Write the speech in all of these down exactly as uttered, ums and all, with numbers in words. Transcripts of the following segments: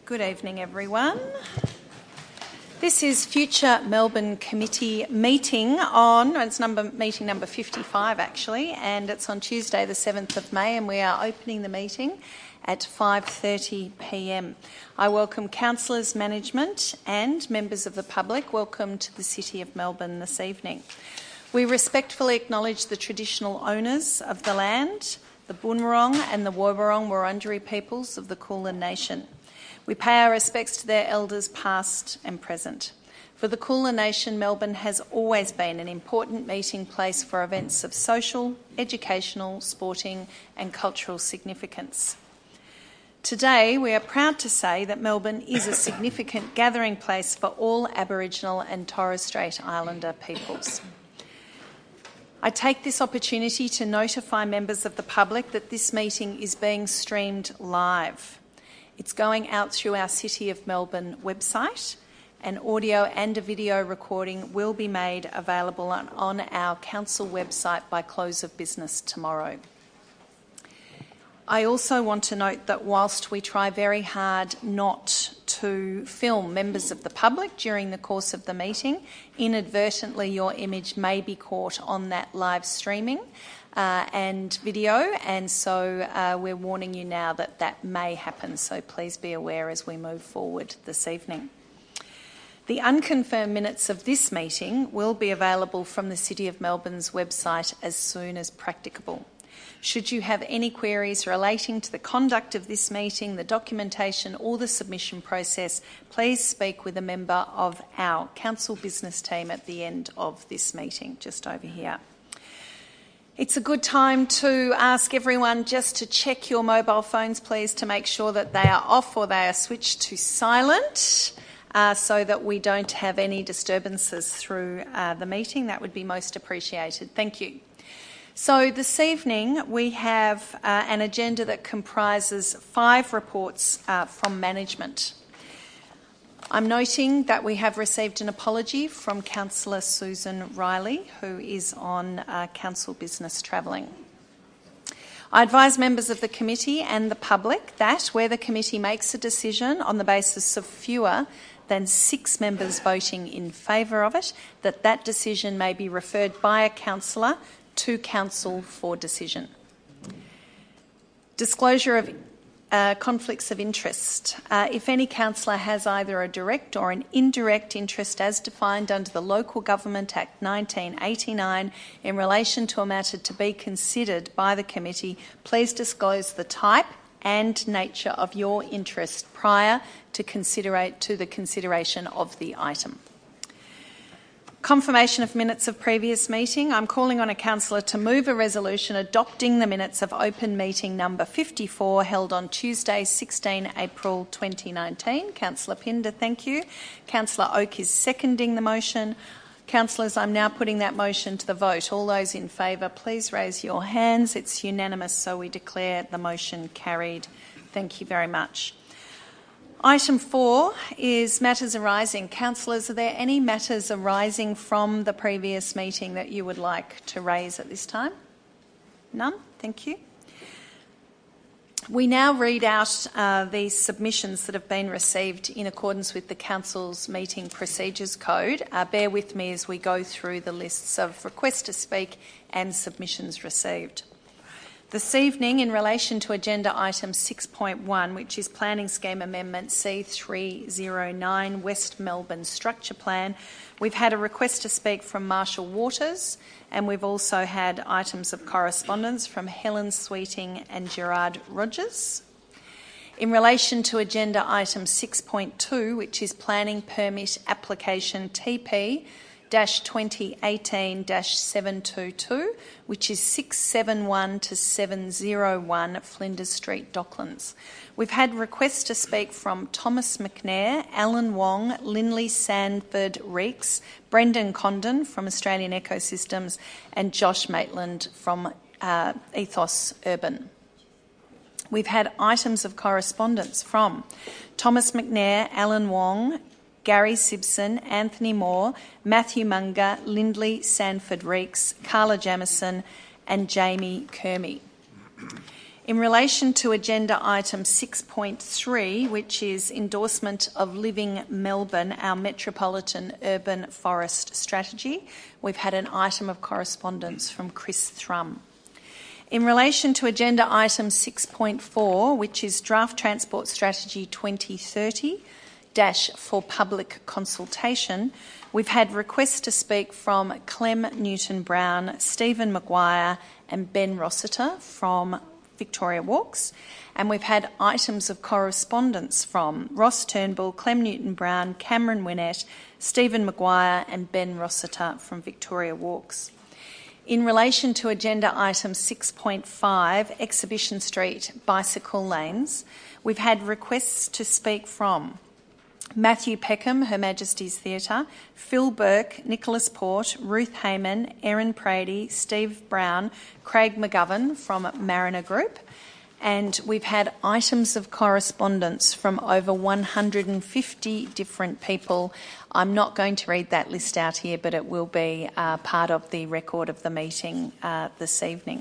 Good evening, everyone. This is Future Melbourne Committee meeting on, it's number meeting number fifty-five actually, and it's on Tuesday the seventh of May, and we are opening the meeting at five thirty p m. I welcome councillors, management and members of the public. Welcome to the City of Melbourne this evening. We respectfully acknowledge the traditional owners of the land, the Boonwurrung and the Woiwurrung Wurundjeri peoples of the Kulin Nation. We pay our respects to their elders past and present. For the Kulin Nation, Melbourne has always been an important meeting place for events of social, educational, sporting and cultural significance. Today, we are proud to say that Melbourne is a significant gathering place for all Aboriginal and Torres Strait Islander peoples. I take this opportunity to notify members of the public that this meeting is being streamed live. It's going out through our City of Melbourne website, and audio and a video recording will be made available on, on our council website by close of business tomorrow. I also want to note that whilst we try very hard not to film members of the public during the course of the meeting, inadvertently your image may be caught on that live streaming uh, and video, and so uh, we're warning you now that that may happen, so please be aware as we move forward this evening. The unconfirmed minutes of this meeting will be available from the City of Melbourne's website as soon as practicable. Should you have any queries relating to the conduct of this meeting, the documentation or the submission process, please speak with a member of our council business team at the end of this meeting, just over here. It's a good time to ask everyone just to check your mobile phones, please, to make sure that they are off or they are switched to silent, uh, so that we don't have any disturbances through uh, the meeting. That would be most appreciated. Thank you. So this evening we have uh, an agenda that comprises five reports uh, from management. I'm noting that we have received an apology from Councillor Susan Riley, who is on uh, council business travelling. I advise members of the committee and the public that where the committee makes a decision on the basis of fewer than six members voting in favour of it, that that decision may be referred by a councillor to council for decision. Disclosure of uh, conflicts of interest. Uh, if any councillor has either a direct or an indirect interest as defined under the Local Government Act nineteen eighty-nine in relation to a matter to be considered by the committee, please disclose the type and nature of your interest prior to, considerate, to the consideration of the item. Confirmation of minutes of previous meeting. I'm calling on a councillor to move a resolution adopting the minutes of open meeting number fifty-four held on Tuesday, sixteenth April twenty nineteen. Councillor Pinder, thank you. Councillor Oak is seconding the motion. Councillors, I'm now putting that motion to the vote. All those in favour, please raise your hands. It's unanimous, so we declare the motion carried. Thank you very much. Item four is matters arising. Councillors, are there any matters arising from the previous meeting that you would like to raise at this time? None? Thank you. We now read out uh, the submissions that have been received in accordance with the Council's Meeting Procedures Code. Uh, bear with me as we go through the lists of requests to speak and submissions received. This evening, in relation to agenda item six point one, which is Planning Scheme Amendment C three oh nine West Melbourne Structure Plan, we've had a request to speak from Marshall Waters, and we've also had items of correspondence from Helen Sweeting and Gerard Rogers. In relation to agenda item six point two, which is Planning Permit Application T P twenty eighteen seven two two, which is six seventy-one to seven oh one Flinders Street, Docklands. We've had requests to speak from Thomas McNair, Alan Wong, Lindley Sanford Reeks, Brendan Condon from Australian Ecosystems, and Josh Maitland from uh, Ethos Urban. We've had items of correspondence from Thomas McNair, Alan Wong, Gary Simpson, Anthony Moore, Matthew Munger, Lindley Sanford Reeks, Carla Jamieson and Jamie Kermey. In relation to agenda item six point three, which is endorsement of Living Melbourne, our Metropolitan Urban Forest Strategy, we've had an item of correspondence from Chris Thrum. In relation to agenda item six point four, which is Draft Transport Strategy twenty thirty dash for public consultation, we've had requests to speak from Clem Newton-Brown, Stephen Maguire and Ben Rossiter from Victoria Walks, and we've had items of correspondence from Ross Turnbull, Clem Newton-Brown, Cameron Winnett, Stephen Maguire and Ben Rossiter from Victoria Walks. In relation to agenda item six point five, Exhibition Street bicycle lanes, we've had requests to speak from Matthew Peckham, Her Majesty's Theatre, Phil Burke, Nicholas Port, Ruth Heyman, Erin Prady, Steve Brown, Craig McGovern from Mariner Group, and we've had items of correspondence from over one hundred fifty different people. I'm not going to read that list out here, but it will be uh, part of the record of the meeting uh, this evening.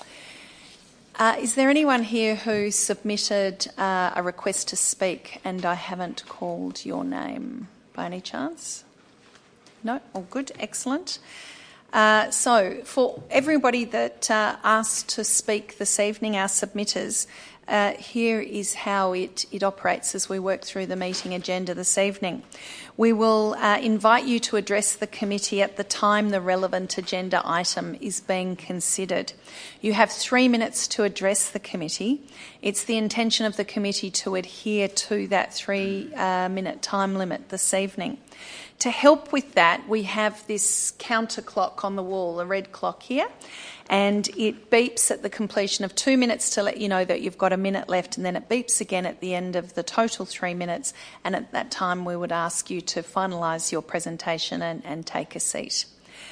Uh, is there anyone here who submitted uh, a request to speak and I haven't called your name by any chance? No? All good. Excellent. Uh, so for everybody that uh, asked to speak this evening, our submitters, uh, here is how it, it operates as we work through the meeting agenda this evening. We will uh, invite you to address the committee at the time the relevant agenda item is being considered. You have three minutes to address the committee. It's the intention of the committee to adhere to that three-minute uh, time limit this evening. To help with that, we have this counter clock on the wall, a red clock here, and it beeps at the completion of two minutes to let you know that you've got a minute left, and then it beeps again at the end of the total three minutes, and at that time we would ask you to finalise your presentation and, and take a seat.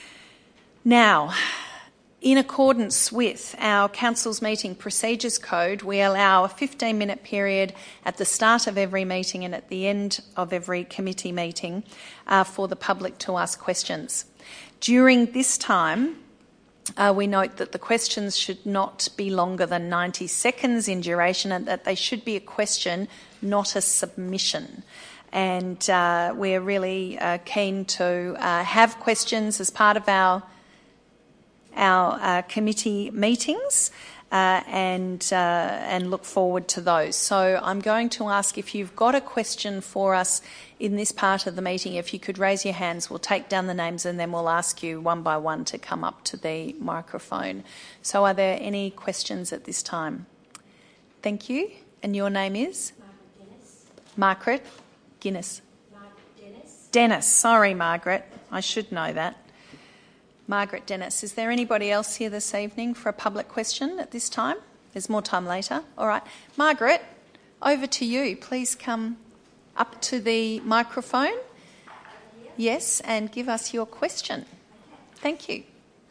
Now, in accordance with our Council's Meeting Procedures Code, we allow a fifteen minute period at the start of every meeting and at the end of every committee meeting uh, for the public to ask questions. During this time, uh, we note that the questions should not be longer than ninety seconds in duration and that they should be a question, not a submission. And uh, we're really uh, keen to uh, have questions as part of our our uh, committee meetings uh, and uh, and look forward to those. So I'm going to ask if you've got a question for us in this part of the meeting, if you could raise your hands, we'll take down the names and then we'll ask you one by one to come up to the microphone. So are there any questions at this time? Thank you. And your name is? Margaret Guinness. Margaret Dennis. Dennis. Sorry, Margaret. I should know that. Margaret Dennis. Is there anybody else here this evening for a public question at this time? There's more time later. All right. Margaret, over to you. Please come up to the microphone. Yes, and give us your question. Thank you.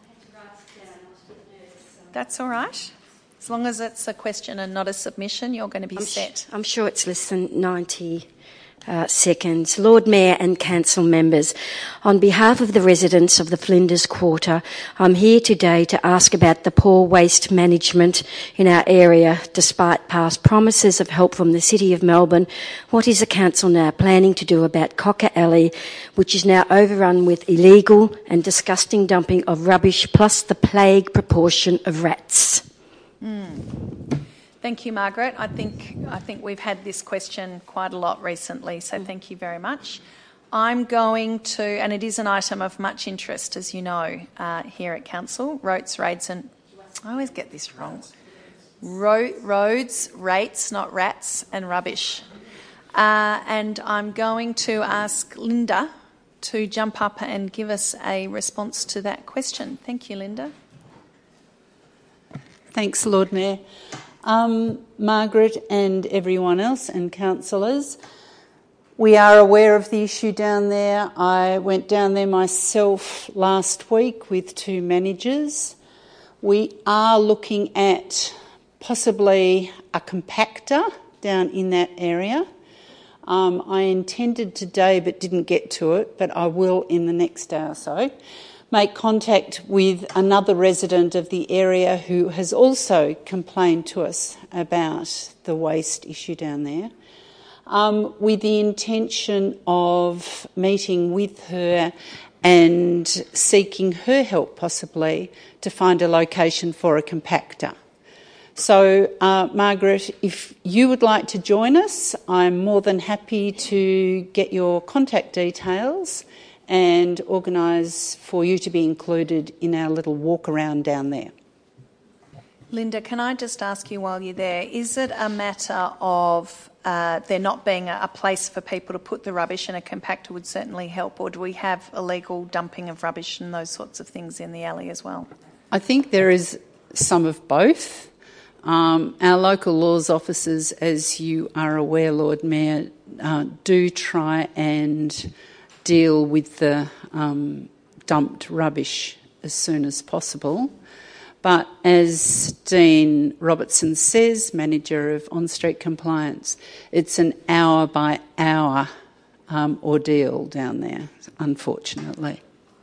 That's all right. As long as it's a question and not a submission, you're going to be I'm set. Sh- I'm sure it's less than ninety Uh, seconds. Lord Mayor and Council members, on behalf of the residents of the Flinders Quarter, I'm here today to ask about the poor waste management in our area. Despite past promises of help from the City of Melbourne, what is the Council now planning to do about Cocker Alley, which is now overrun with illegal and disgusting dumping of rubbish, plus the plague proportion of rats? Mm. Thank you, Margaret. I think I think we've had this question quite a lot recently, so thank you very much. I'm going to, and it is an item of much interest, as you know, uh, here at Council, roads, rates and... I always get this wrong. Ro- roads, rates, not rats, and rubbish. Uh, and I'm going to ask Linda to jump up and give us a response to that question. Thank you, Linda. Thanks, Lord Mayor. Um, Margaret and everyone else and councillors, we are aware of the issue down there. I went down there myself last week with two managers. We are looking at possibly a compactor down in that area. Um, I intended today but didn't get to it, but I will in the next day or so. make contact with another resident of the area who has also complained to us about the waste issue down there, um, with the intention of meeting with her and seeking her help possibly to find a location for a compactor. So, uh, Margaret, if you would like to join us, I'm more than happy to get your contact details and organise for you to be included in our little walk around down there. Linda, can I just ask you while you're there, is it a matter of uh, there not being a, a place for people to put the rubbish, and a compactor would certainly help, or do we have illegal dumping of rubbish and those sorts of things in the alley as well? I think there is some of both. Um, our local laws officers, as you are aware, Lord Mayor, uh, do try and deal with the um, dumped rubbish as soon as possible. But as Dean Robertson says, Manager of On-Street Compliance, it's an hour-by-hour um, ordeal down there, unfortunately.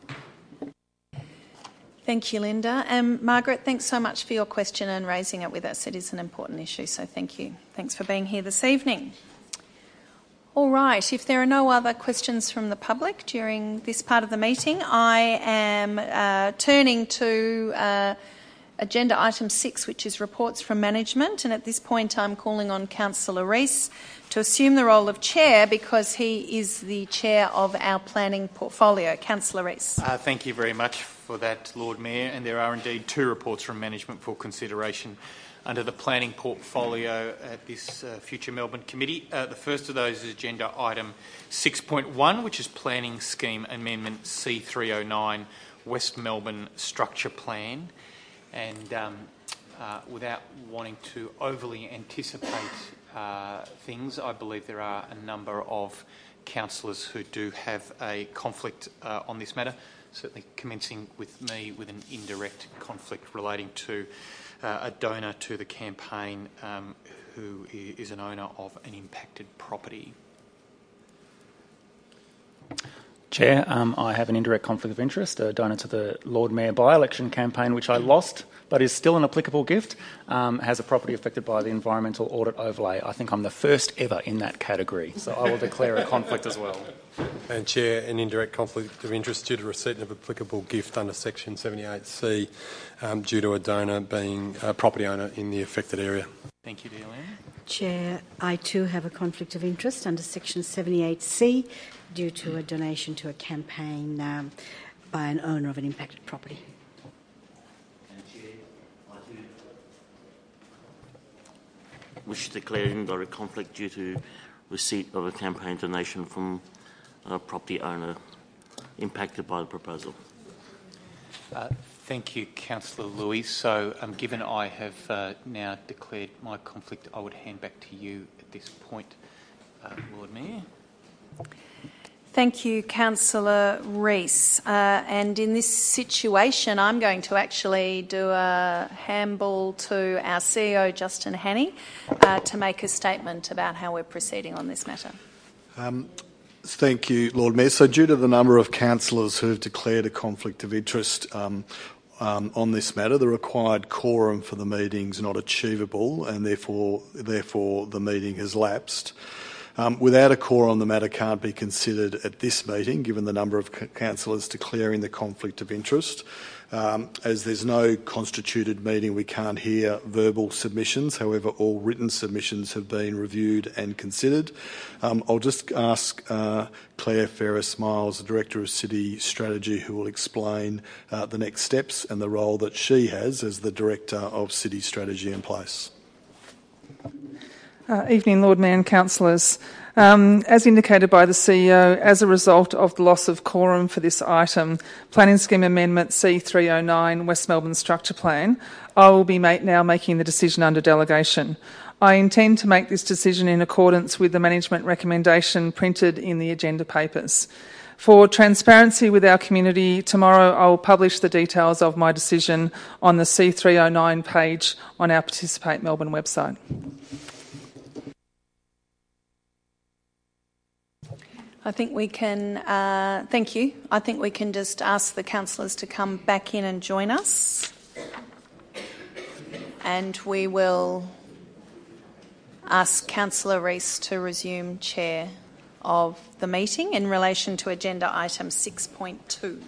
Thank you, Linda. And um, Margaret, thanks so much for your question and raising it with us. It is an important issue, so thank you. Thanks for being here this evening. All right, if there are no other questions from the public during this part of the meeting, I am uh, turning to uh, agenda item six, which is reports from management. And at this point, I'm calling on Councillor Rees to assume the role of chair because he is the chair of our planning portfolio. Councillor Rees. Uh, thank you very much for that, Lord Mayor. And there are indeed two reports from management for consideration under the planning portfolio at this uh, Future Melbourne Committee. Uh, the first of those is agenda item six point one, which is Planning Scheme Amendment C three oh nine, West Melbourne Structure Plan. And um, uh, without wanting to overly anticipate uh, things, I believe there are a number of councillors who do have a conflict uh, on this matter, certainly commencing with me with an indirect conflict relating to Uh, a donor to the campaign um, who is an owner of an impacted property. Chair, um, I have an indirect conflict of interest, a donor to the Lord Mayor by-election campaign, which I lost, but is still an applicable gift, um, has a property affected by the environmental audit overlay. I think I'm the first ever in that category, so I will declare a conflict as well. And Chair, an indirect conflict of interest due to receipt of applicable gift under section seventy-eight C um, due to a donor being a property owner in the affected area. Thank you, Deolane. Chair, I too have a conflict of interest under section seventy-eight C due to a donation to a campaign um, by an owner of an impacted property. Wish to declare an indirect conflict due to receipt of a campaign donation from a property owner impacted by the proposal. Uh, thank you, Councillor Louis. So, um, given I have uh, now declared my conflict, I would hand back to you at this point, uh, Lord Mayor. Thank you, Councillor Rees. Uh, and in this situation, I'm going to actually do a handball to our C E O, Justin Hannay, uh, to make a statement about how we're proceeding on this matter. Um, Thank you, Lord Mayor. So due to the number of councillors who have declared a conflict of interest um, um, on this matter, the required quorum for the meeting is not achievable and therefore, therefore the meeting has lapsed. Um, without a quorum, the matter can't be considered at this meeting, given the number of councillors declaring the conflict of interest. Um, as there's no constituted meeting, we can't hear verbal submissions. However, all written submissions have been reviewed and considered. Um, I'll just ask uh, Claire Ferris-Miles, the Director of City Strategy, who will explain uh, the next steps and the role that she has as the Director of City Strategy in place. Uh, evening, Lord Mayor and councillors. Um, as indicated by the C E O, as a result of the loss of quorum for this item, Planning Scheme Amendment C three oh nine, West Melbourne Structure Plan, I will be make, now making the decision under delegation. I intend to make this decision in accordance with the management recommendation printed in the agenda papers. For transparency with our community, tomorrow I will publish the details of my decision on the C three oh nine page on our Participate Melbourne website. I think we can, uh, thank you. I think we can just ask the councillors to come back in and join us. And we will ask Councillor Rees to resume chair of the meeting in relation to agenda item six point two.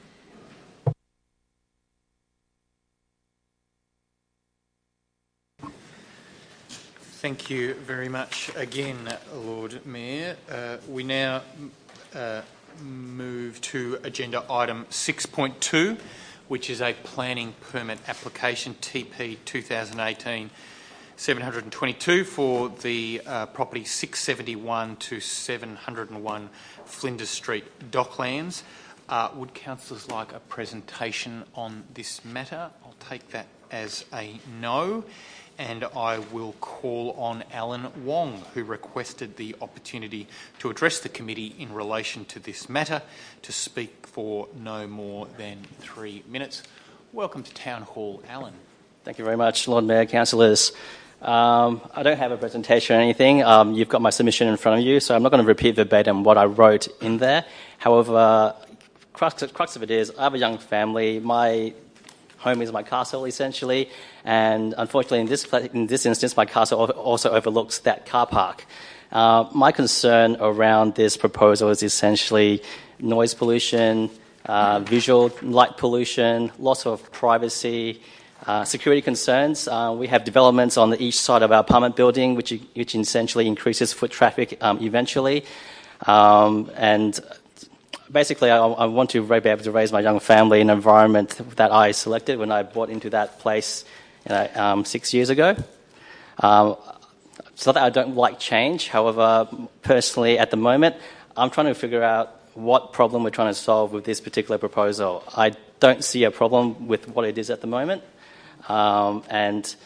Thank you very much again, Lord Mayor. Uh, we now uh, move to agenda item six point two, which is a planning permit application T P twenty eighteen seven twenty-two for the uh, property six seventy-one to seven oh one Flinders Street, Docklands. Uh, would councillors like a presentation on this matter? I'll take that as a no. And I will call on Alan Wong, who requested the opportunity to address the committee in relation to this matter, to speak for no more than three minutes. Welcome to Town Hall, Alan. Thank you very much, Lord Mayor, councillors. Um, I don't have a presentation or anything. Um, you've got my submission in front of you, so I'm not going to repeat verbatim what I wrote in there. However, crux, crux of it is I have a young family. My home is my castle, essentially, and unfortunately in this, in this instance, my castle also overlooks that car park. Uh, my concern around this proposal is essentially noise pollution, uh, visual light pollution, loss of privacy, uh, security concerns. Uh, we have developments on the east side of our apartment building, which, which essentially increases foot traffic um, eventually, um, and basically, I, I want to be able to raise my young family in an environment that I selected when I bought into that place you know, um, six years ago. Um, it's not that I don't like change. However, personally, at the moment, I'm trying to figure out what problem we're trying to solve with this particular proposal. I don't see a problem with what it is at the moment. Um, and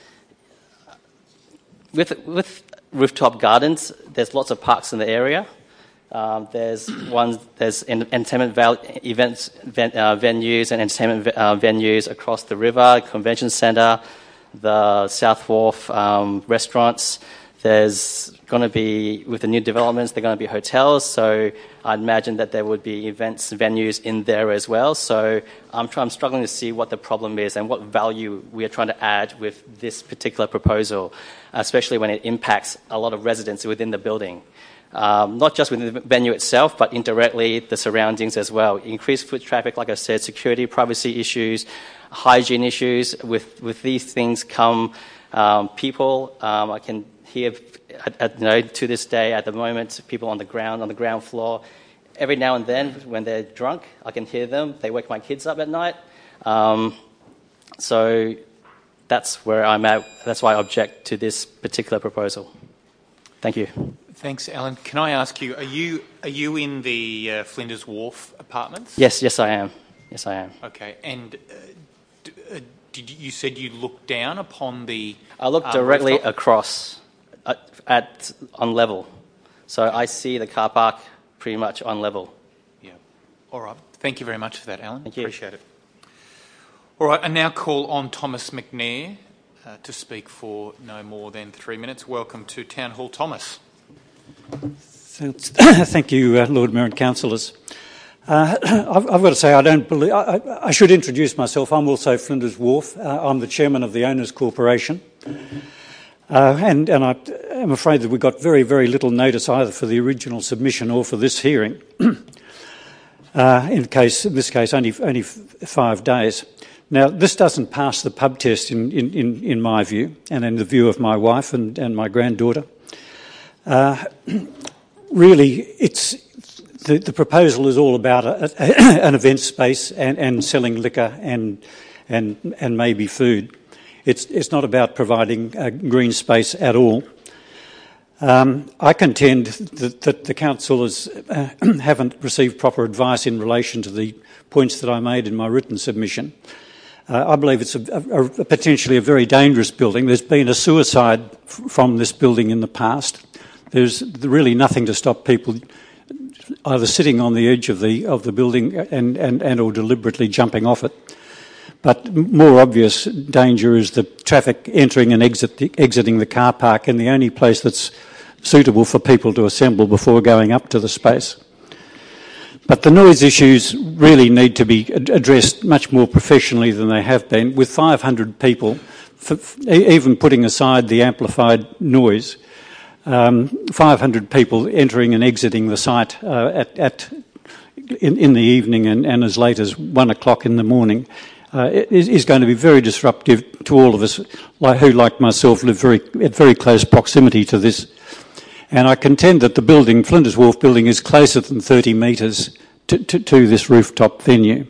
with, with rooftop gardens, there's lots of parks in the area. Um, there's one. There's entertainment val- events, ven- uh, venues, and entertainment v- uh, venues across the river, convention centre, the South Wharf um, restaurants. There's going to be, with the new developments, there are going to be hotels. So I'd imagine that there would be events, venues in there as well. So I'm, try- I'm struggling to see what the problem is and what value we are trying to add with this particular proposal, especially when it impacts a lot of residents within the building. Um, not just within the venue itself, but indirectly the surroundings as well. Increased foot traffic, like I said, security, privacy issues, hygiene issues. With with these things come um, people. Um, I can hear, at, at, you know, to this day, at the moment, people on the ground, on the ground floor. Every now and then, when they're drunk, I can hear them. They wake my kids up at night. Um, so that's where I'm at. That's why I object to this particular proposal. Thank you. Thanks, Alan. Can I ask you, are you are you in the uh, Flinders Wharf apartments? Yes, yes, I am. Yes, I am. Okay, and uh, d- uh, did you, you said you looked down upon the? I look um, directly rooftop? across, at, at on level, so I see the car park pretty much on level. Yeah. All right. Thank you very much for that, Alan. Thank you. Appreciate it. All right. I now call on Thomas McNair uh, to speak for no more than three minutes. Welcome to Town Hall, Thomas. Thank you, uh, Lord Mayor and councillors. Uh, I've, I've got to say, I don't believe. I, I should introduce myself. I'm also Flinders Wharf. Uh, I'm the chairman of the Owners Corporation, uh, and and I am afraid that we got very very little notice either for the original submission or for this hearing. uh, in case, in this case, only only five days. Now, this doesn't pass the pub test in in, in, in my view, and in the view of my wife and, and my granddaughter. Uh, really, it's the, the proposal is all about a, a, an event space and, and selling liquor and and and maybe food. It's it's not about providing a green space at all. Um, I contend that, that the councillors uh, haven't received proper advice in relation to the points that I made in my written submission. Uh, I believe it's a, a, a potentially a very dangerous building. There's been a suicide f- from this building in the past. There's really nothing to stop people either sitting on the edge of the of the building and, and, and or deliberately jumping off it. But more obvious danger is the traffic entering and exit, exiting the car park, and the only place that's suitable for people to assemble before going up to the space. But the noise issues really need to be ad- addressed much more professionally than they have been. With five hundred people, for, even putting aside the amplified noise, um, five hundred people entering and exiting the site uh, at, at in, in the evening and, and as late as one o'clock in the morning uh, is, is going to be very disruptive to all of us, like, who, like myself, live very at very close proximity to this. And I contend that the building, Flinders Wharf building, is closer than thirty metres to, to, to this rooftop venue.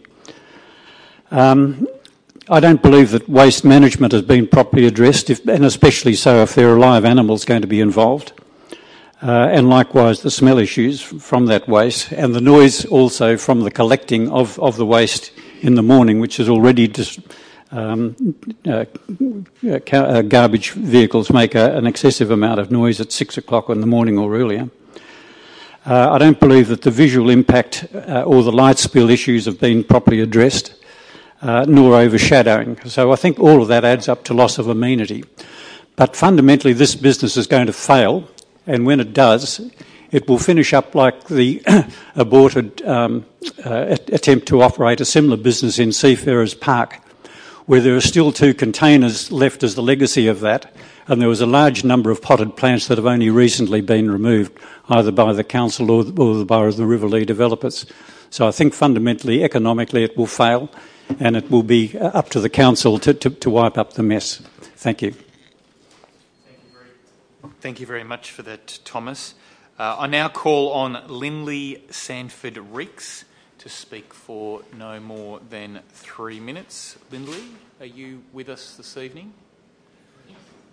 Um, I don't believe that waste management has been properly addressed, if, and especially so if there are live animals going to be involved. Uh, and likewise the smell issues from that waste, and the noise also from the collecting of, of the waste in the morning, which is already dis- Um, uh, uh, garbage vehicles make a, an excessive amount of noise at six o'clock in the morning or earlier. Uh, I don't believe that the visual impact uh, or the light spill issues have been properly addressed, uh, nor overshadowing. So I think all of that adds up to loss of amenity. But fundamentally, this business is going to fail, and when it does, it will finish up like the aborted um, uh, attempt to operate a similar business in Seafarers Park, where there are still two containers left as the legacy of that, and there was a large number of potted plants that have only recently been removed, either by the council or, or the, by the Riverlea developers. So I think fundamentally, economically, it will fail, and it will be up to the council to, to, to wipe up the mess. Thank you. Thank you very, thank you very much for that, Thomas. Uh, I now call on Lindley Sanford Reeks to speak for no more than three minutes. Lindley, are you with us this evening? Yes.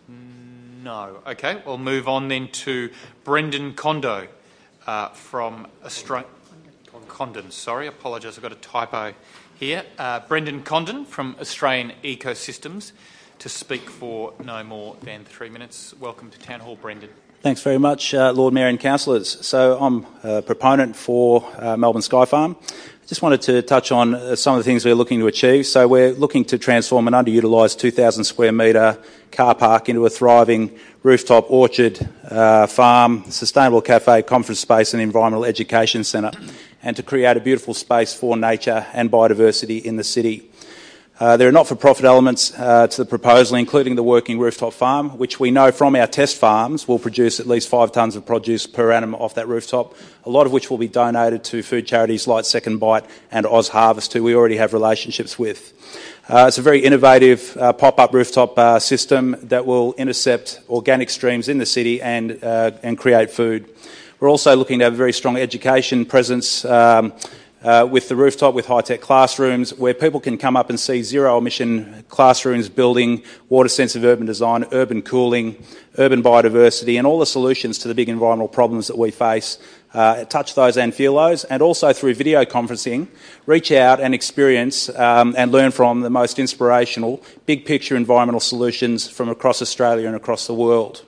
No. Okay, we'll move on then to Brendan Condo uh, from Australia. Condon, sorry, I apologise, I've got a typo here. Uh, Brendan Condon from Australian Ecosystems to speak for no more than three minutes. Welcome to Town Hall, Brendan. Thanks very much, uh, Lord Mayor and councillors. So I'm a proponent for uh, Melbourne Sky Farm. I just wanted to touch on uh, some of the things we're looking to achieve. So we're looking to transform an underutilised two thousand square metre car park into a thriving rooftop orchard, uh, farm, sustainable cafe, conference space and environmental education centre, and to create a beautiful space for nature and biodiversity in the city. Uh, there are not-for-profit elements uh, to the proposal, including the working rooftop farm, which we know from our test farms will produce at least five tonnes of produce per annum off that rooftop, a lot of which will be donated to food charities like Second Bite and Oz Harvest, who we already have relationships with. Uh, it's a very innovative uh, pop-up rooftop uh, system that will intercept organic streams in the city and, uh, and create food. We're also looking to have a very strong education presence um, Uh, with the rooftop, with high-tech classrooms, where people can come up and see zero-emission classrooms building, water-sensitive urban design, urban cooling, urban biodiversity, and all the solutions to the big environmental problems that we face. Uh, touch those and feel those, and also through video conferencing, reach out and experience um, and learn from the most inspirational, big-picture environmental solutions from across Australia and across the world.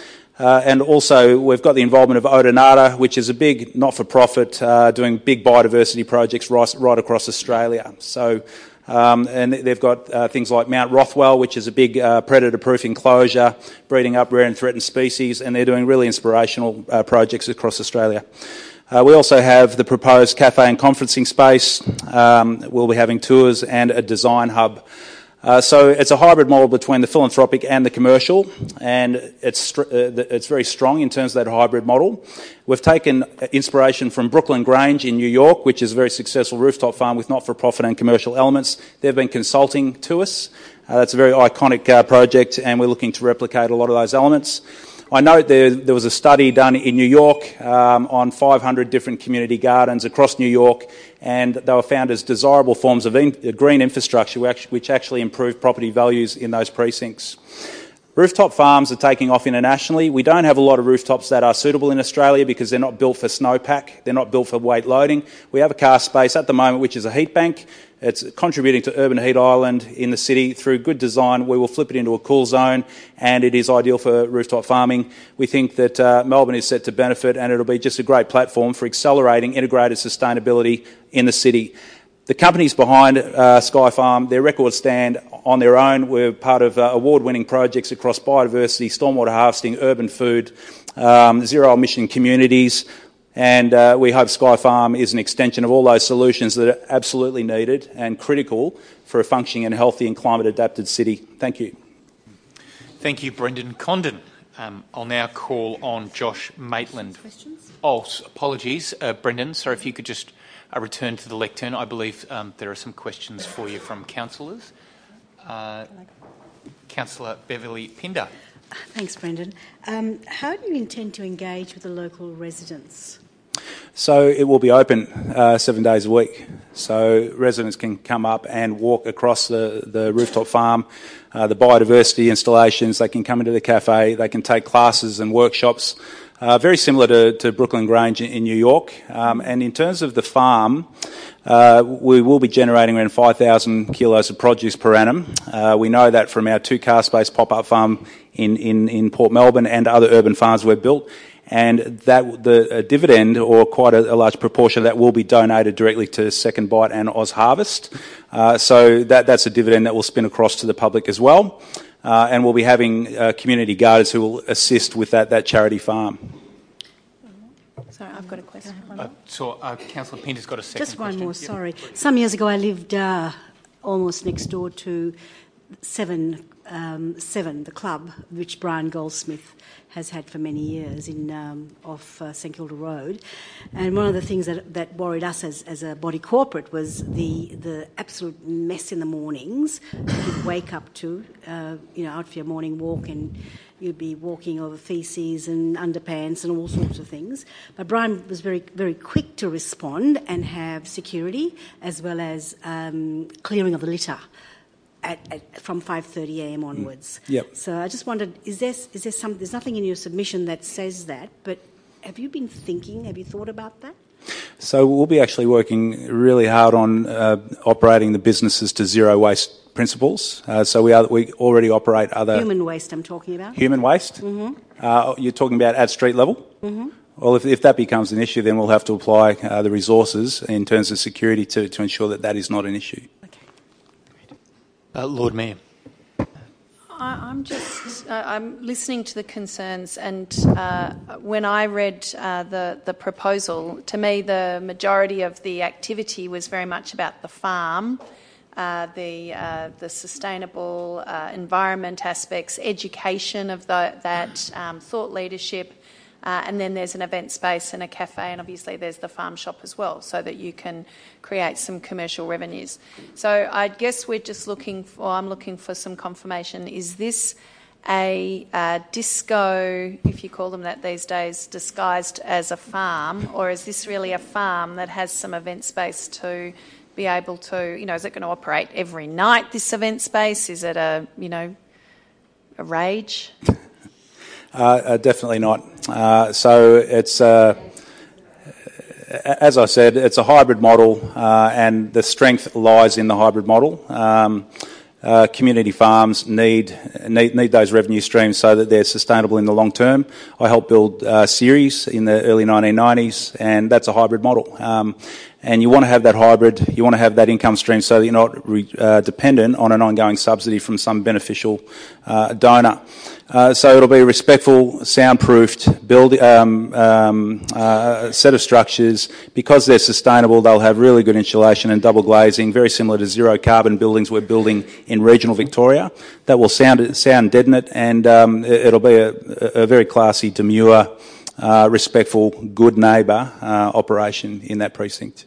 Uh, and also, we've got the involvement of Odonata, which is a big not-for-profit uh, doing big biodiversity projects right, right across Australia. So, um, and they've got uh, things like Mount Rothwell, which is a big uh, predator-proof enclosure, breeding up rare and threatened species, and they're doing really inspirational uh, projects across Australia. Uh, we also have the proposed cafe and conferencing space. Um, we'll be having tours and a design hub. Uh, so it's a hybrid model between the philanthropic and the commercial, and it's uh, it's very strong in terms of that hybrid model. We've taken inspiration from Brooklyn Grange in New York, which is a very successful rooftop farm with not-for-profit and commercial elements. They've been consulting to us. Uh, that's a very iconic uh, project, and we're looking to replicate a lot of those elements. I note there, there was a study done in New York um, on five hundred different community gardens across New York, and they were found as desirable forms of in, green infrastructure which actually improve property values in those precincts. Rooftop farms are taking off internationally. We don't have a lot of rooftops that are suitable in Australia because they're not built for snowpack, they're not built for weight loading. We have a car space at the moment which is a heat bank. It's contributing to urban heat island in the city. Through good design, we will flip it into a cool zone, and it is ideal for rooftop farming. We think that uh, Melbourne is set to benefit, and it'll be just a great platform for accelerating integrated sustainability in the city. The companies behind uh, Sky Farm, their records stand on their own. We're part of uh, award-winning projects across biodiversity, stormwater harvesting, urban food, um, zero-emission communities, And uh, we hope Sky Farm is an extension of all those solutions that are absolutely needed and critical for a functioning and healthy and climate-adapted city. Thank you. Thank you, Brendan Condon. Um, I'll now call on Josh Maitland. Questions? Oh, apologies, uh, Brendan. Sorry, if you could just uh, return to the lectern. I believe um, there are some questions for you from councillors. Uh, Councillor Beverly Pinder. Thanks, Brendan. Um, how do you intend to engage with the local residents? So it will be open uh, seven days a week. So residents can come up and walk across the, the rooftop farm, uh, the biodiversity installations. They can come into the cafe. They can take classes and workshops, uh, very similar to, to Brooklyn Grange in, in New York. Um, and in terms of the farm, uh, we will be generating around five thousand kilos of produce per annum. Uh, we know that from our two car space pop-up farm in, in, in Port Melbourne and other urban farms we've built. And that the uh, dividend, or quite a, a large proportion of that, will be donated directly to Second Bite and Oz Harvest. Uh, so that, that's a dividend that will spin across to the public as well. Uh, and we'll be having uh, community gardens who will assist with that, that charity farm. Sorry, I've got a question. Uh, so, uh, Councillor Pinder's got a second Just one question. more, Yep. sorry. Some years ago I lived uh, almost next door to Seven, um, Seven, the club, which Brian Goldsmith has had for many years in um, off uh, St Kilda Road. And one of the things that, that worried us as, as a body corporate was the the absolute mess in the mornings that you'd wake up to, uh, you know, out for your morning walk, and you'd be walking over faeces and underpants and all sorts of things. But Brian was very, very quick to respond and have security as well as um, clearing of the litter. At, at, from five thirty a m onwards. Mm. Yep. So I just wondered, is there, is there some, there's nothing in your submission that says that, but have you been thinking, have you thought about that? So we'll be actually working really hard on uh, operating the businesses to zero waste principles. Uh, so we are, we already operate other... Human waste I'm talking about. Human waste? Mm-hmm. Uh, you're talking about at street level? Mm-hmm. Well, if, if that becomes an issue, then we'll have to apply uh, the resources in terms of security to, to ensure that that is not an issue. Uh, Lord Mayor. I, I'm just uh, I'm listening to the concerns, and uh, when I read uh, the the proposal, to me the majority of the activity was very much about the farm, uh, the uh, the sustainable uh, environment aspects, education of the, that, um, thought leadership. Uh, and then there's an event space and a cafe, and obviously there's the farm shop as well, so that you can create some commercial revenues. So I guess we're just looking for, I'm looking for some confirmation. Is this a uh, disco, if you call them that these days, disguised as a farm, or is this really a farm that has some event space to be able to, you know, is it going to operate every night, this event space? Is it a, you know, a rage? Uh, uh, definitely not. Uh, so it's, uh, as I said, it's a hybrid model, uh, and the strength lies in the hybrid model. Um, uh, community farms need, need need those revenue streams so that they're sustainable in the long term. I helped build uh, Ceres in the early nineteen nineties, and that's a hybrid model. Um, and you want to have that hybrid, you want to have that income stream so that you're not re, uh, dependent on an ongoing subsidy from some beneficial uh, donor. Uh, so it'll be a respectful, soundproofed build, um, um, uh, set of structures. Because they're sustainable, they'll have really good insulation and double glazing, very similar to zero carbon buildings we're building in regional Victoria. That will sound sound deadn't, and um, it'll be a, a very classy, demure, uh, respectful, good neighbour uh, operation in that precinct.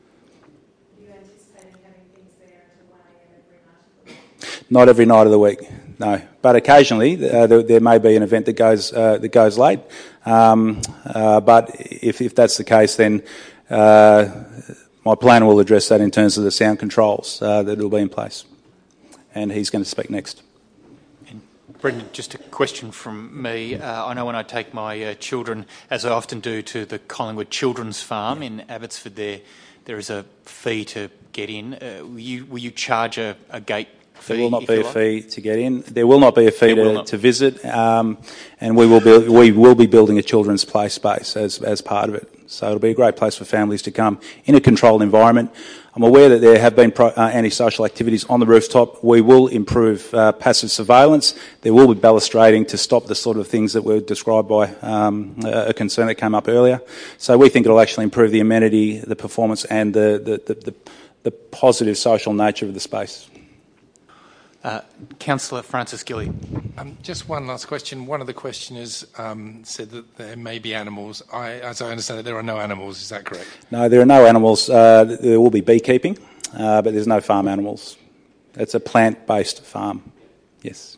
Not every night of the week, no. But occasionally uh, there, there may be an event that goes uh, that goes late. Um, uh, but if, if that's the case, then uh, my planner will address that in terms of the sound controls uh, that will be in place. And he's going to speak next. And Brendan, just a question from me. Uh, I know when I take my uh, children, as I often do, to the Collingwood Children's Farm in Abbotsford, there there is a fee to get in. Uh, will you will you charge a, a gate There will not if be you a like? fee to get in. There will not be a fee There will to, not. to visit, um, and we will be we will be building a children's play space as as part of it. So it'll be a great place for families to come in a controlled environment. I'm aware that there have been pro, uh, antisocial activities on the rooftop. We will improve uh, passive surveillance. There will be balustrading to stop the sort of things that were described by um, a concern that came up earlier. So we think it'll actually improve the amenity, the performance, and the the, the, the, the positive social nature of the space. Uh, Councillor Francis Gilly. Um, just one last question. One of the questioners um, said that there may be animals. I, as I understand it, there are no animals. Is that correct? No, there are no animals. Uh, there will be beekeeping, uh, but there's no farm animals. It's a plant-based farm. Yes.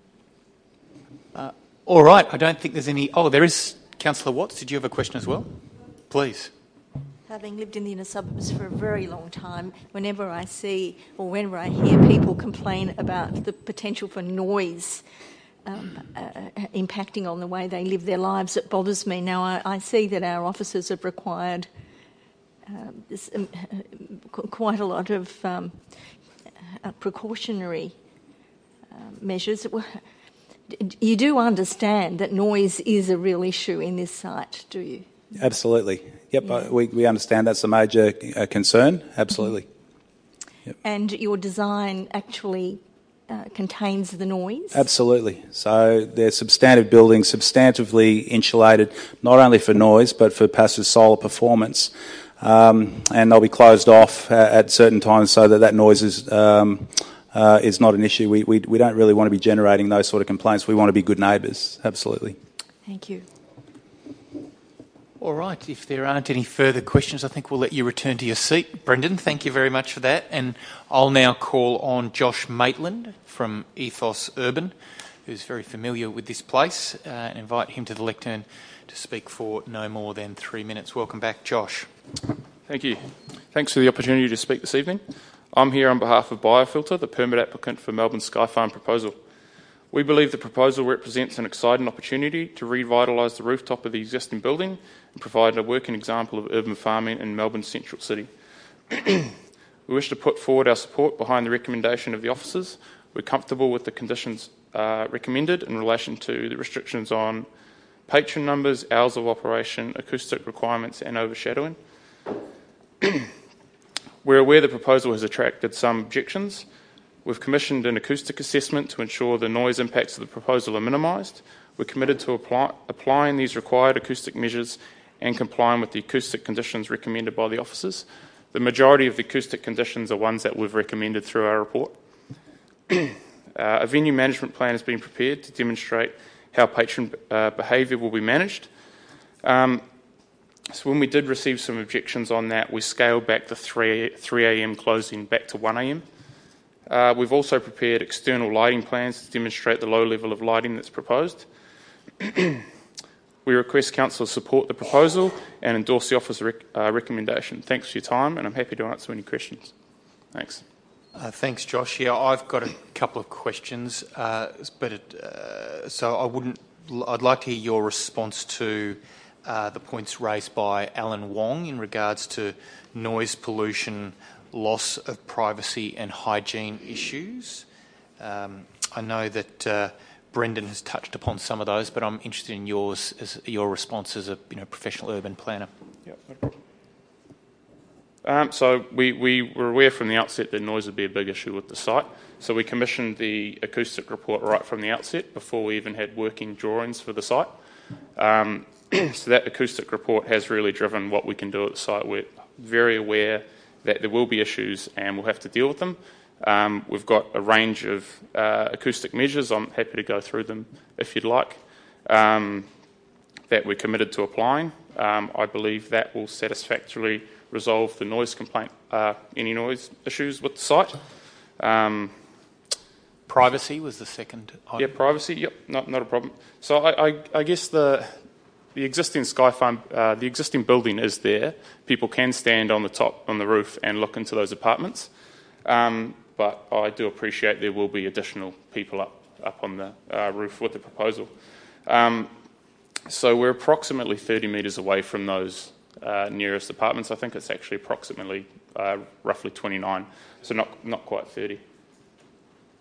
Uh, all right. I don't think there's any... Oh, there is... Councillor Watts, did you have a question as well? Please. Having lived in the inner suburbs for a very long time, whenever I see or whenever I hear people complain about the potential for noise um, uh, impacting on the way they live their lives, it bothers me. Now, I, I see that our officers have required uh, this, um, quite a lot of um, uh, precautionary uh, measures. You do understand that noise is a real issue in this site, do you? Absolutely. Yep, Yeah. we, we understand that's a major uh, concern. Absolutely. Yep. And your design actually uh, contains the noise? Absolutely. So they're substantive buildings, substantively insulated, not only for noise but for passive solar performance. Um, and they'll be closed off at, at certain times so that that noise is um, uh, is not an issue. We, we we don't really want to be generating those sort of complaints. We want to be good neighbours. Absolutely. Thank you. All right, if there aren't any further questions, I think we'll let you return to your seat. Brendan, thank you very much for that. And I'll now call on Josh Maitland from Ethos Urban, who's very familiar with this place, uh, and invite him to the lectern to speak for no more than three minutes. Welcome back, Josh. Thank you. Thanks for the opportunity to speak this evening. I'm here on behalf of Biofilter, the permit applicant for Melbourne Sky Farm proposal. We believe the proposal represents an exciting opportunity to revitalise the rooftop of the existing building and provide a working example of urban farming in Melbourne's central city. We wish to put forward our support behind the recommendation of the officers. We're comfortable with the conditions uh, recommended in relation to the restrictions on patron numbers, hours of operation, acoustic requirements and overshadowing. We're aware the proposal has attracted some objections. We've commissioned an acoustic assessment to ensure the noise impacts of the proposal are minimised. We're committed to apply, applying these required acoustic measures and complying with the acoustic conditions recommended by the officers. The majority of the acoustic conditions are ones that we've recommended through our report. uh, a venue management plan has been prepared to demonstrate how patron uh, behaviour will be managed. Um, so when we did receive some objections on that, we scaled back the three a m closing back to one a m Uh, we've also prepared external lighting plans to demonstrate the low level of lighting that's proposed. We request Council support the proposal and endorse the officer's rec uh, recommendation. Thanks for your time, and I'm happy to answer any questions. Thanks. Uh, thanks, Josh. Yeah, I've got a couple of questions, uh, but it, uh, so I wouldn't. I'd like to hear your response to uh, the points raised by Alan Wong in regards to noise pollution, loss of privacy and hygiene issues. Um, I know that uh, Brendan has touched upon some of those, but I'm interested in yours as your response as a you know professional urban planner. Yep, no problem. Um, so we, we were aware from the outset that noise would be a big issue with the site. So we commissioned the acoustic report right from the outset before we even had working drawings for the site. Um, so that acoustic report has really driven what we can do at the site. We're very aware that there will be issues and we'll have to deal with them. Um, we've got a range of uh, acoustic measures. I'm happy to go through them if you'd like, um, that we're committed to applying. Um, I believe that will satisfactorily resolve the noise complaint, uh, any noise issues with the site. Um, privacy was the second item. Yeah, privacy, yep, not, not a problem. So I, I, I guess the the existing Sky Farm, uh, the existing building is there. People can stand on the top, on the roof and look into those apartments. Um, but I do appreciate there will be additional people up, up on the uh, roof with the proposal. Um, so we're approximately thirty metres away from those uh, nearest apartments. I think it's actually approximately uh, roughly twenty-nine, so not, not quite thirty.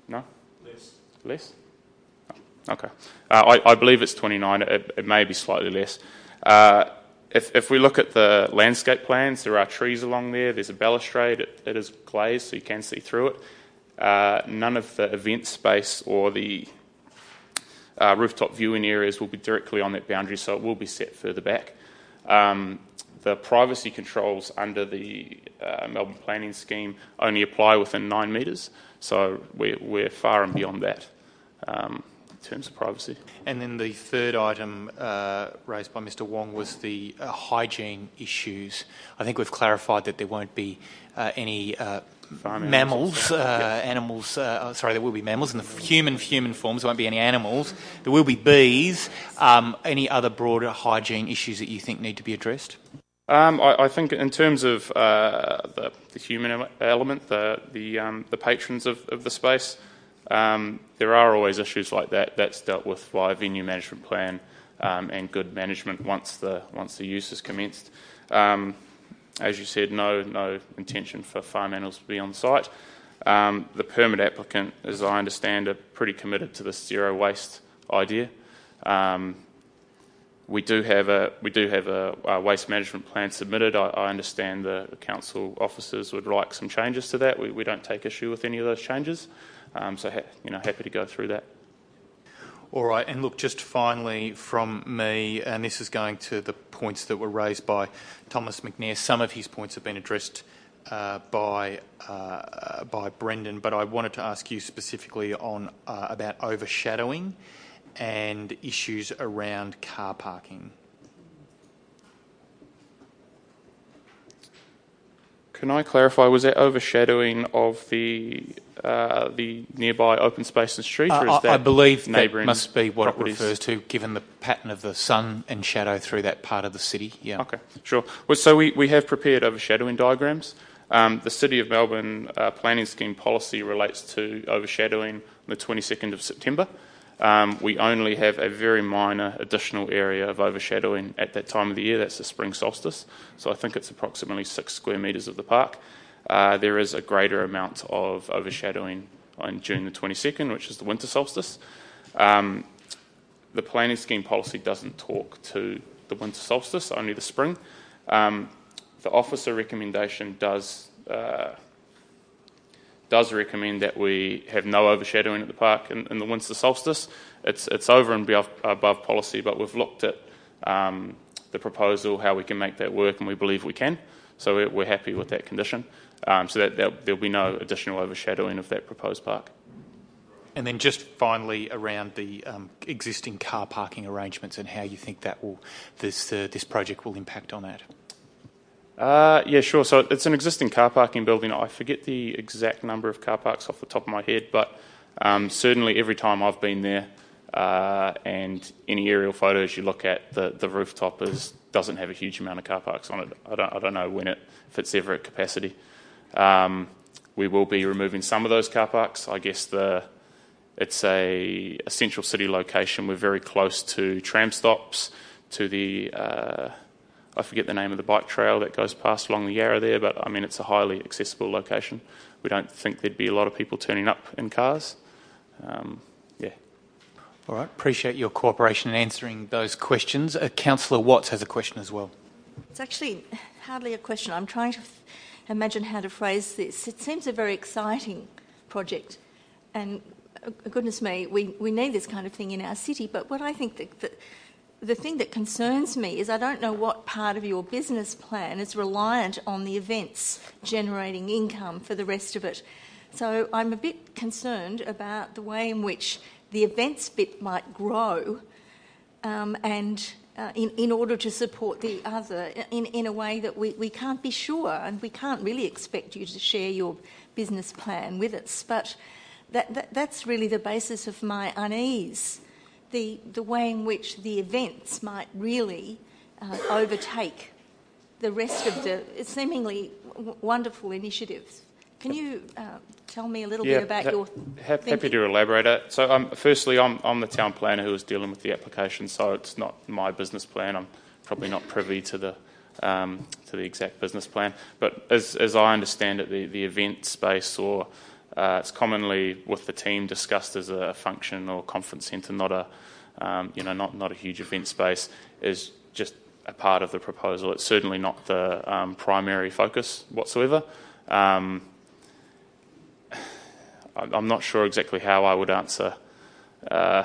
No? Less. Less? Oh, okay. Uh, I, I believe it's twenty-nine. It, it may be slightly less. Uh, if, if we look at the landscape plans, there are trees along there. There's a balustrade. It, it is glazed, so you can see through it. Uh, none of the event space or the uh, rooftop viewing areas will be directly on that boundary, so it will be set further back. Um, the privacy controls under the uh, Melbourne planning scheme only apply within nine metres, so we're, we're far and beyond that um, in terms of privacy. And then the third item uh, raised by Mr Wong was the uh, hygiene issues. I think we've clarified that there won't be uh, any uh, Farm mammals, animals, uh, yep. animals, uh, sorry, there will be mammals in the human human forms, there won't be any animals. There will be bees. Um, any other broader hygiene issues that you think need to be addressed? Um, I, I think in terms of uh, the, the human element, the the, um, the patrons of, of the space, um, there are always issues like that. That's dealt with via venue management plan um, and good management once the once the use is commenced. Um, As you said, no no intention for farm animals to be on site. Um, the permit applicant, as I understand, are pretty committed to this zero waste idea. Um, we do have a we do have a, a waste management plan submitted. I, I understand the council officers would like some changes to that. We, we don't take issue with any of those changes. Um, so ha- you know, happy to go through that. All right, and look, just finally from me, and this is going to the points that were raised by Thomas McNair. Some of his points have been addressed uh, by uh, by Brendan, but I wanted to ask you specifically on uh, about overshadowing and issues around car parking. Can I clarify, was that overshadowing of the uh, the nearby open space and street, or is Uh, that I believe that neighbouring must be what properties? it refers to, given the pattern of the sun and shadow through that part of the city. Yeah. Okay, sure. Well, so we, we have prepared overshadowing diagrams. Um, the City of Melbourne uh, planning scheme policy relates to overshadowing on the twenty-second of September. Um, we only have a very minor additional area of overshadowing at that time of the year. That's the spring solstice. So I think it's approximately six square metres of the park. Uh, there is a greater amount of overshadowing on June the twenty-second, which is the winter solstice. Um, the planning scheme policy doesn't talk to the winter solstice, only the spring. Um, the officer recommendation does uh, does recommend that we have no overshadowing at the park in, in the winter solstice. It's it's over and above, above policy, but we've looked at um, the proposal, how we can make that work, and we believe we can. So we're, we're happy with that condition. Um, so that there'll, there'll be no additional overshadowing of that proposed park. And then just finally around the um, existing car parking arrangements and how you think that will this uh, this project will impact on that. Uh, yeah, sure. So it's an existing car parking building. I forget the exact number of car parks off the top of my head, but um, certainly every time I've been there uh, and any aerial photos you look at, the, the rooftop is, doesn't have a huge amount of car parks on it. I don't, I don't know when it, if it's ever at capacity. Um, we will be removing some of those car parks. I guess the it's a, a central city location. We're very close to tram stops, to the... Uh, I forget the name of the bike trail that goes past along the Yarra there, but I mean, it's a highly accessible location. We don't think there'd be a lot of people turning up in cars. Um, yeah. All right, appreciate your cooperation in answering those questions. Uh, Councillor Watts has a question as well. It's actually hardly a question. I'm trying to f- imagine how to phrase this. It seems a very exciting project, and uh, goodness me, we, we need this kind of thing in our city, but what I think that... that the thing that concerns me is I don't know what part of your business plan is reliant on the events generating income for the rest of it. So I'm a bit concerned about the way in which the events bit might grow um, and uh, in, in order to support the other in, in a way that we, we can't be sure, and we can't really expect you to share your business plan with us. But that, that that's really the basis of my unease. The, the way in which the events might really uh, overtake the rest of the seemingly w- wonderful initiatives. Can you uh, tell me a little yeah, bit about ha- your ha- thinking? Happy to elaborate it. So um, firstly, I'm, I'm the town planner who is dealing with the application, so it's not my business plan. I'm probably not privy to the um, to the exact business plan. But as, as I understand it, the, the event space or Uh, it's commonly with the team discussed as a function or conference centre, not a um, you know not not a huge event space. Is just a part of the proposal. It's certainly not the um, primary focus whatsoever. Um, I'm not sure exactly how I would answer. Uh,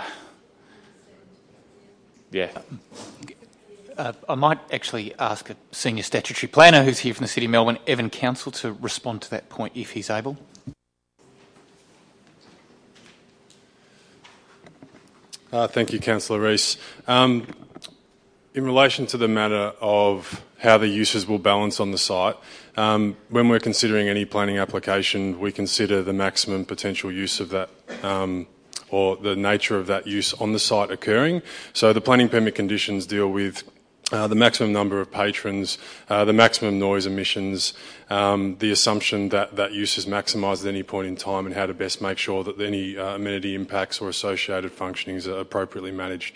yeah. Uh, I might actually ask a senior statutory planner who's here from the City of Melbourne, Evan Council, to respond to that point if he's able. Uh, thank you, Councillor Rees. Um, in relation to the matter of how the uses will balance on the site, um, when we're considering any planning application, we consider the maximum potential use of that um, or the nature of that use on the site occurring. So the planning permit conditions deal with Uh, the maximum number of patrons, uh, the maximum noise emissions, um, the assumption that that use is maximised at any point in time, and how to best make sure that any uh, amenity impacts or associated functionings are appropriately managed.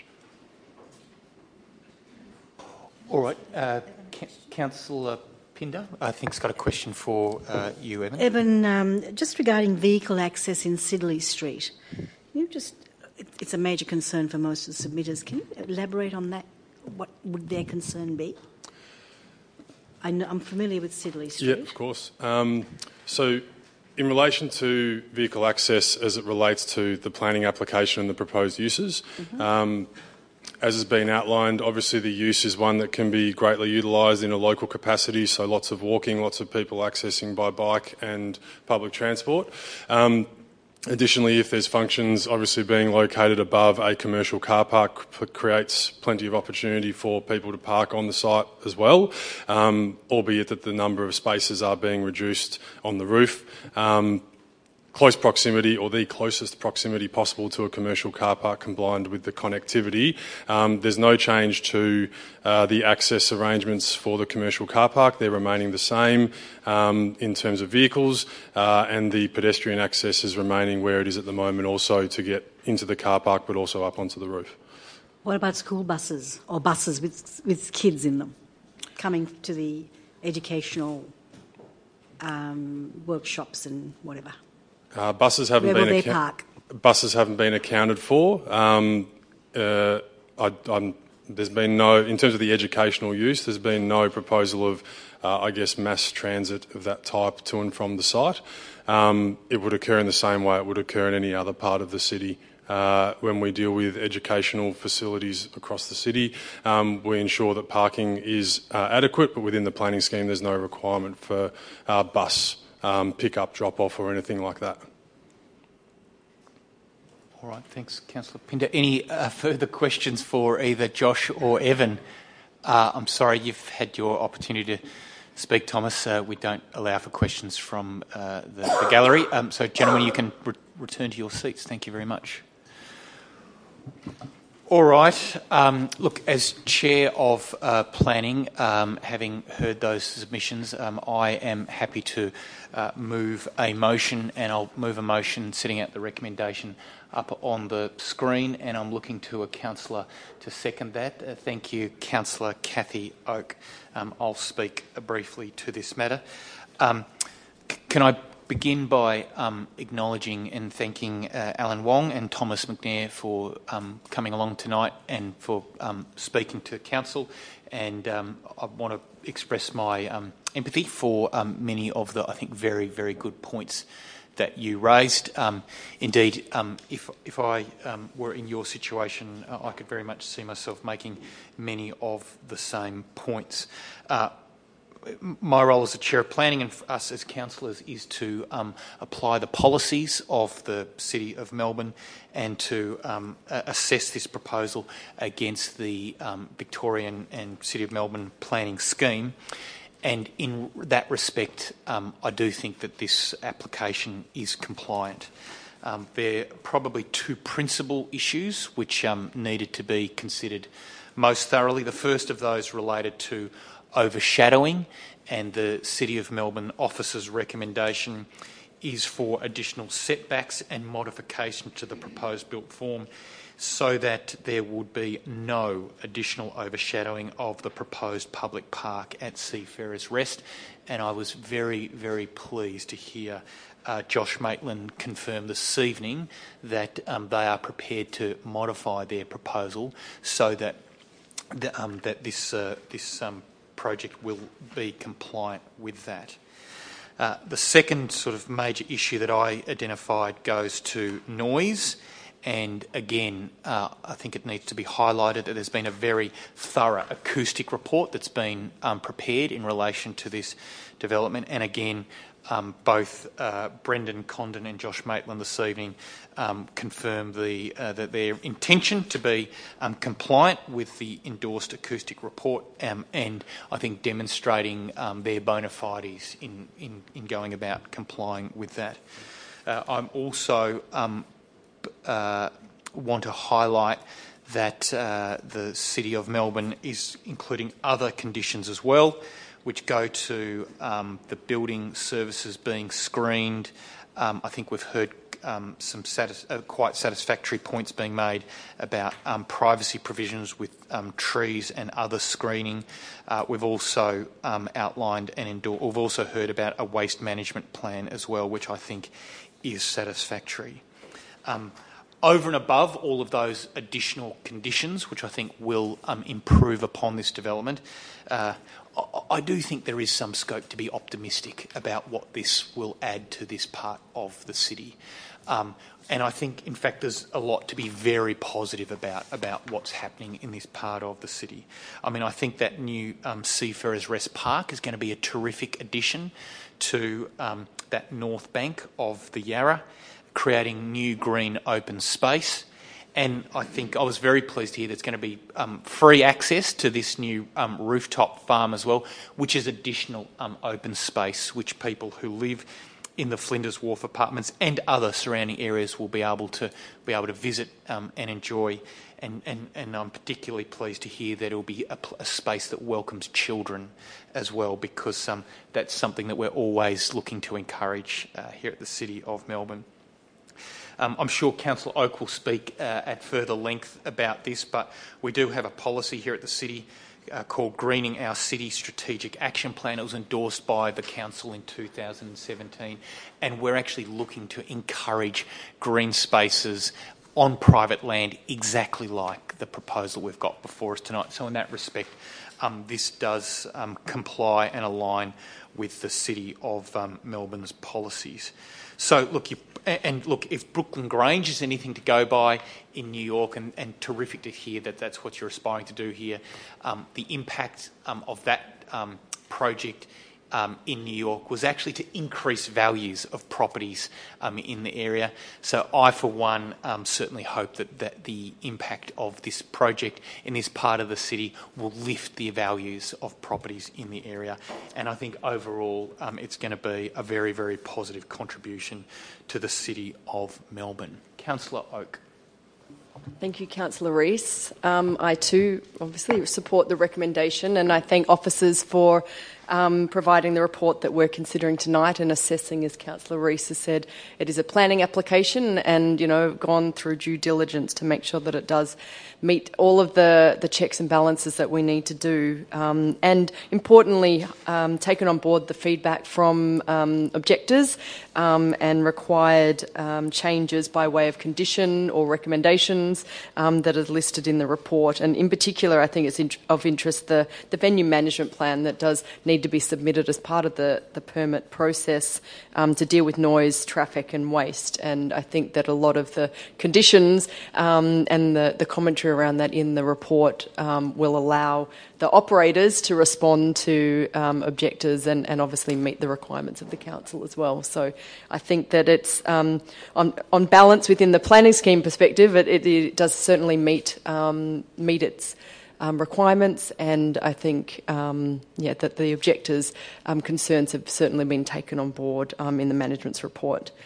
All right. Uh, Councillor Pinder, I think, has got a question for uh, you, Evan. Evan, um, just regarding vehicle access in Siddeley Street, can you just, it's a major concern for most of the submitters. Can you elaborate on that? What would their concern be? I know, I'm familiar with Siddeley Street. Yeah, of course. Um, so in relation to vehicle access as it relates to the planning application and the proposed uses, mm-hmm. um, as has been outlined, obviously the use is one that can be greatly utilised in a local capacity, so lots of walking, lots of people accessing by bike and public transport. Um, Additionally, if there's functions obviously being located above a commercial car park, creates plenty of opportunity for people to park on the site as well, um, albeit that the number of spaces are being reduced on the roof. Um, close proximity, or the closest proximity possible to a commercial car park combined with the connectivity. Um, there's no change to uh, the access arrangements for the commercial car park. They're remaining the same um, in terms of vehicles, uh, and the pedestrian access is remaining where it is at the moment, also to get into the car park but also up onto the roof. What about school buses or buses with, with kids in them coming to the educational um, workshops and whatever? Uh, buses haven't Where been will they park? Buses haven't been accounted for. Um, uh, I, I'm, there's been no, in terms of the educational use, there's been no proposal of, uh, I guess, mass transit of that type to and from the site. Um, it would occur in the same way it would occur in any other part of the city. Uh, when we deal with educational facilities across the city, um, we ensure that parking is uh, adequate, but within the planning scheme there's no requirement for uh, bus Um, pick up, drop off, or anything like that. All right, thanks, Councillor Pinder. Any uh, further questions for either Josh or Evan? Uh, I'm sorry, you've had your opportunity to speak, Thomas. Uh, we don't allow for questions from uh, the, the gallery. Um, so, gentlemen, you can re- return to your seats. Thank you very much. All right. Um, look, as Chair of uh, Planning, um, having heard those submissions, um, I am happy to uh, move a motion, and I'll move a motion setting out the recommendation up on the screen, and I'm looking to a councillor to second that. Uh, thank you, Councillor Cathy Oak. Um, I'll speak briefly to this matter. Um, c- can I begin by um, acknowledging and thanking uh, Alan Wong and Thomas McNair for um, coming along tonight and for um, speaking to Council. And um, I want to express my um, empathy for um, many of the, I think, very, very good points that you raised. Um, indeed, um, if, if I um, were in your situation, uh, I could very much see myself making many of the same points. Uh, My role as the Chair of Planning and for us as councillors is to um, apply the policies of the City of Melbourne and to um, assess this proposal against the um, Victorian and City of Melbourne planning scheme. And in that respect, um, I do think that this application is compliant. Um, there are probably two principal issues which um, needed to be considered most thoroughly. The first of those related to overshadowing, and the City of Melbourne officer's recommendation is for additional setbacks and modification to the proposed built form so that there would be no additional overshadowing of the proposed public park at Seafarers Rest. And I was very, very pleased to hear uh, Josh Maitland confirm this evening that um, they are prepared to modify their proposal so that the, um, that this uh, this um, project will be compliant with that. Uh, the second sort of major issue that I identified goes to noise. And again, uh, I think it needs to be highlighted that there's been a very thorough acoustic report that's been um, prepared in relation to this development. And again, um, both uh, Brendan Condon and Josh Maitland this evening um, confirmed the, uh, that their intention to be um, compliant with the endorsed acoustic report, um, and I think demonstrating um, their bona fides in, in, in going about complying with that. Uh, I'm also um, Uh, want to highlight that uh, the City of Melbourne is including other conditions as well, which go to um, the building services being screened. Um, I think we've heard um, some satis uh, quite satisfactory points being made about um, privacy provisions with um, trees and other screening. Uh, we've also um, outlined and endorsed, we've also heard about a waste management plan as well, which I think is satisfactory. Um, over and above all of those additional conditions, which I think will um, improve upon this development, uh, I, I do think there is some scope to be optimistic about what this will add to this part of the city. Um, and I think, in fact, there's a lot to be very positive about, about what's happening in this part of the city. I mean, I think that new um, Seafarers Rest Park is going to be a terrific addition to um, that north bank of the Yarra, creating new green open space. And I think I was very pleased to hear there's going to be um, free access to this new um, rooftop farm as well, which is additional um, open space which people who live in the Flinders Wharf apartments and other surrounding areas will be able to be able to visit um, and enjoy. And, and, and I'm particularly pleased to hear that it will be a, a space that welcomes children as well, because um, that's something that we're always looking to encourage uh, here at the City of Melbourne. Um, I'm sure Councillor Oak will speak uh, at further length about this, but we do have a policy here at the City uh, called Greening Our City Strategic Action Plan. It was endorsed by the Council in two thousand seventeen, and we're actually looking to encourage green spaces on private land exactly like the proposal we've got before us tonight. So in that respect, um, this does um, comply and align with the City of um, Melbourne's policies. So, look, you, and look, if Brooklyn Grange is anything to go by in New York, and, and terrific to hear that that's what you're aspiring to do here, um, the impact um, of that um, project um, in New York was actually to increase values of properties um, in the area. So I, for one, um, certainly hope that, that the impact of this project in this part of the city will lift the values of properties in the area. And I think overall um, it's going to be a very, very positive contribution to the City of Melbourne. Councillor Oak. Thank you, Councillor Rees. Um, I too obviously support the recommendation, and I thank officers for um, providing the report that we're considering tonight and assessing, as Councillor Rees has said. It is a planning application, and, you know, gone through due diligence to make sure that it does meet all of the, the checks and balances that we need to do. Um, and importantly, um, taken on board the feedback from um, objectors um, and required um, changes by way of condition or recommendations um, that are listed in the report. And in particular, I think it's in, of interest the, the venue management plan that does need to be submitted as part of the, the permit process um, to deal with noise, traffic and waste. And I think that a lot of the conditions um, and the, the commentary around that in the report um, will allow the operators to respond to um, objectors and, and obviously meet the requirements of the council as well. So I think that it's um, on, on balance within the planning scheme perspective, it, it, it does certainly meet um, meet its um, requirements, and I think um, yeah that the objectors' um, concerns have certainly been taken on board um, in the management's report.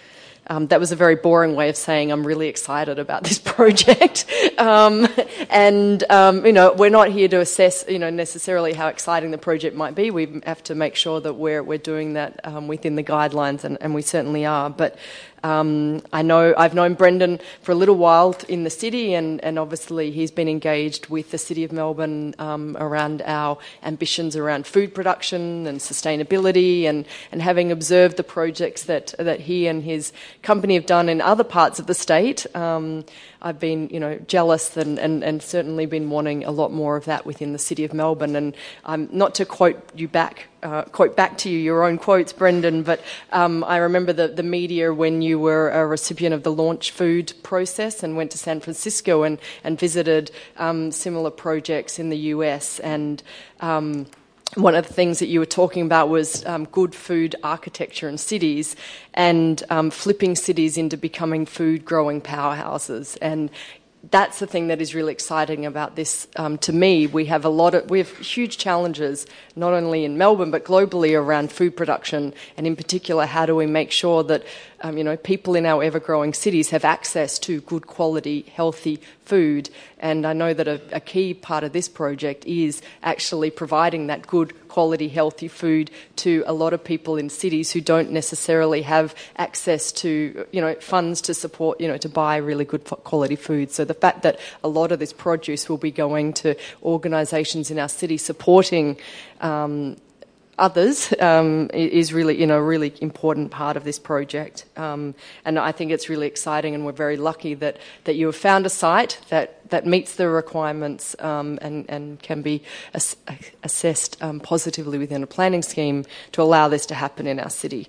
Um, that was a very boring way of saying I'm really excited about this project. um, and, um, you know, we're not here to assess, you know, necessarily how exciting the project might be. We have to make sure that we're, we're doing that um, within the guidelines, and, and we certainly are. But Um, I know I've known Brendan for a little while in the city, and, and obviously he's been engaged with the City of Melbourne um, around our ambitions around food production and sustainability, and, and having observed the projects that that he and his company have done in other parts of the state. Um, I've been, you know, jealous and, and, and certainly been wanting a lot more of that within the City of Melbourne. And um, not to quote you back, uh, quote back to you your own quotes, Brendan, but um, I remember the, the media when you were a recipient of the launch food process and went to San Francisco and, and visited um, similar projects in the U S. And um, one of the things that you were talking about was um, good food architecture in cities, and um, flipping cities into becoming food-growing powerhouses. And that's the thing that is really exciting about this. Um, to me, we have a lot of we have huge challenges, not only in Melbourne but globally, around food production, and in particular, how do we make sure that um, you know people in our ever-growing cities have access to good quality, healthy food. And I know that a, a key part of this project is actually providing that good quality, healthy food to a lot of people in cities who don't necessarily have access to, you know, funds to support, you know, to buy really good quality food. So the fact that a lot of this produce will be going to organisations in our city supporting um, others um, is really, you know, a really important part of this project. Um, and I think it's really exciting, and we're very lucky that, that you have found a site that, that meets the requirements um, and, and can be ass- assessed um, positively within a planning scheme to allow this to happen in our city.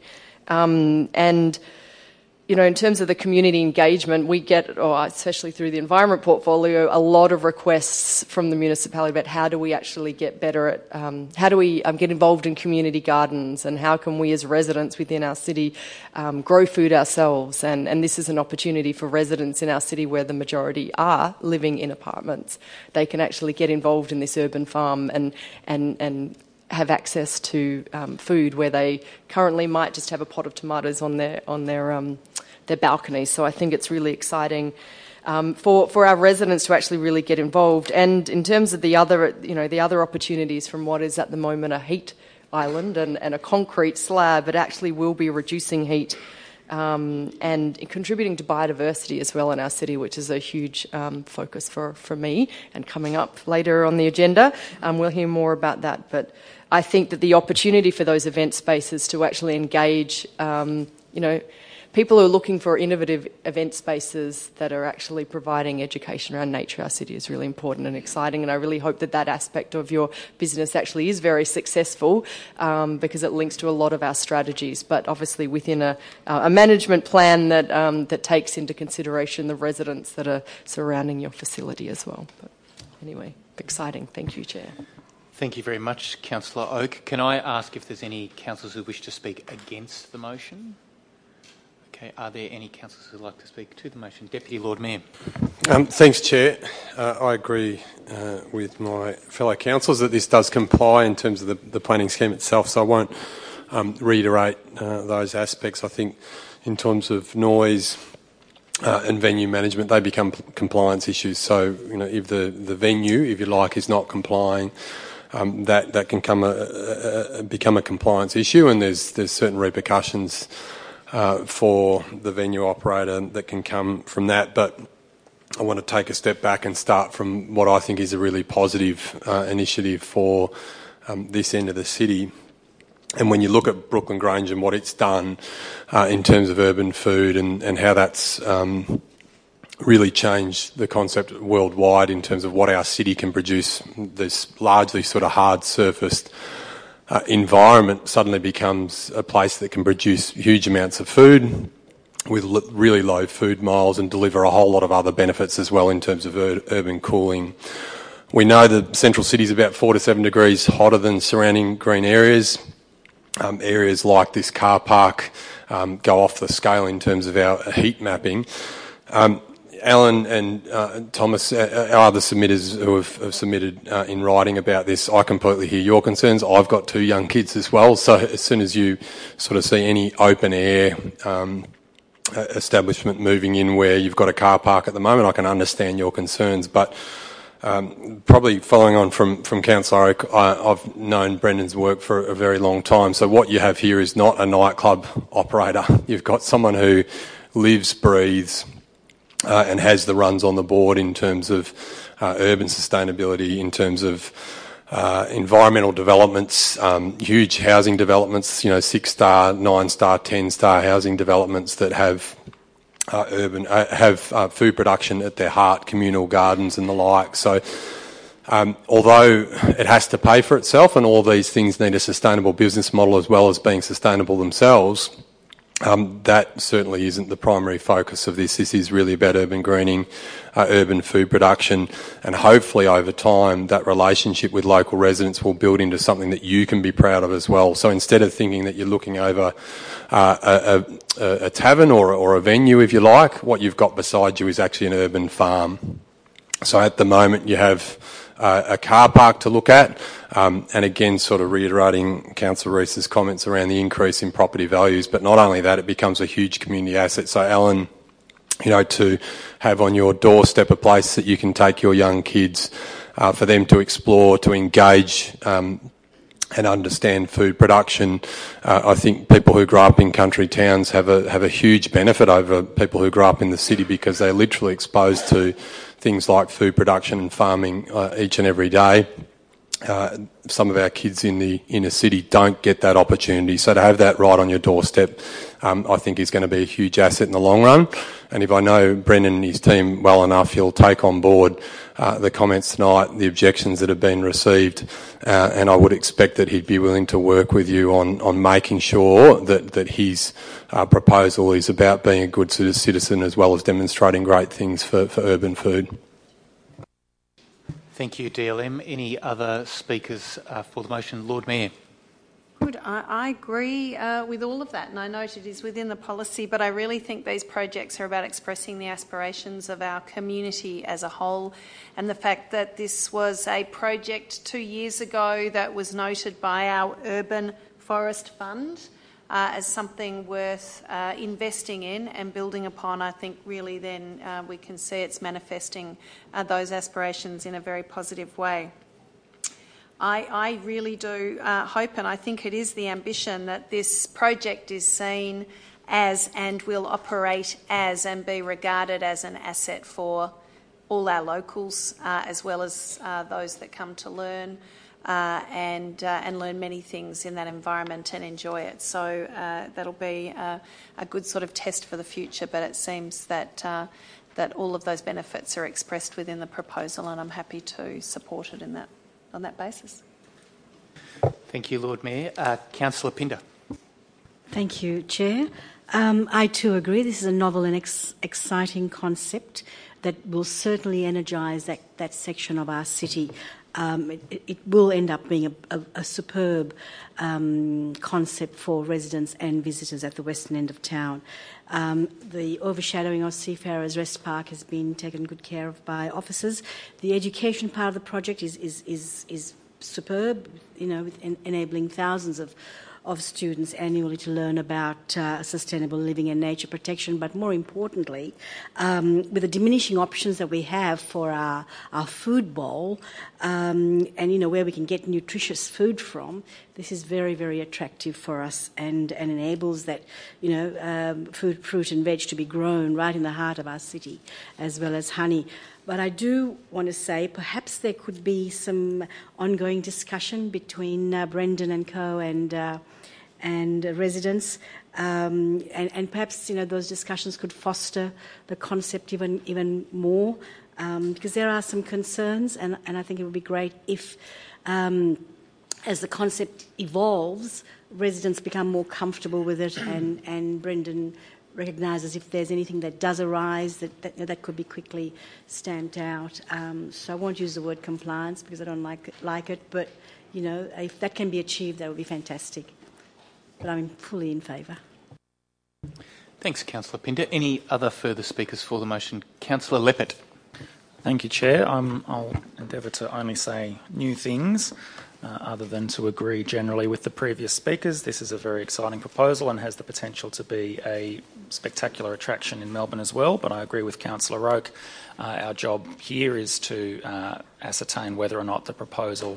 Um, and You know, in terms of the community engagement, we get, or especially through the environment portfolio, a lot of requests from the municipality about how do we actually get better at, um, how do we um, get involved in community gardens, and how can we as residents within our city um, grow food ourselves. And, and this is an opportunity for residents in our city where the majority are living in apartments. They can actually get involved in this urban farm and and and have access to um, food where they currently might just have a pot of tomatoes on their on their um, their balconies. So I think it's really exciting um, for for our residents to actually really get involved. And in terms of the other, you know, the other opportunities from what is at the moment a heat island and, and a concrete slab, it actually will be reducing heat um, and contributing to biodiversity as well in our city, which is a huge um, focus for for me. And coming up later on the agenda, um, we'll hear more about that. But I think that the opportunity for those event spaces to actually engage, um, you know, people who are looking for innovative event spaces that are actually providing education around nature, our city, is really important and exciting. And I really hope that that aspect of your business actually is very successful um, because it links to a lot of our strategies, but obviously within a, a management plan that um, that takes into consideration the residents that are surrounding your facility as well. But anyway, exciting. Thank you, Chair. Thank you very much, Councillor Oak. Can I ask if there's any councillors who wish to speak against the motion? Okay, are there any councillors who would like to speak to the motion? Deputy Lord Mayor. Um, thanks, Chair. Uh, I agree uh, with my fellow councillors that this does comply in terms of the, the planning scheme itself, so I won't um, reiterate uh, those aspects. I think in terms of noise uh, and venue management, they become compliance issues. So, you know, if the, the venue, if you like, is not complying, Um, that that can come a, a, a, become a compliance issue, and there's there's certain repercussions uh, for the venue operator that can come from that. But I want to take a step back and start from what I think is a really positive uh, initiative for um, this end of the city. And when you look at Brooklyn Grange and what it's done uh, in terms of urban food and, and how that's um, really changed the concept worldwide in terms of what our city can produce, this largely sort of hard-surfaced uh, environment suddenly becomes a place that can produce huge amounts of food with l- really low food miles and deliver a whole lot of other benefits as well in terms of ur- urban cooling. We know the central city is about four to seven degrees hotter than surrounding green areas. Um, areas like this car park um, go off the scale in terms of our heat mapping. Um, Alan and uh, Thomas, uh, our other submitters who have, have submitted uh, in writing about this, I completely hear your concerns. I've got two young kids as well, so as soon as you sort of see any open air um, establishment moving in where you've got a car park at the moment. I can understand your concerns, but um, probably following on from, from Councillor Oak, I, I've known Brendan's work for a very long time. So what you have here is not a nightclub operator. You've got someone who lives, breathes, uh, and has the runs on the board in terms of uh, urban sustainability, in terms of Uh, environmental developments, um, huge housing developments, you know, six-star, nine-star, ten-star housing developments that have uh, urban uh, have uh, food production at their heart, communal gardens and the like. So, um, although it has to pay for itself, and all these things need a sustainable business model as well as being sustainable themselves, Um, that certainly isn't the primary focus of this. This is really about urban greening, uh, urban food production, and hopefully over time that relationship with local residents will build into something that you can be proud of as well. So instead of thinking that you're looking over uh, a, a, a tavern or, or a venue, if you like, what you've got beside you is actually an urban farm. So at the moment you have uh, a car park to look at. Um, and again, sort of reiterating Councillor Rees's comments around the increase in property values, but not only that, it becomes a huge community asset. So, Alan, you know, to have on your doorstep a place that you can take your young kids, uh, for them to explore, to engage, um, and understand food production. Uh, I think people who grow up in country towns have a have a huge benefit over people who grow up in the city, because they're literally exposed to things like food production and farming uh, each and every day. Uh, some of our kids in the inner city don't get that opportunity. So to have that right on your doorstep, um, I think is going to be a huge asset in the long run. And if I know Brendan and his team well enough, he'll take on board uh, the comments tonight, the objections that have been received, uh, and I would expect that he'd be willing to work with you on, on making sure that, that his uh, proposal is about being a good citizen as well as demonstrating great things for, for urban food. Thank you, D L M. Any other speakers uh, for the motion? Lord Mayor. Good. I, I agree uh, with all of that, and I note it is within the policy, but I really think these projects are about expressing the aspirations of our community as a whole, and the fact that this was a project two years ago that was noted by our Urban Forest Fund Uh, as something worth uh, investing in and building upon. I think really then uh, we can see it's manifesting uh, those aspirations in a very positive way. I, I really do uh, hope, and I think it is the ambition, that this project is seen as and will operate as and be regarded as an asset for all our locals, uh, as well as uh, those that come to learn Uh, and uh, and learn many things in that environment and enjoy it. So uh, that'll be a, a good sort of test for the future. But it seems that uh, that all of those benefits are expressed within the proposal, and I'm happy to support it in that on that basis. Thank you, Lord Mayor. Uh, Councillor Pinder. Thank you, Chair. Um, I too agree. This is a novel and ex- exciting concept that will certainly energise that, that section of our city. Um, it, it will end up being a, a, a superb um, concept for residents and visitors at the western end of town. Um, the overshadowing of Seafarers Rest Park has been taken good care of by officers. The education part of the project is is is, is superb, you know, with en- enabling thousands of of students annually to learn about uh, sustainable living and nature protection, but more importantly, um, with the diminishing options that we have for our, our food bowl, um, and you know where we can get nutritious food from, this is very, very attractive for us, and, and enables that you know um, food, fruit and veg to be grown right in the heart of our city, as well as honey. But I do want to say perhaps there could be some ongoing discussion between uh, Brendan and co and uh, and uh, residents, um, and, and perhaps you know those discussions could foster the concept even even more, um, because there are some concerns, and, and I think it would be great if, um, as the concept evolves, residents become more comfortable with it, and and Brendan recognises if there's anything that does arise that that, that could be quickly stamped out. Um, so I won't use the word compliance because I don't like it, like it, but you know if that can be achieved, that would be fantastic. But I'm fully in favour. Thanks, Councillor Pinder. Any other further speakers for the motion? Councillor Leppert. Thank you, Chair. Um, I'll endeavour to only say new things. uh, other than to agree generally with the previous speakers. This is a very exciting proposal and has the potential to be a spectacular attraction in Melbourne as well, but I agree with Councillor Roke. Uh, our job here is to uh, ascertain whether or not the proposal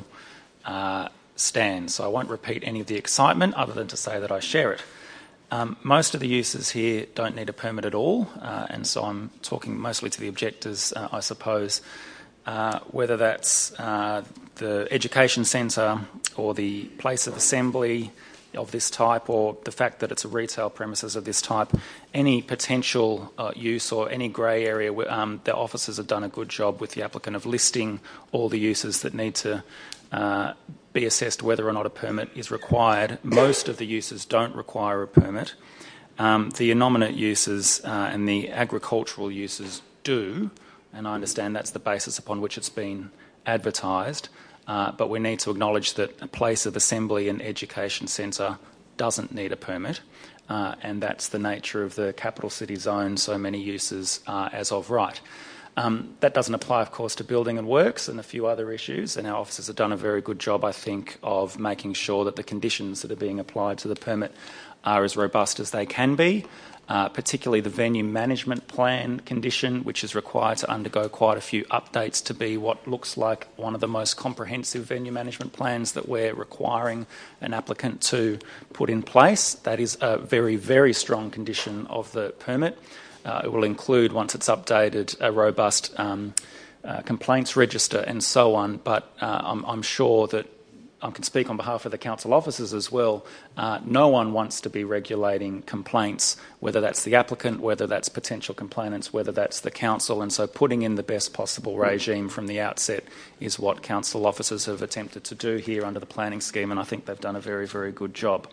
uh, stands. So I won't repeat any of the excitement other than to say that I share it. Um, most of the uses here don't need a permit at all, uh, and so I'm talking mostly to the objectors, uh, I suppose, uh, whether that's uh, the education centre or the place of assembly of this type, or the fact that it's a retail premises of this type. Any potential uh, use or any grey area, where, um, the officers have done a good job with the applicant of listing all the uses that need to uh, be assessed whether or not a permit is required. Most of the uses don't require a permit. Um, the innominate uses uh, and the agricultural uses do, and I understand that's the basis upon which it's been advertised. Uh, but we need to acknowledge that a place of assembly and education centre doesn't need a permit, uh, and that's the nature of the capital city zone, so many uses are as of right. Um, that doesn't apply, of course, to building and works and a few other issues, and our officers have done a very good job, I think, of making sure that the conditions that are being applied to the permit are as robust as they can be. Uh, particularly the venue management plan condition, which is required to undergo quite a few updates to be what looks like one of the most comprehensive venue management plans that we're requiring an applicant to put in place. That is a very, very strong condition of the permit. Uh, it will include, once it's updated, a robust um, uh, complaints register and so on, but uh, I'm, I'm sure that I can speak on behalf of the council officers as well. Uh, no one wants to be regulating complaints, whether that's the applicant, whether that's potential complainants, whether that's the council, and so putting in the best possible regime from the outset is what council officers have attempted to do here under the planning scheme, and I think they've done a very, very good job.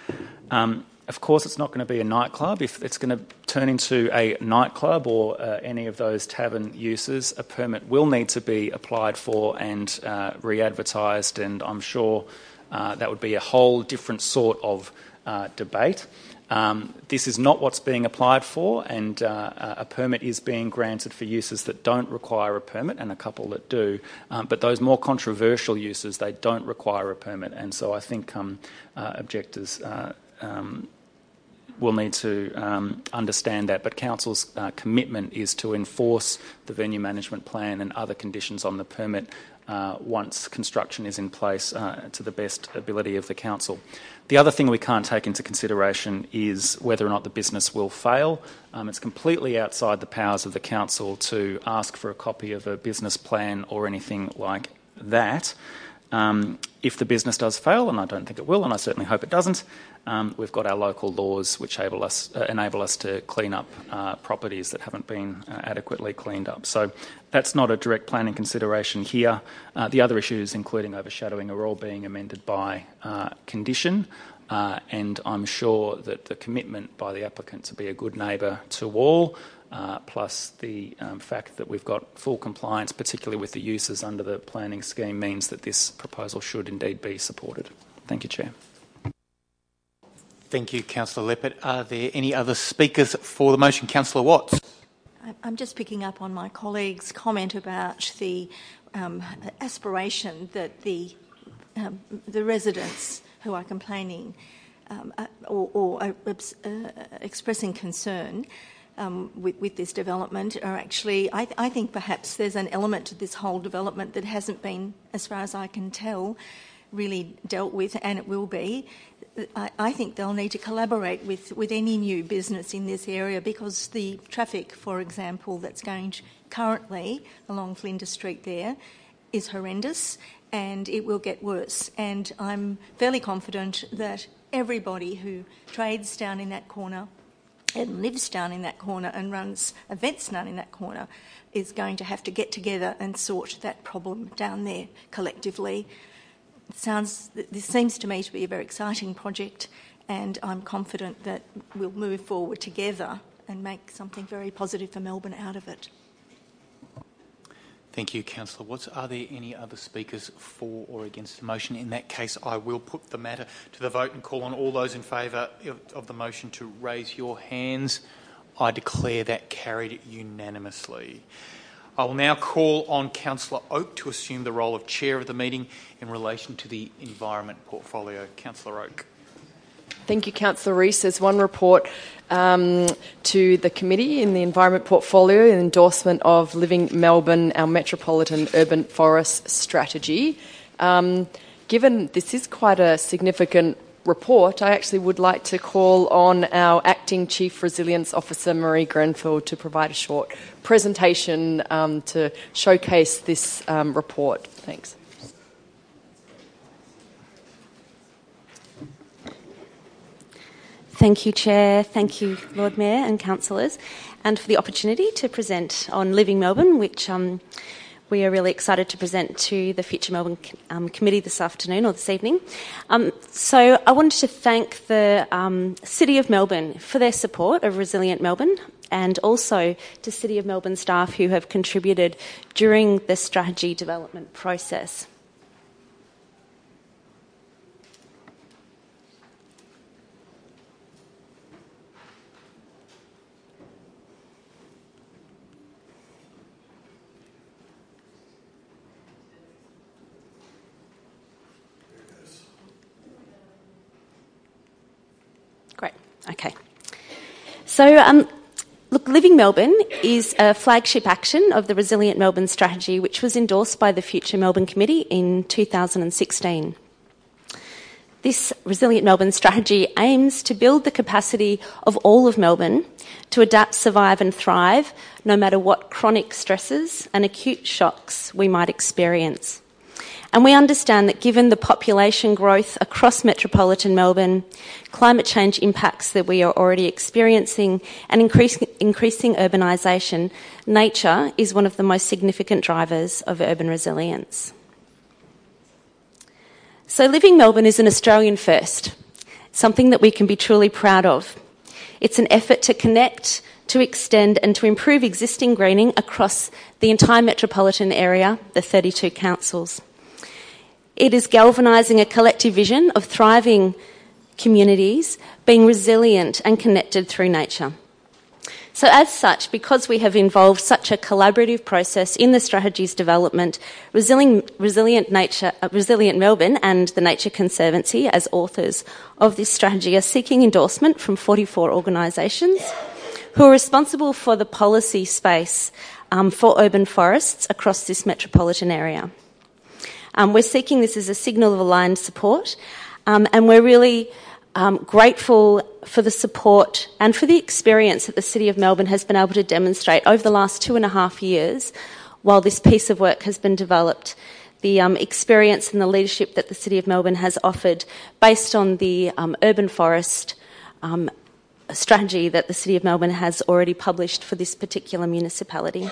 Um, Of course, it's not going to be a nightclub. If it's going to turn into a nightclub or uh, any of those tavern uses, a permit will need to be applied for and uh, re-advertised, and I'm sure uh, that would be a whole different sort of uh, debate. Um, this is not what's being applied for, and uh, a permit is being granted for uses that don't require a permit, and a couple that do. Um, but those more controversial uses, they don't require a permit, and so I think um, uh, objectors uh, um, will need to um, understand that. But Council's uh, commitment is to enforce the venue management plan and other conditions on the permit uh, once construction is in place uh, to the best ability of the Council. The other thing we can't take into consideration is whether or not the business will fail. Um, it's completely outside the powers of the Council to ask for a copy of a business plan or anything like that. Um, if the business does fail, and I don't think it will, and I certainly hope it doesn't, um, we've got our local laws which enable us, uh, enable us to clean up uh, properties that haven't been uh, adequately cleaned up. So that's not a direct planning consideration here. Uh, the other issues, including overshadowing, are all being amended by uh, condition, uh, and I'm sure that the commitment by the applicant to be a good neighbour to all, Uh, plus the um, fact that we've got full compliance, particularly with the uses under the planning scheme, means that this proposal should indeed be supported. Thank you, Chair. Thank you, Councillor Leppert. Are there any other speakers for the motion? Councillor Watts. I'm just picking up on my colleague's comment about the um, aspiration that the um, the residents who are complaining um, uh, or, or uh, uh, expressing concern Um, with, with this development are actually, I, th- I think perhaps there's an element to this whole development that hasn't been, as far as I can tell, really dealt with, and it will be. I, I think they'll need to collaborate with, with any new business in this area, because the traffic, for example, that's going to currently along Flinders Street there is horrendous, and it will get worse. And I'm fairly confident that everybody who trades down in that corner and lives down in that corner and runs events down in that corner is going to have to get together and sort that problem down there collectively. It sounds, this seems to me to be a very exciting project, and I'm confident that we'll move forward together and make something very positive for Melbourne out of it. Thank you, Councillor Watts. Are there any other speakers for or against the motion? In that case, I will put the matter to the vote and call on all those in favour of the motion to raise your hands. I declare that carried unanimously. I will now call on Councillor Oak to assume the role of Chair of the meeting in relation to the Environment Portfolio. Councillor Oak. Thank you, Councillor Rees. There's one report um, to the committee in the Environment Portfolio, an endorsement of Living Melbourne, our Metropolitan Urban Forest Strategy. Um, given this is quite a significant report, I actually would like to call on our Acting Chief Resilience Officer, Marie Grenfell, to provide a short presentation um, to showcase this um, report. Thanks. Thank you, Chair. Thank you, Lord Mayor and councillors, and for the opportunity to present on Living Melbourne, which um, we are really excited to present to the Future Melbourne um, Committee this afternoon or this evening. Um, so I wanted to thank the um, City of Melbourne for their support of Resilient Melbourne, and also to City of Melbourne staff who have contributed during the strategy development process. Great. Okay. So, um, look, Living Melbourne is a flagship action of the Resilient Melbourne strategy, which was endorsed by the Future Melbourne Committee in two thousand sixteen. This Resilient Melbourne strategy aims to build the capacity of all of Melbourne to adapt, survive and thrive, no matter what chronic stresses and acute shocks we might experience. And we understand that given the population growth across metropolitan Melbourne, climate change impacts that we are already experiencing, and increasing, increasing urbanisation, nature is one of the most significant drivers of urban resilience. So Living Melbourne is an Australian first, something that we can be truly proud of. It's an effort to connect, to extend and to improve existing greening across the entire metropolitan area, the thirty-two councils. It is galvanising a collective vision of thriving communities, being resilient and connected through nature. So as such, because we have involved such a collaborative process in the strategy's development, Resilient, Resilient, Nature, uh, Resilient Melbourne and the Nature Conservancy, as authors of this strategy, are seeking endorsement from forty-four organisations who are responsible for the policy space um, for urban forests across this metropolitan area. Um, we're seeking this as a signal of aligned support, um, and we're really um, grateful for the support and for the experience that the City of Melbourne has been able to demonstrate over the last two and a half years while this piece of work has been developed. The um, experience and the leadership that the City of Melbourne has offered based on the um, urban forest um, strategy that the City of Melbourne has already published for this particular municipality.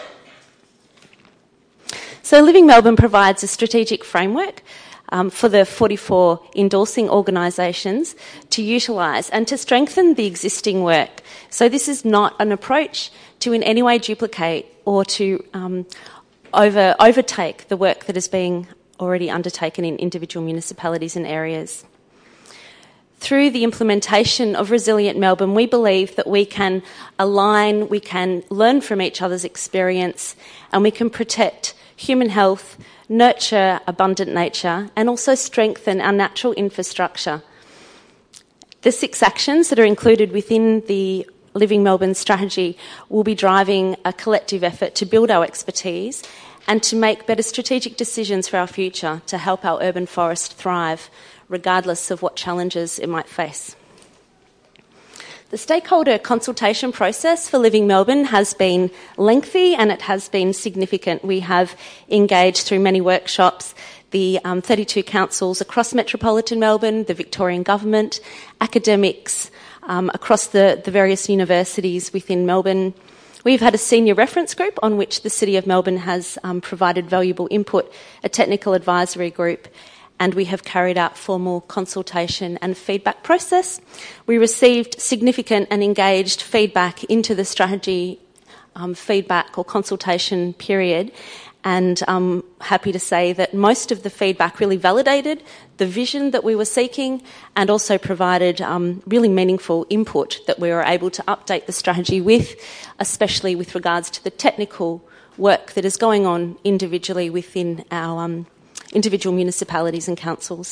So Living Melbourne provides a strategic framework um, for the forty-four endorsing organisations to utilise and to strengthen the existing work. So this is not an approach to in any way duplicate or to um, over, overtake the work that is being already undertaken in individual municipalities and areas. Through the implementation of Resilient Melbourne, we believe that we can align, we can learn from each other's experience, and we can protect human health, nurture abundant nature, and also strengthen our natural infrastructure. The six actions that are included within the Living Melbourne strategy will be driving a collective effort to build our expertise and to make better strategic decisions for our future to help our urban forest thrive, regardless of what challenges it might face. The stakeholder consultation process for Living Melbourne has been lengthy and it has been significant. We have engaged through many workshops the um, thirty-two councils across metropolitan Melbourne, the Victorian Government, academics um, across the, the various universities within Melbourne. We've had a senior reference group on which the City of Melbourne has um, provided valuable input, a technical advisory group, and we have carried out formal consultation and feedback process. We received significant and engaged feedback into the strategy um, feedback or consultation period, and I'm happy to say that most of the feedback really validated the vision that we were seeking and also provided um, really meaningful input that we were able to update the strategy with, especially with regards to the technical work that is going on individually within our um, individual municipalities and councils.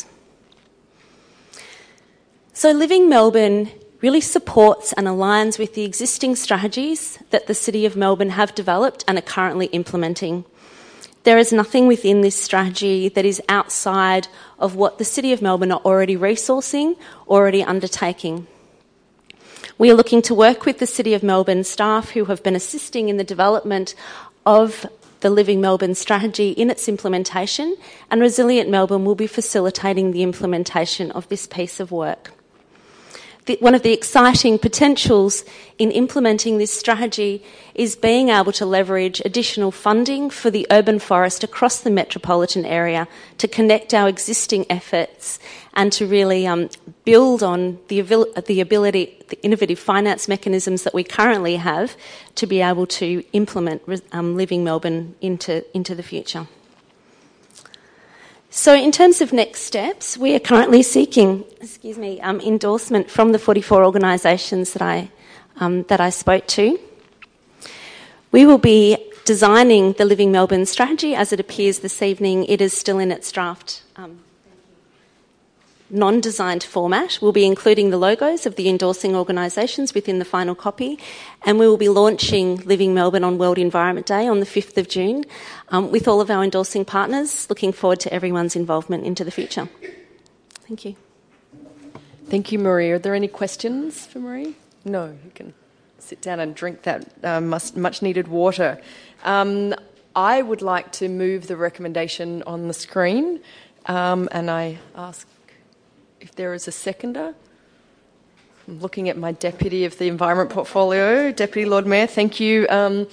So Living Melbourne really supports and aligns with the existing strategies that the City of Melbourne have developed and are currently implementing. There is nothing within this strategy that is outside of what the City of Melbourne are already resourcing, already undertaking. We are looking to work with the City of Melbourne staff who have been assisting in the development of the Living Melbourne strategy in its implementation, and Resilient Melbourne will be facilitating the implementation of this piece of work. One of the exciting potentials in implementing this strategy is being able to leverage additional funding for the urban forest across the metropolitan area to connect our existing efforts and to really um, build on the, the ability, the innovative finance mechanisms that we currently have to be able to implement um, Living Melbourne into, into the future. So in terms of next steps, we are currently seeking, excuse me, um, endorsement from the forty-four organisations that I, um, that I spoke to. We will be designing the Living Melbourne strategy as it appears this evening. It is still in its draft um, non-designed format. We'll be including the logos of the endorsing organisations within the final copy, and we will be launching Living Melbourne on World Environment Day on the fifth of June um, with all of our endorsing partners. Looking forward to everyone's involvement into the future. Thank you. Thank you, Marie. Are there any questions for Marie? No, you can sit down and drink that uh, much-needed water. Um, I would like to move the recommendation on the screen, um, and I ask if there is a seconder. I'm looking at my Deputy of the Environment Portfolio, Deputy Lord Mayor. Thank you. Um,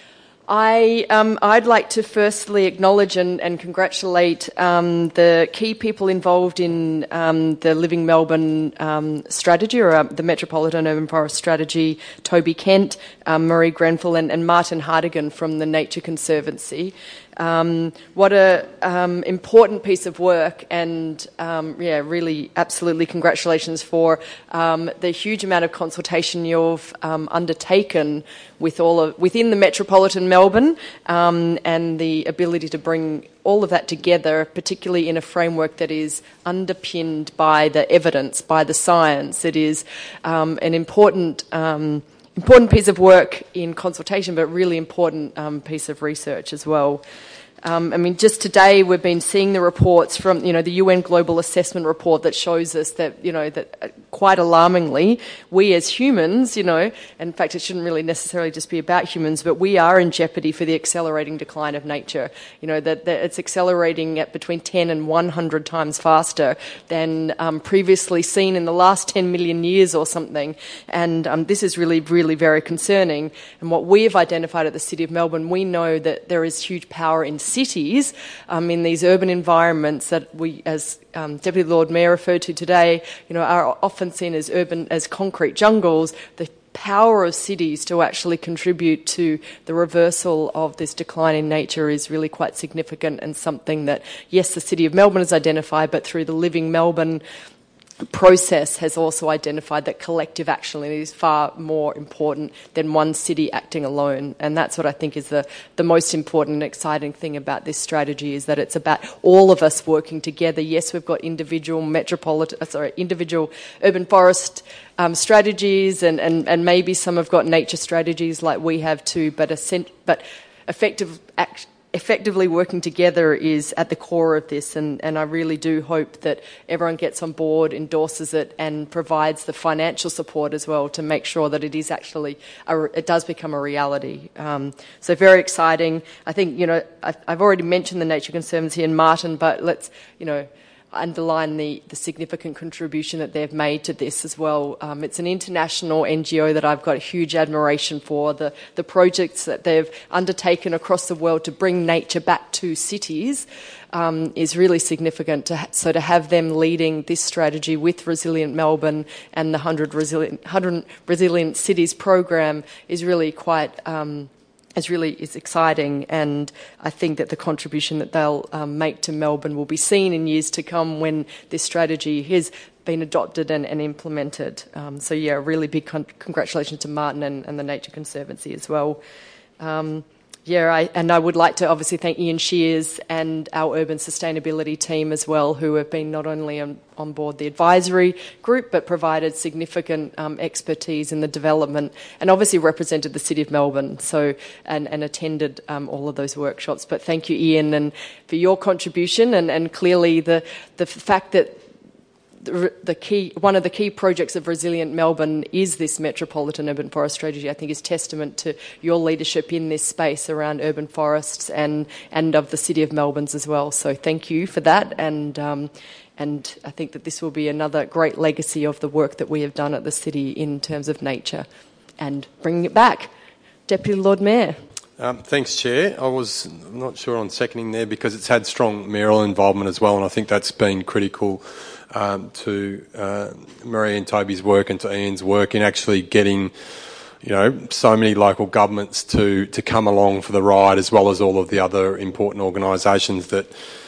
I, um, I'd like to firstly acknowledge and, and congratulate um, the key people involved in um, the Living Melbourne um, strategy, or uh, the Metropolitan Urban Forest Strategy, Toby Kent, um, Marie Grenfell and, and Martin Hardigan from the Nature Conservancy. Um, what a um, important piece of work, and um, yeah, really, absolutely, congratulations for um, the huge amount of consultation you've um, undertaken with all of within the metropolitan Melbourne, um, and the ability to bring all of that together, particularly in a framework that is underpinned by the evidence, by the science. It is um, an important. Um, Important piece of work in consultation, but really important um, piece of research as well. Um, I mean, just today we've been seeing the reports from, you know, the U N Global Assessment Report that shows us that, you know, that uh, quite alarmingly, we as humans, you know, and in fact it shouldn't really necessarily just be about humans, but we are in jeopardy for the accelerating decline of nature. You know, that, that it's accelerating at between ten and one hundred times faster than um, previously seen in the last ten million years or something. And um, this is really, really very concerning. And what we have identified at the City of Melbourne, we know that there is huge power in cities, um, in these urban environments that we, as um, Deputy Lord Mayor referred to today, you know, are often seen as urban, as concrete jungles. The power of cities to actually contribute to the reversal of this decline in nature is really quite significant, and something that, yes, the City of Melbourne has identified, but through the Living Melbourne process has also identified that collective action is far more important than one city acting alone. And that's what I think is the, the most important and exciting thing about this strategy, is that it's about all of us working together. Yes, we've got individual metropolitan, sorry, individual urban forest um, strategies, and, and, and maybe some have got nature strategies like we have too, but, a, but effective action, effectively working together is at the core of this, and, and I really do hope that everyone gets on board, endorses it, and provides the financial support as well to make sure that it is actually, a, it does become a reality. Um, so very exciting. I think, you know, I've, I've already mentioned the Nature Conservancy and Martin, but let's, you know, underline the, the significant contribution that they've made to this as well. Um, it's an international N G O that I've got huge admiration for. The, the projects that they've undertaken across the world to bring nature back to cities um, is really significant. To ha- so to have them leading this strategy with Resilient Melbourne and the one hundred Resilient, one hundred Resilient Cities program is really quite... Um, is really is exciting, and I think that the contribution that they'll um, make to Melbourne will be seen in years to come when this strategy has been adopted and, and implemented. Um, so yeah, really big con- congratulations to Martin and, and the Nature Conservancy as well. Um, Yeah, I, and I would like to obviously thank Ian Shears and our urban sustainability team as well, who have been not only on, on board the advisory group, but provided significant um, expertise in the development, and obviously represented the City of Melbourne, so and, and attended um, all of those workshops. But thank you, Ian, and for your contribution, and, and clearly the the fact that The, the key, one of the key projects of Resilient Melbourne is this Metropolitan Urban Forest Strategy, I think is testament to your leadership in this space around urban forests and, and of the City of Melbourne's as well. So thank you for that, and um, and I think that this will be another great legacy of the work that we have done at the City in terms of nature and bringing it back. Deputy Lord Mayor. Um, thanks, Chair. I was not sure on seconding there because it's had strong mayoral involvement as well, and I think that's been critical Um, to uh, Marie and Toby's work and to Ian's work in actually getting, you know, so many local governments to to come along for the ride, as well as all of the other important organisations that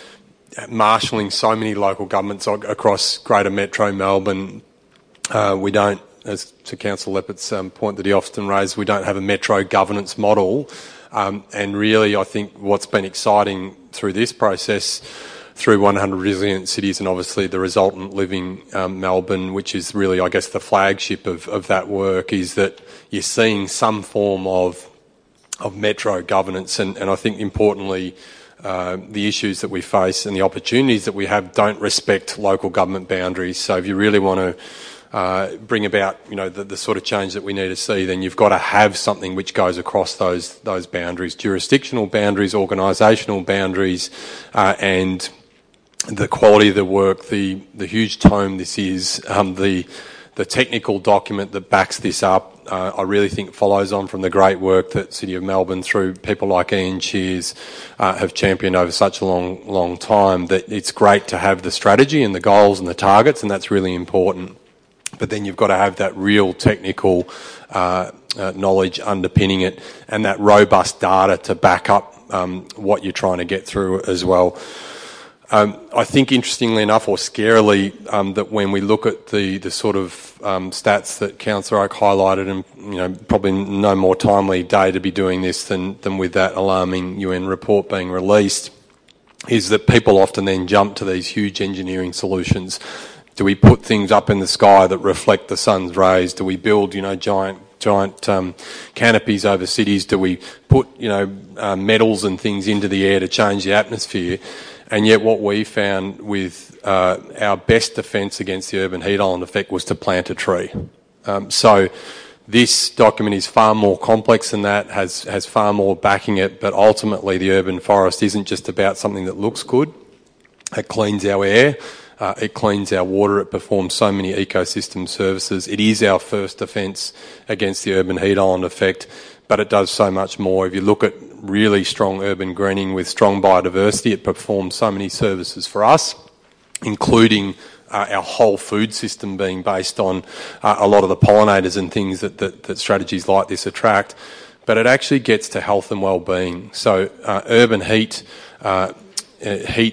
marshalling so many local governments across Greater Metro Melbourne. Uh, we don't, as to Councillor Leppett's um, point that he often raised, we don't have a metro governance model, um, and really I think what's been exciting through this process, through one hundred Resilient Cities and obviously the resultant Living um, Melbourne, which is really, I guess, the flagship of, of that work, is that you're seeing some form of of metro governance, and, and I think importantly uh, the issues that we face and the opportunities that we have don't respect local government boundaries. So if you really want to uh, bring about, you know, the, the sort of change that we need to see, then you've got to have something which goes across those those boundaries, jurisdictional boundaries, organisational boundaries, uh, and the quality of the work, the the huge tome this is, um, the the technical document that backs this up, uh, I really think follows on from the great work that City of Melbourne, through people like Ian Shears, uh, have championed over such a long, long time, that it's great to have the strategy and the goals and the targets, and that's really important. But then you've got to have that real technical uh, uh, knowledge underpinning it, and that robust data to back up um, what you're trying to get through as well. Um, I think, interestingly enough, or scarily, um, that when we look at the, the sort of um, stats that Councillor Oak highlighted, and you know, probably no more timely day to be doing this than, than with that alarming U N report being released, is that people often then jump to these huge engineering solutions. Do we put things up in the sky that reflect the sun's rays? Do we build, you know, giant giant um, canopies over cities? Do we put, you know, uh, metals and things into the air to change the atmosphere? And yet what we found with uh, our best defence against the urban heat island effect was to plant a tree. Um, so this document is far more complex than that, has, has far more backing it, but ultimately the urban forest isn't just about something that looks good. It cleans our air, uh, it cleans our water, it performs so many ecosystem services. It is our first defence against the urban heat island effect, but it does so much more. If you look at really strong urban greening with strong biodiversity, it performs so many services for us, including uh, our whole food system being based on uh, a lot of the pollinators and things that, that, that strategies like this attract. But it actually gets to health and well-being. So uh, urban heat, uh, heat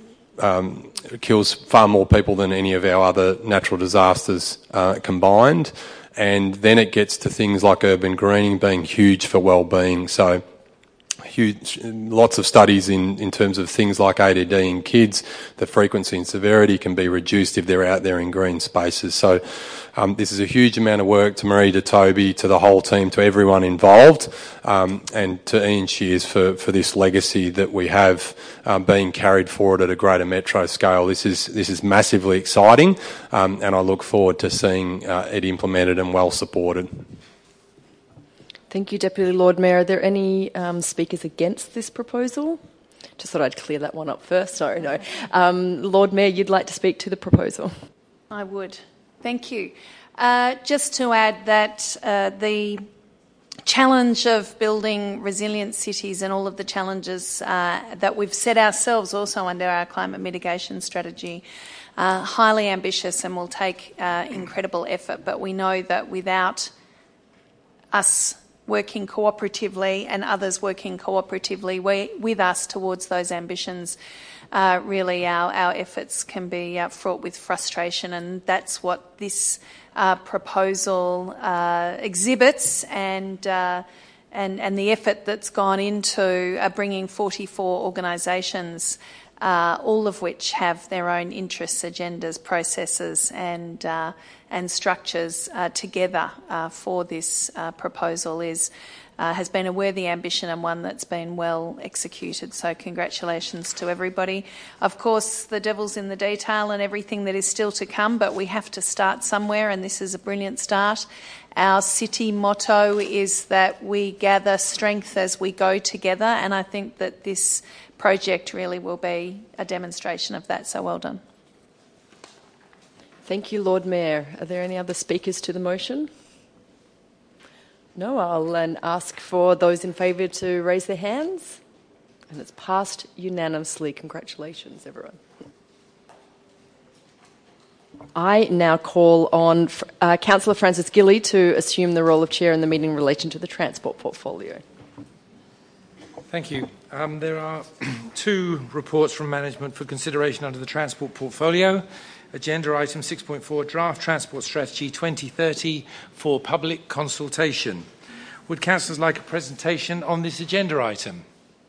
um, kills far more people than any of our other natural disasters uh, combined. And then it gets to things like urban greening being huge for well-being. So huge, lots of studies in, in terms of things like A D D in kids, the frequency and severity can be reduced if they're out there in green spaces. So um, this is a huge amount of work to Marie, to Toby, to the whole team, to everyone involved, um, and to Ian Shears for, for this legacy that we have um, being carried forward at a greater metro scale. This is this is massively exciting, um, and I look forward to seeing uh, it implemented and well supported. Thank you, Deputy Lord Mayor. Are there any um, speakers against this proposal? Just thought I'd clear that one up first. Sorry, no. Um, Lord Mayor, you'd like to speak to the proposal? I would. Thank you. Uh, just to add that uh, the challenge of building resilient cities and all of the challenges uh, that we've set ourselves also under our climate mitigation strategy, uh, highly ambitious and will take uh, incredible effort. But we know that without us working cooperatively and others working cooperatively we, with us towards those ambitions, uh, really our, our efforts can be uh, fraught with frustration, and that's what this uh, proposal uh, exhibits, and uh, and, and the effort that's gone into uh, bringing forty-four organisations, uh, all of which have their own interests, agendas, processes and uh, and structures uh, together uh, for this uh, proposal is uh, has been a worthy ambition and one that's been well executed. So congratulations to everybody. Of course, the devil's in the detail and everything that is still to come, but we have to start somewhere, and this is a brilliant start. Our city motto is that we gather strength as we go together, and I think that this project really will be a demonstration of that, so well done. Thank you, Lord Mayor. Are there any other speakers to the motion? No, I'll then ask for those in favour to raise their hands. And it's passed unanimously. Congratulations, everyone. I now call on uh, Councillor Francis Gilly to assume the role of chair in the meeting in relation to the transport portfolio. Thank you. Um, there are two reports from management for consideration under the transport portfolio. Agenda item six point four, Draft Transport Strategy twenty thirty for public consultation. Would councillors like a presentation on this agenda item?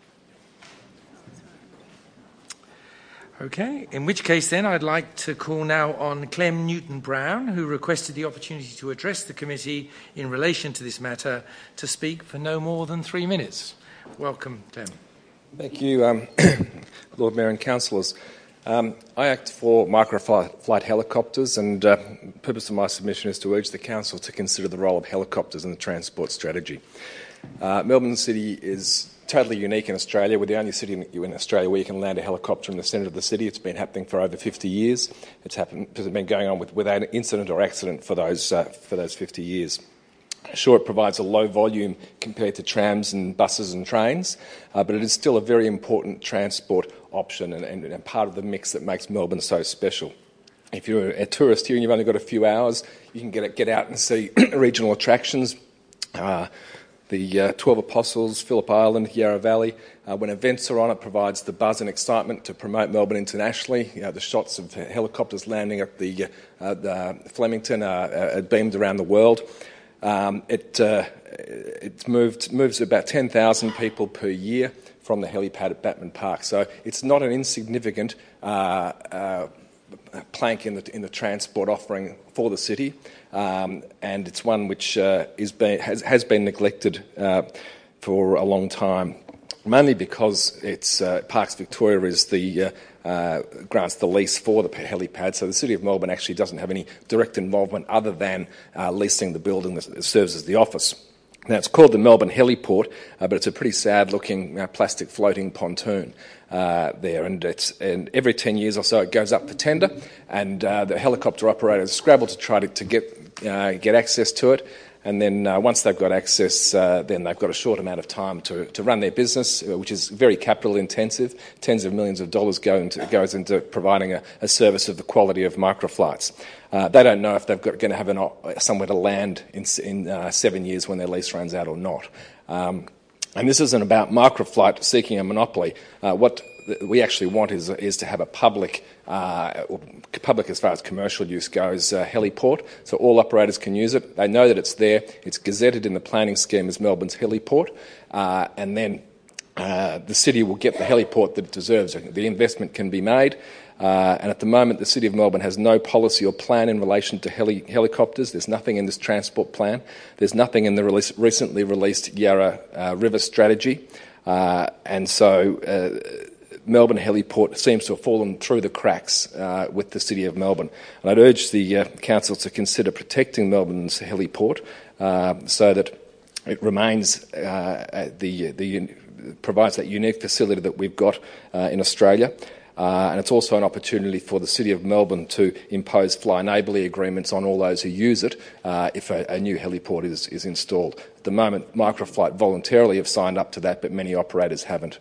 Okay, in which case then I'd like to call now on Clem Newton-Brown, who requested the opportunity to address the committee in relation to this matter, to speak for no more than three minutes. Welcome, Clem. Thank you, um, Lord Mayor and councillors. Um, I act for microflight helicopters, and uh, the purpose of my submission is to urge the council to consider the role of helicopters in the transport strategy. Uh, Melbourne City is totally unique in Australia. We're the only city in Australia where you can land a helicopter in the centre of the city. It's been happening for over fifty years. It's happened, it's been going on with, without an incident or accident for those uh, for those fifty years. Sure, it provides a low volume compared to trams and buses and trains, uh, but it is still a very important transport option and, and, and part of the mix that makes Melbourne so special. If you're a tourist here and you've only got a few hours, you can get, get out and see regional attractions. Uh, the uh, Twelve Apostles, Phillip Island, Yarra Valley. Uh, when events are on, it provides the buzz and excitement to promote Melbourne internationally. You know, the shots of helicopters landing at the, uh, the Flemington are, are beamed around the world. Um, it uh, it's moved moves about ten thousand people per year from the helipad at Batman Park. So it's not an insignificant uh, uh, plank in the in the transport offering for the city, um, and it's one which uh, is been, has has been neglected uh, for a long time, mainly because it's uh, Parks Victoria is the uh, uh, grants the lease for the helipad, so the City of Melbourne actually doesn't have any direct involvement other than uh, leasing the building that serves as the office. Now, it's called the Melbourne Heliport, uh, but it's a pretty sad-looking uh, plastic floating pontoon uh, there, and it's and every ten years or so it goes up for tender, and uh, the helicopter operators scrabble to try to, to get uh, get access to it. And then uh, once they've got access, uh, then they've got a short amount of time to, to run their business, which is very capital intensive. Tens of millions of dollars go into, goes into providing a, a service of the quality of microflights. Uh, they don't know if they've got going to have an, somewhere to land in, in uh, seven years when their lease runs out or not. Um, and this isn't about microflight seeking a monopoly. Uh, what we actually want is, is to have a public, uh, public as far as commercial use goes, uh, heliport, so all operators can use it. They know that it's there. It's gazetted in the planning scheme as Melbourne's heliport, uh, and then uh, the city will get the heliport that it deserves. The investment can be made, uh, and at the moment the City of Melbourne has no policy or plan in relation to heli- helicopters. There's nothing in this transport plan. There's nothing in the release, recently released Yarra uh, River strategy, uh, and so uh, Melbourne Heliport seems to have fallen through the cracks uh, with the City of Melbourne. And I'd urge the uh, council to consider protecting Melbourne's heliport uh, so that it remains uh, the, the provides that unique facility that we've got uh, in Australia. Uh, and it's also an opportunity for the City of Melbourne to impose fly neighbourly agreements on all those who use it uh, if a, a new heliport is, is installed. At the moment, Microflight voluntarily have signed up to that, but many operators haven't.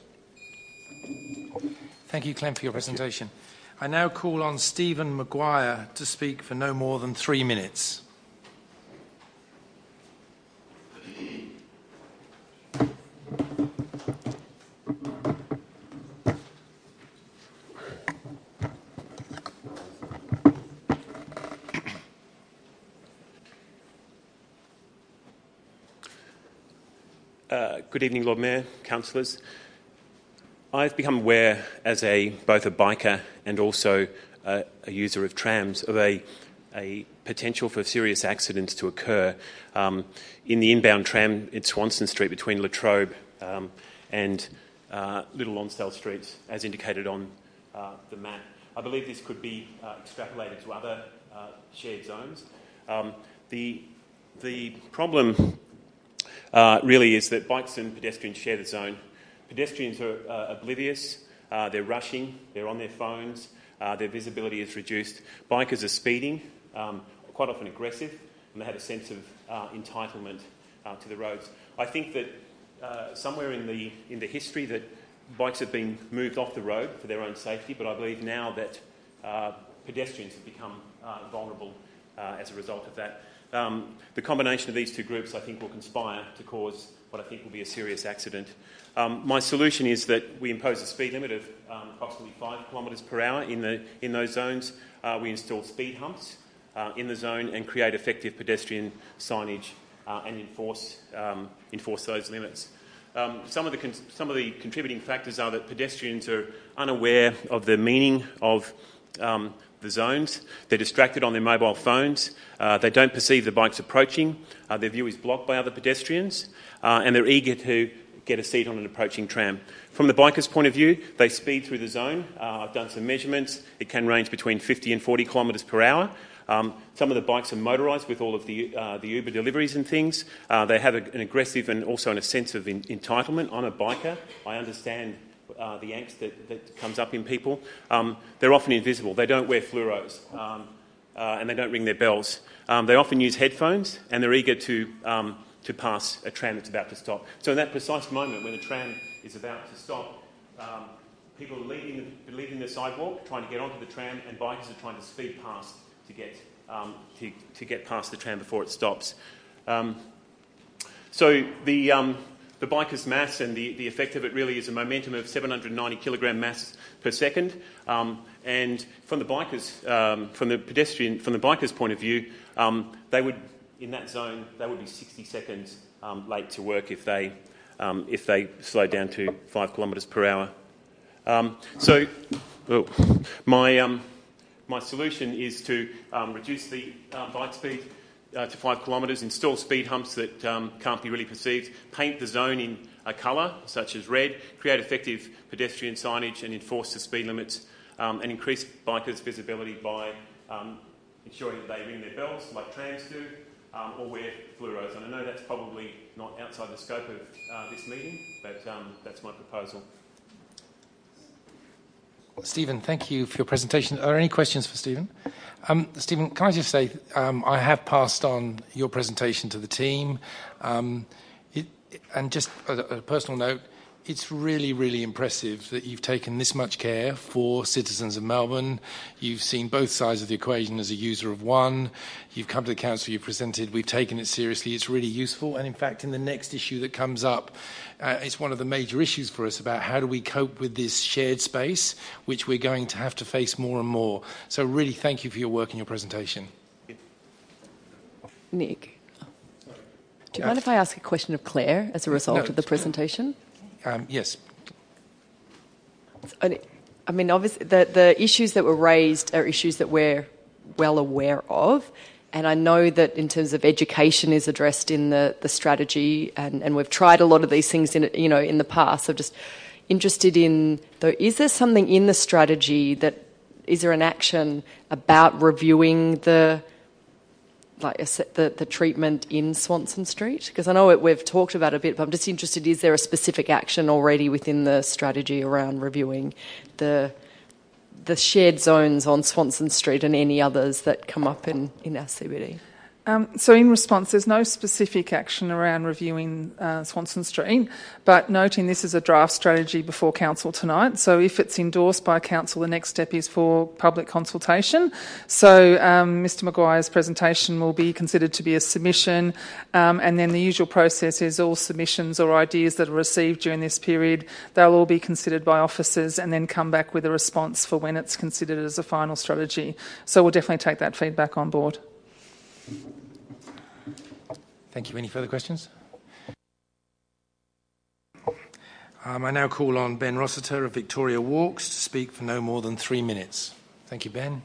Thank you, Clem, for your presentation. I now call on Stephen Maguire to speak for no more than three minutes. Uh, good evening, Lord Mayor, councillors. I've become aware as a both a biker and also a, a user of trams of a, a potential for serious accidents to occur um, in the inbound tram at Swanston Street between Latrobe um, and uh, Little Lonsdale Streets, as indicated on uh, the map. I believe this could be uh, extrapolated to other uh, shared zones. Um, the, the problem uh, really is that bikes and pedestrians share the zone. Pedestrians are uh, oblivious, uh, they're rushing, they're on their phones, uh, their visibility is reduced. Bikers are speeding, um, quite often aggressive, and they have a sense of uh, entitlement uh, to the roads. I think that uh, somewhere in the, in the history that bikes have been moved off the road for their own safety, but I believe now that uh, pedestrians have become uh, vulnerable uh, as a result of that. Um, the combination of these two groups, I think, will conspire to cause what I think will be a serious accident. Um, my solution is that we impose a speed limit of um, approximately five kilometres per hour in, the, in those zones. Uh, we install speed humps uh, in the zone and create effective pedestrian signage uh, and enforce, um, enforce those limits. Um, some, of the con- some of the contributing factors are that pedestrians are unaware of the meaning of um, the zones. They're distracted on their mobile phones. Uh, they don't perceive the bikes approaching. Uh, their view is blocked by other pedestrians, uh, and they're eager to get a seat on an approaching tram. From the biker's point of view, they speed through the zone. Uh, I've done some measurements. It can range between fifty and forty kilometres per hour. Um, some of the bikes are motorised with all of the, uh, the Uber deliveries and things. Uh, they have a, an aggressive and also a sense of in, entitlement. I'm a biker. I understand uh, the angst that, that comes up in people. Um, they're often invisible. They don't wear fluoros um, uh, and they don't ring their bells. Um, they often use headphones and they're eager to, um, to pass a tram that's about to stop. So in that precise moment when the tram is about to stop, um, people are leaving the, leaving the sidewalk, trying to get onto the tram, and bikers are trying to speed past to get um, to, to get past the tram before it stops. Um, so the um, the biker's mass and the, the effect of it really is a momentum of seven hundred ninety kilogram mass per second. Um, and from the bikers, um, from the pedestrian, from the biker's point of view, um, they would in that zone they would be sixty seconds um, late to work if they um, if they slowed down to five kilometres per hour. Um, so, oh, my um, My solution is to um, reduce the uh, bike speed uh, to five kilometres, install speed humps that um, can't be really perceived, paint the zone in a colour such as red, create effective pedestrian signage and enforce the speed limits, um, and increase bikers' visibility by um, ensuring that they ring their bells like trams do, um, or wear fluoros. And I know that's probably not outside the scope of uh, this meeting, but um, that's my proposal. Stephen, thank you for your presentation. Are there any questions for Stephen? Um, Stephen, can I just say um, I have passed on your presentation to the team. Um, it, and just a, a personal note, it's really, really impressive that you've taken this much care for citizens of Melbourne. You've seen both sides of the equation as a user of one. You've come to the council, you've presented, we've taken it seriously. It's really useful. And in fact, in the next issue that comes up, uh, it's one of the major issues for us about how do we cope with this shared space, which we're going to have to face more and more. So really thank you for your work and your presentation. Nick, do you mind if I ask a question of Claire as a result No, of the presentation? Um, yes. I mean, obviously, the, the issues that were raised are issues that we're well aware of. And I know that in terms of education is addressed in the, the strategy, and, and we've tried a lot of these things in, you know, in the past. I'm just interested in, though, is there something in the strategy that, is there an action about reviewing the like the, the treatment in Swanston Street? Because I know it, we've talked about it a bit, but I'm just interested, is there a specific action already within the strategy around reviewing the the shared zones on Swanston Street and any others that come up in, in our C B D? Um, so in response, there's no specific action around reviewing uh, Swanston Street, but noting this is a draft strategy before Council tonight, so if it's endorsed by Council, the next step is for public consultation. So um, Mister Maguire's presentation will be considered to be a submission, um, and then the usual process is all submissions or ideas that are received during this period, they'll all be considered by officers and then come back with a response for when it's considered as a final strategy. So we'll definitely take that feedback on board. Thank you. Any further questions? Um, I now call on Ben Rossiter of Victoria Walks to speak for no more than three minutes. Thank you, Ben.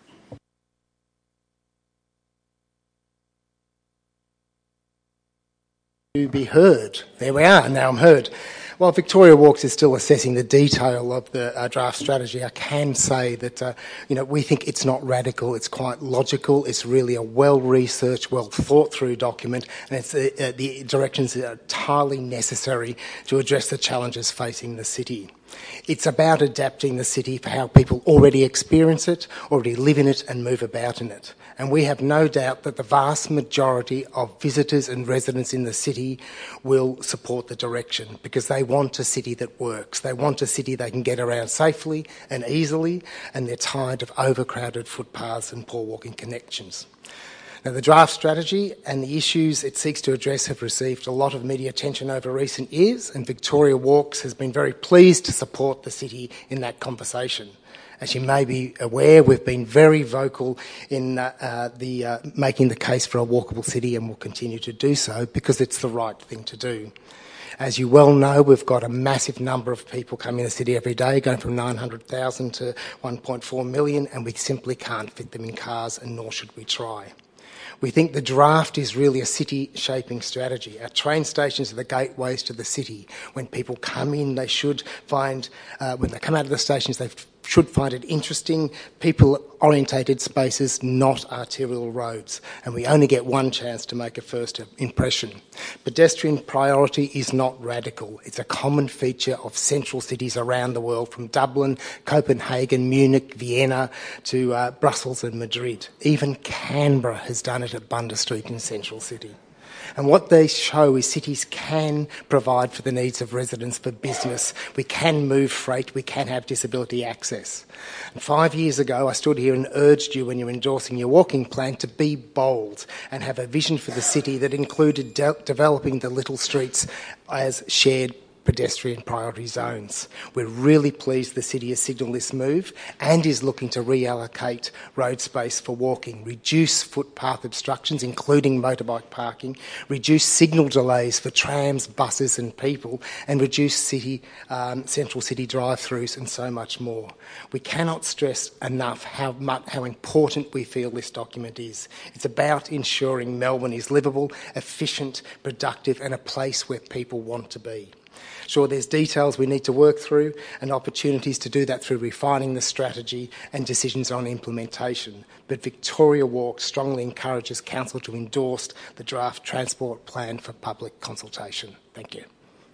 To be heard. There we are, now I'm heard. While Victoria Walks is still assessing the detail of the uh, draft strategy, I can say that uh, you know we think it's not radical, it's quite logical, it's really a well-researched, well-thought-through document, and it's uh, uh, the directions that are entirely necessary to address the challenges facing the city. It's about adapting the city for how people already experience it, already live in it and move about in it. And we have no doubt that the vast majority of visitors and residents in the city will support the direction because they want a city that works. They want a city they can get around safely and easily, and they're tired of overcrowded footpaths and poor walking connections. Now, the draft strategy and the issues it seeks to address have received a lot of media attention over recent years, and Victoria Walks has been very pleased to support the city in that conversation. As you may be aware, we've been very vocal in uh, uh, the uh, making the case for a walkable city, and will continue to do so because it's the right thing to do. As you well know, we've got a massive number of people coming in the city every day, going from nine hundred thousand to one point four million, and we simply can't fit them in cars, and nor should we try. We think the draft is really a city-shaping strategy. Our train stations are the gateways to the city. When people come in, they should find, uh, when they come out of the stations, they should find it interesting, people-orientated spaces, not arterial roads. And we only get one chance to make a first impression. Pedestrian priority is not radical. It's a common feature of central cities around the world, from Dublin, Copenhagen, Munich, Vienna, to uh, Brussels and Madrid. Even Canberra has done it at Bundas Street in Central City. And what they show is cities can provide for the needs of residents, for business. We can move freight. We can have disability access. And five years ago, I stood here and urged you, when you're endorsing your walking plan, to be bold and have a vision for the city that included de- developing the little streets as shared pedestrian priority zones. We're really pleased the city has signalled this move and is looking to reallocate road space for walking, reduce footpath obstructions, including motorbike parking, reduce signal delays for trams, buses and people, and reduce city um, central city drive-throughs and so much more. We cannot stress enough how much, how important we feel this document is. It's about ensuring Melbourne is livable, efficient, productive, and a place where people want to be. Sure, there's details we need to work through and opportunities to do that through refining the strategy and decisions on implementation. But Victoria Walk strongly encourages Council to endorse the draft transport plan for public consultation. Thank you.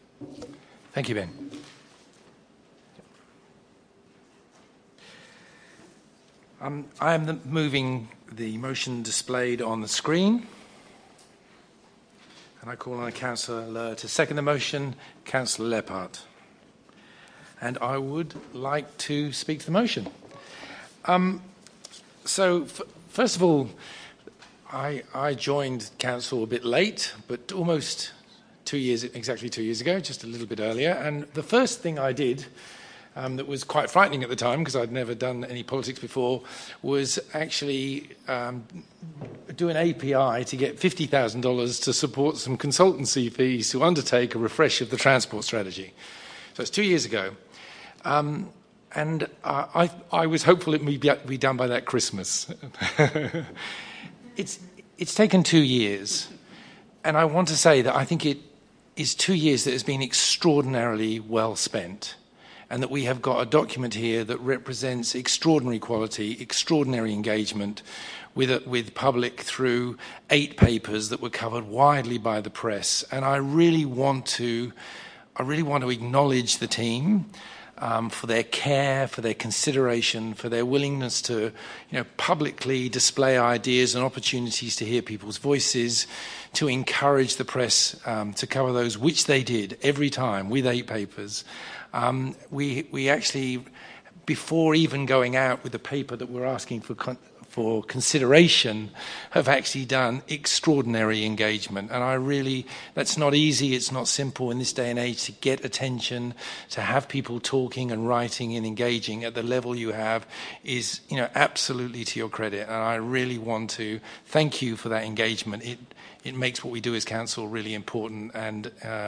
Thank you, Ben. Um, I am the, moving the motion displayed on the screen. And I call on Councillor to second the motion, Councillor Leppard. And I would like to speak to the motion. Um, so, f- first of all, I, I joined Council a bit late, but almost two years, exactly two years ago, just a little bit earlier. And the first thing I did, um, that was quite frightening at the time, because I'd never done any politics before, was actually um, do an A P I to get fifty thousand dollars to support some consultancy fees to undertake a refresh of the transport strategy. So it's two years ago. Um, and uh, I, I was hopeful it would be, be done by that Christmas. it's, it's taken two years. And I want to say that I think it is two years that has been extraordinarily well spent, and that we have got a document here that represents extraordinary quality, extraordinary engagement with, a, with public through eight papers that were covered widely by the press. And I really want to, I really want to acknowledge the team um, for their care, for their consideration, for their willingness to, you know, publicly display ideas and opportunities to hear people's voices, to encourage the press um, to cover those, which they did every time with eight papers. Um, we we actually, before even going out with the paper that we're asking for con- for consideration, have actually done extraordinary engagement. And I really, that's not easy, it's not simple in this day and age to get attention, to have people talking and writing and engaging at the level you have is, you know, absolutely to your credit. And I really want to thank you for that engagement. It it makes what we do as council really important, and um,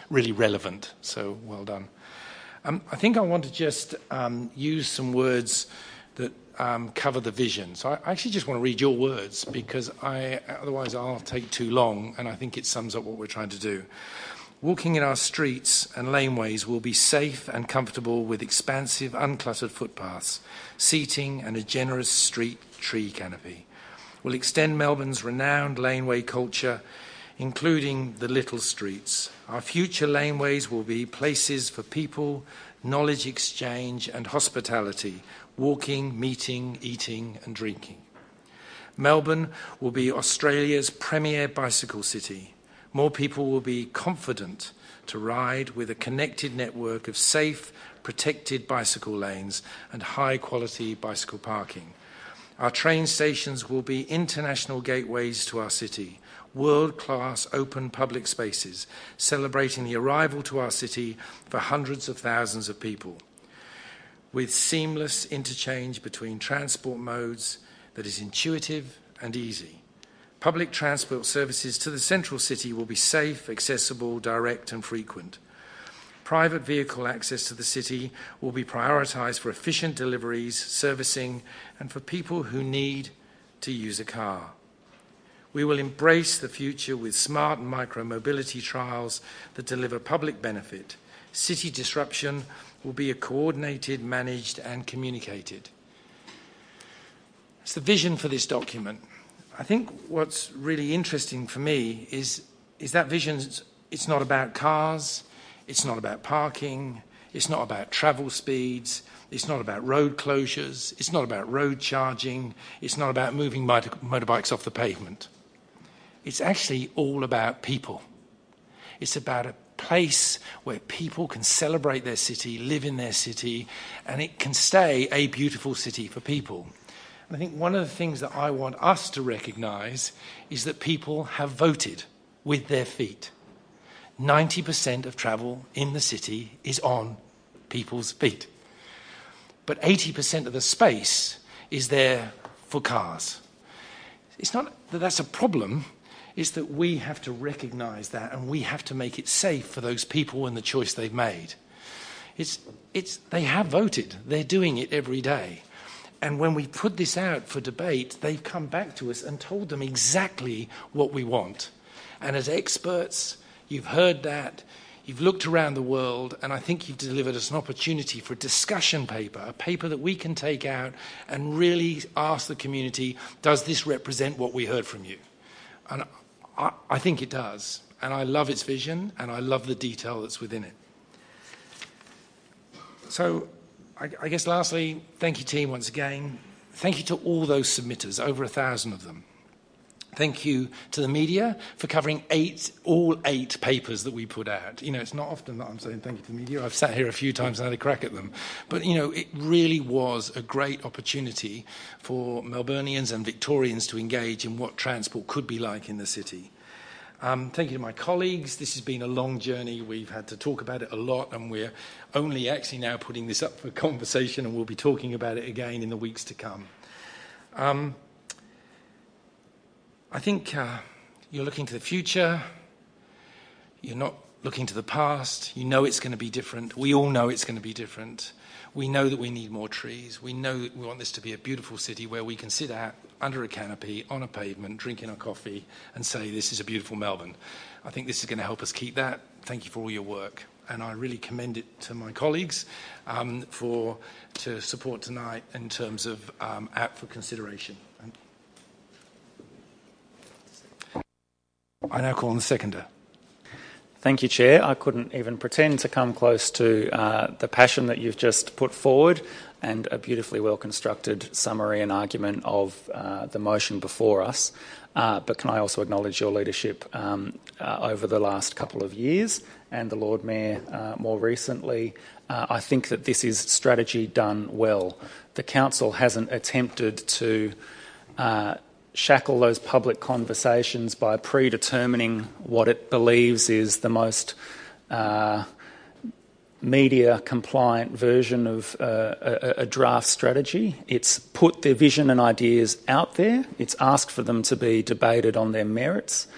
really relevant. So well done. Um, I think I want to just um, use some words that um, cover the vision. So I actually just want to read your words because I, otherwise I'll take too long, and I think it sums up what we're trying to do. Walking in our streets and laneways will be safe and comfortable with expansive, uncluttered footpaths, seating and a generous street tree canopy. We'll extend Melbourne's renowned laneway culture, including the little streets. Our future laneways will be places for people, knowledge exchange and hospitality, walking, meeting, eating and drinking. Melbourne will be Australia's premier bicycle city. More people will be confident to ride with a connected network of safe, protected bicycle lanes and high-quality bicycle parking. Our train stations will be international gateways to our city, world-class open public spaces, celebrating the arrival to our city for hundreds of thousands of people. With seamless interchange between transport modes that is intuitive and easy. Public transport services to the central city will be safe, accessible, direct and frequent. Private vehicle access to the city will be prioritised for efficient deliveries, servicing and for people who need to use a car. We will embrace the future with smart micro-mobility trials that deliver public benefit. City disruption will be coordinated, managed and communicated. It's the vision for this document. I think what's really interesting for me is, is that vision, it's not about cars, it's not about parking, it's not about travel speeds, it's not about road closures, it's not about road charging, it's not about moving motor- motorbikes off the pavement. It's actually all about people. It's about a place where people can celebrate their city, live in their city, and it can stay a beautiful city for people. I think one of the things that I want us to recognise is that people have voted with their feet. ninety percent of travel in the city is on people's feet. But eighty percent of the space is there for cars. It's not that that's a problem, it's that we have to recognise that and we have to make it safe for those people and the choice they've made. It's, it's, they have voted, they're doing it every day. And when we put this out for debate, they've come back to us and told them exactly what we want. And as experts, you've heard that, you've looked around the world, and I think you've delivered us an opportunity for a discussion paper, a paper that we can take out and really ask the community, does this represent what we heard from you? And I, I think it does. And I love its vision, and I love the detail that's within it. So, I guess lastly, thank you team once again. Thank you to all those submitters, over a thousand of them. Thank you to the media for covering eight, all eight papers that we put out. You know, it's not often that I'm saying thank you to the media. I've sat here a few times and had a crack at them. But, you know, it really was a great opportunity for Melburnians and Victorians to engage in what transport could be like in the city. Um, thank you to my colleagues. This has been a long journey. We've had to talk about it a lot, and we're only actually now putting this up for conversation, and we'll be talking about it again in the weeks to come. Um, I think uh, you're looking to the future. You're not looking to the past. You know it's going to be different. We all know it's going to be different. We know that we need more trees. We know that we want this to be a beautiful city where we can sit out under a canopy, on a pavement, drinking our coffee and say, this is a beautiful Melbourne. I think this is going to help us keep that. Thank you for all your work. And I really commend it to my colleagues um, for to support tonight in terms of um, app for consideration. I now call on the seconder. Thank you, Chair. I couldn't even pretend to come close to uh, the passion that you've just put forward and a beautifully well-constructed summary and argument of uh, the motion before us. Uh, but can I also acknowledge your leadership um, uh, over the last couple of years and the Lord Mayor uh, more recently. Uh, I think that this is strategy done well. The Council hasn't attempted to uh, shackle those public conversations by predetermining what it believes is the most uh, media-compliant version of uh, a, a draft strategy. It's put their vision and ideas out there. It's asked for them to be debated on their merits.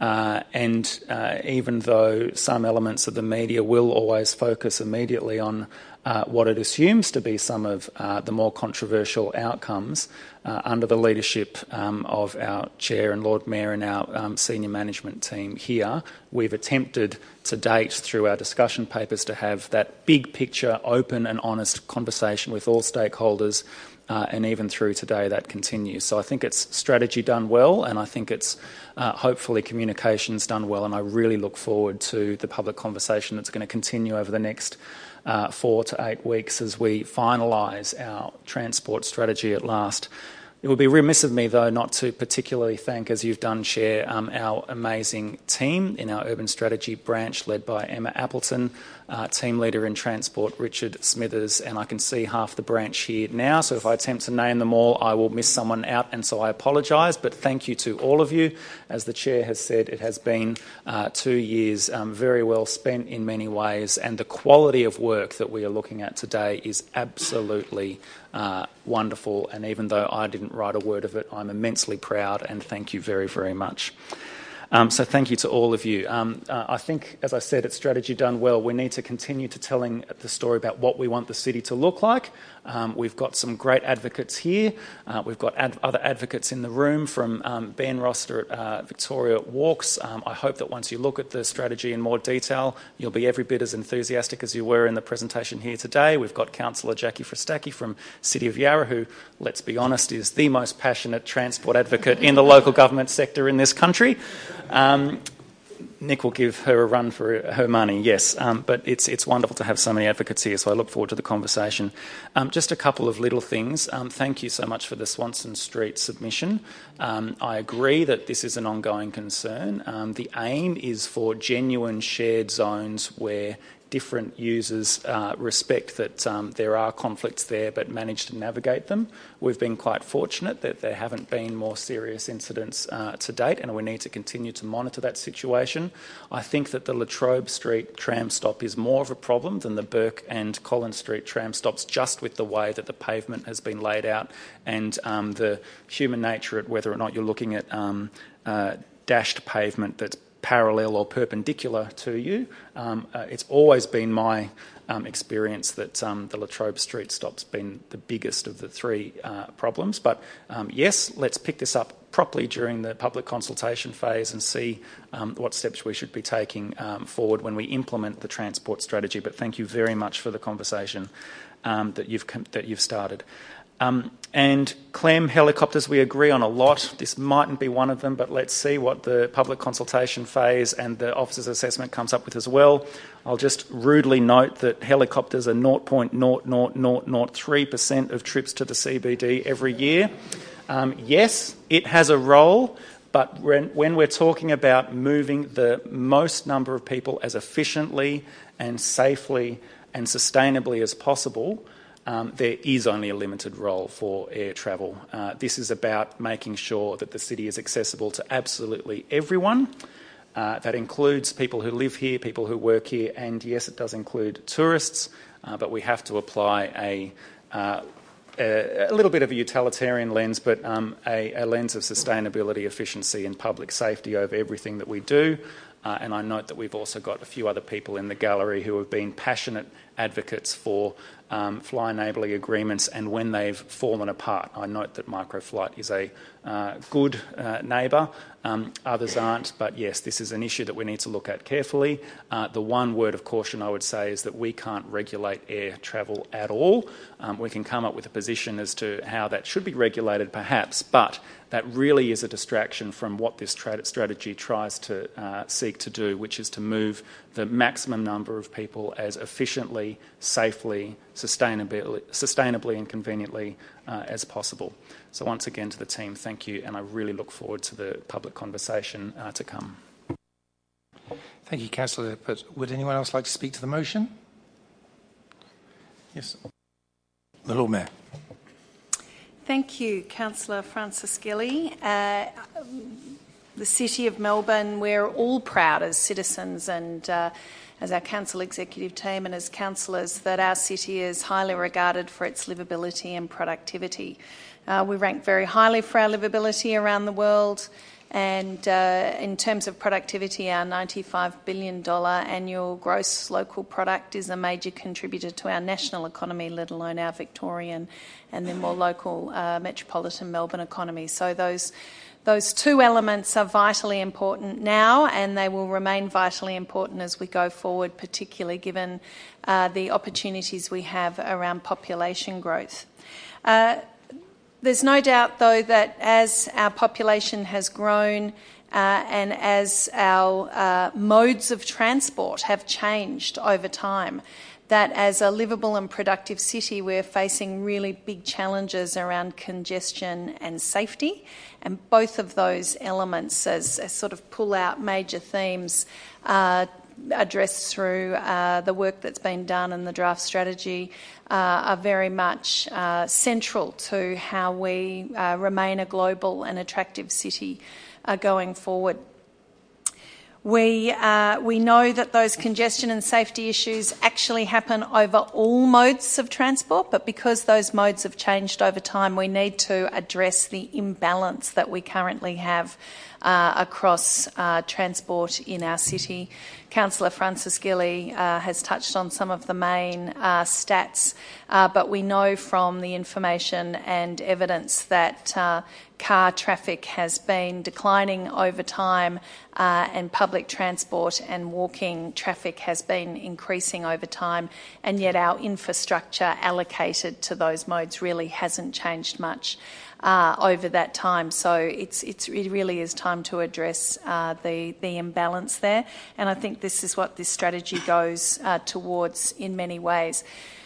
Uh, and uh, even though some elements of the media will always focus immediately on uh, what it assumes to be some of uh, the more controversial outcomes, uh, under the leadership um, of our Chair and Lord Mayor and our um, senior management team here, we've attempted to date through our discussion papers to have that big picture, open and honest conversation with all stakeholders. Uh, and even through today, that continues. So I think it's strategy done well, and I think it's uh, hopefully communications done well, and I really look forward to the public conversation that's going to continue over the next uh, four to eight weeks as we finalise our transport strategy at last. It would be remiss of me, though, not to particularly thank, as you've done, Chair, um, our amazing team in our urban strategy branch led by Emma Appleton, uh, team leader in transport Richard Smithers, and I can see half the branch here now, so if I attempt to name them all, I will miss someone out, and so I apologise, but thank you to all of you. As the Chair has said, it has been uh, two years um, very well spent in many ways, and the quality of work that we are looking at today is absolutely Uh, wonderful, and even though I didn't write a word of it, I'm immensely proud, and thank you very, very much. Um, so thank you to all of you. Um, uh, I think, as I said, it's strategy done well. We need to continue to telling the story about what we want the city to look like. Um, we've got some great advocates here. Uh, we've got ad- other advocates in the room from um, Ben Roster at uh, Victoria Walks. Um, I hope that once you look at the strategy in more detail, you'll be every bit as enthusiastic as you were in the presentation here today. We've got Councillor Jackie Fristacchi from City of Yarra, who, let's be honest, is the most passionate transport advocate in the local government sector in this country. Um, Nick will give her a run for her money, yes, um, but it's it's wonderful to have so many advocates here, so I look forward to the conversation. Um, just a couple of little things. Um, thank you so much for the Swanston Street submission. Um, I agree that this is an ongoing concern. Um, the aim is for genuine shared zones where different users uh, respect that um, there are conflicts there but manage to navigate them. We've been quite fortunate that there haven't been more serious incidents uh, to date, and we need to continue to monitor that situation. I think that the Latrobe Street tram stop is more of a problem than the Burke and Collins Street tram stops, just with the way that the pavement has been laid out and um, the human nature at whether or not you're looking at um, uh, dashed pavement that's parallel or perpendicular to you. Um, uh, it's always been my um, experience that um, the Latrobe Street stop's been the biggest of the three uh, problems. But um, yes, let's pick this up properly during the public consultation phase and see um, what steps we should be taking um, forward when we implement the transport strategy. But thank you very much for the conversation um, that you've that you've started. Um, and Clem, helicopters, we agree on a lot. This mightn't be one of them, but let's see what the public consultation phase and the officer's assessment comes up with as well. I'll just rudely note that helicopters are zero point zero zero zero zero three percent of trips to the C B D every year. Um, yes, it has a role, but when, when we're talking about moving the most number of people as efficiently and safely and sustainably as possible, Um, there is only a limited role for air travel. Uh, this is about making sure that the city is accessible to absolutely everyone. Uh, that includes people who live here, people who work here, and yes, it does include tourists, uh, but we have to apply a, uh, a, a little bit of a utilitarian lens, but um, a, a lens of sustainability, efficiency and public safety over everything that we do. Uh, and I note that we've also got a few other people in the gallery who have been passionate advocates for um, fly enabling agreements and when they've fallen apart. I note that Microflight is a uh, good uh, neighbour, um, others aren't, but yes, this is an issue that we need to look at carefully. Uh, the one word of caution I would say is that we can't regulate air travel at all. Um, we can come up with a position as to how that should be regulated perhaps, but that really is a distraction from what this tra- strategy tries to uh, seek to do, which is to move the maximum number of people as efficiently, safely, sustainably, sustainably and conveniently uh, as possible. So once again to the team, thank you, and I really look forward to the public conversation uh, to come. Thank you, Councillor. But would anyone else like to speak to the motion? Yes. The Lord Mayor. Thank you, Councillor Francis Gilly. Uh, the City of Melbourne, we're all proud as citizens and uh, as our council executive team and as councillors that our city is highly regarded for its livability and productivity. Uh, we rank very highly for our livability around the world, And uh, in terms of productivity, our ninety-five billion dollars annual gross local product is a major contributor to our national economy, let alone our Victorian and then more local uh, metropolitan Melbourne economy. So those Those two elements are vitally important now, and they will remain vitally important as we go forward, particularly given uh, the opportunities we have around population growth. Uh, there's no doubt, though, that as our population has grown uh, and as our uh, modes of transport have changed over time, that as a livable and productive city, we're facing really big challenges around congestion and safety. And both of those elements, as, as sort of pull out major themes, uh, addressed through uh, the work that's been done and the draft strategy, uh, are very much uh, central to how we uh, remain a global and attractive city uh, going forward. We, uh, we know that those congestion and safety issues actually happen over all modes of transport, but because those modes have changed over time, we need to address the imbalance that we currently have uh, across uh, transport in our city. Councillor Francis Gilly uh, has touched on some of the main uh, stats, uh, but we know from the information and evidence that uh, car traffic has been declining over time, uh, and public transport and walking traffic has been increasing over time, and yet our infrastructure allocated to those modes really hasn't changed much uh, over that time. So it's, it's, it really is time to address uh, the, the imbalance there, and I think this is what this strategy goes uh, towards in many ways.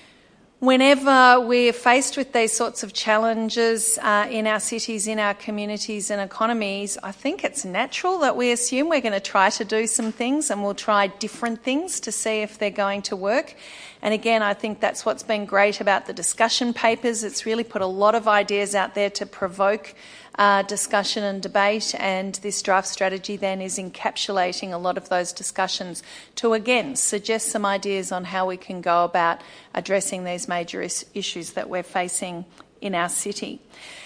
Whenever we're faced with these sorts of challenges uh, in our cities, in our communities and economies, I think it's natural that we assume we're going to try to do some things, and we'll try different things to see if they're going to work. And again, I think that's what's been great about the discussion papers. It's really put a lot of ideas out there to provoke Uh, discussion and debate, and this draft strategy then is encapsulating a lot of those discussions to again suggest some ideas on how we can go about addressing these major is- issues that we're facing in our city.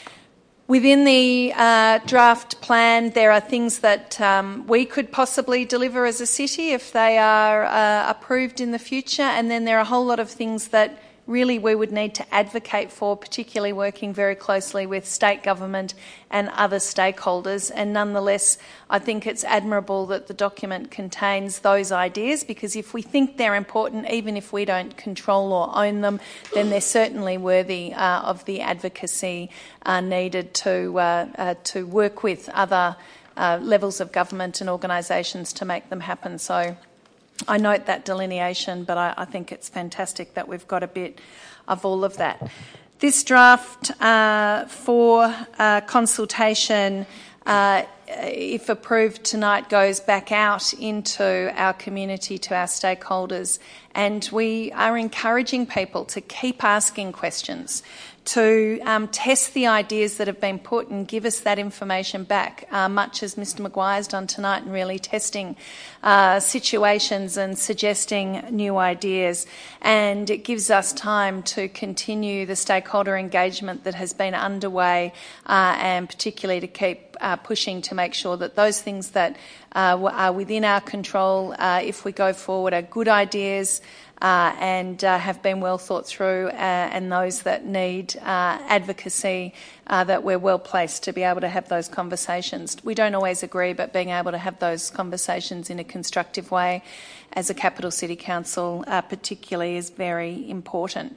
Within the uh, draft plan, there are things that um, we could possibly deliver as a city if they are uh, approved in the future, and then there are a whole lot of things that really we would need to advocate for, particularly working very closely with state government and other stakeholders. And nonetheless, I think it's admirable that the document contains those ideas, because if we think they're important, even if we don't control or own them, then they're certainly worthy uh, of the advocacy uh, needed to, uh, uh, to work with other uh, levels of government and organisations to make them happen. So I note that delineation, but I, I think it's fantastic that we've got a bit of all of that. This draft uh, for uh, consultation, uh, if approved tonight, goes back out into our community, to our stakeholders, and we are encouraging people to keep asking questions, to um, test the ideas that have been put and give us that information back, uh, much as Mr Maguire's done tonight, and really testing uh, situations and suggesting new ideas. And it gives us time to continue the stakeholder engagement that has been underway, uh, and particularly to keep uh, pushing to make sure that those things that uh, are within our control, uh, if we go forward, are good ideas, Uh, and uh, have been well thought through, uh, and those that need uh, advocacy, uh, that we're well placed to be able to have those conversations. We don't always agree, but being able to have those conversations in a constructive way as a capital city council uh, particularly is very important.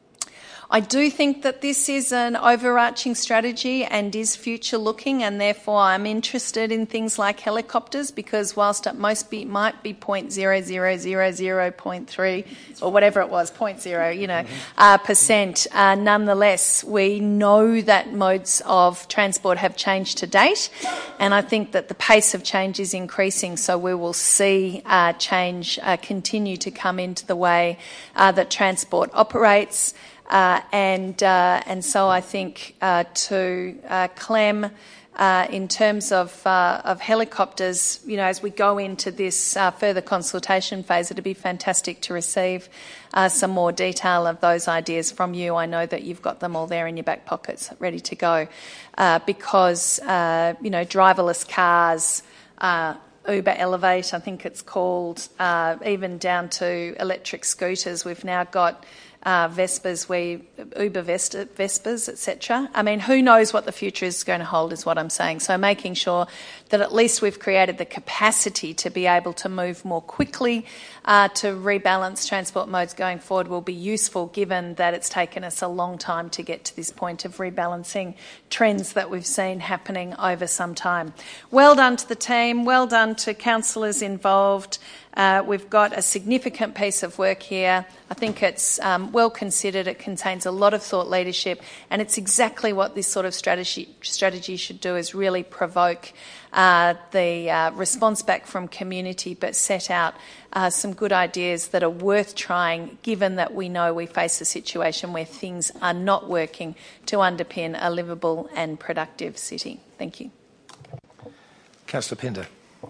I do think that this is an overarching strategy and is future-looking, and therefore I'm interested in things like helicopters, because whilst it most be, might be zero point zero zero zero zero zero point three or whatever it was, zero point zero, you know, uh, percent, uh, nonetheless, we know that modes of transport have changed to date, and I think that the pace of change is increasing, so we will see uh, change uh, continue to come into the way uh, that transport operates. Uh, and uh, and so I think uh, to uh, Clem, Uh, in terms of, uh, of helicopters, you know, as we go into this uh, further consultation phase, it'd be fantastic to receive uh, some more detail of those ideas from you. I know that you've got them all there in your back pockets, ready to go, uh, because, uh, you know, driverless cars, uh, Uber Elevate, I think it's called, uh, even down to electric scooters. We've now got uh, Vespas, we Uber Vesta, Vespas, et cetera. I mean, who knows what the future is going to hold is what I'm saying. So making sure that at least we've created the capacity to be able to move more quickly uh, to rebalance transport modes going forward will be useful, given that it's taken us a long time to get to this point of rebalancing trends that we've seen happening over some time. Well done to the team, well done to councillors involved. Uh, we've got a significant piece of work here. I think it's um, well considered, it contains a lot of thought leadership, and it's exactly what this sort of strategy, strategy should do, is really provoke uh, the uh, response back from community, but set out uh, some good ideas that are worth trying, given that we know we face a situation where things are not working to underpin a livable and productive city. Thank you. Councillor Pinder.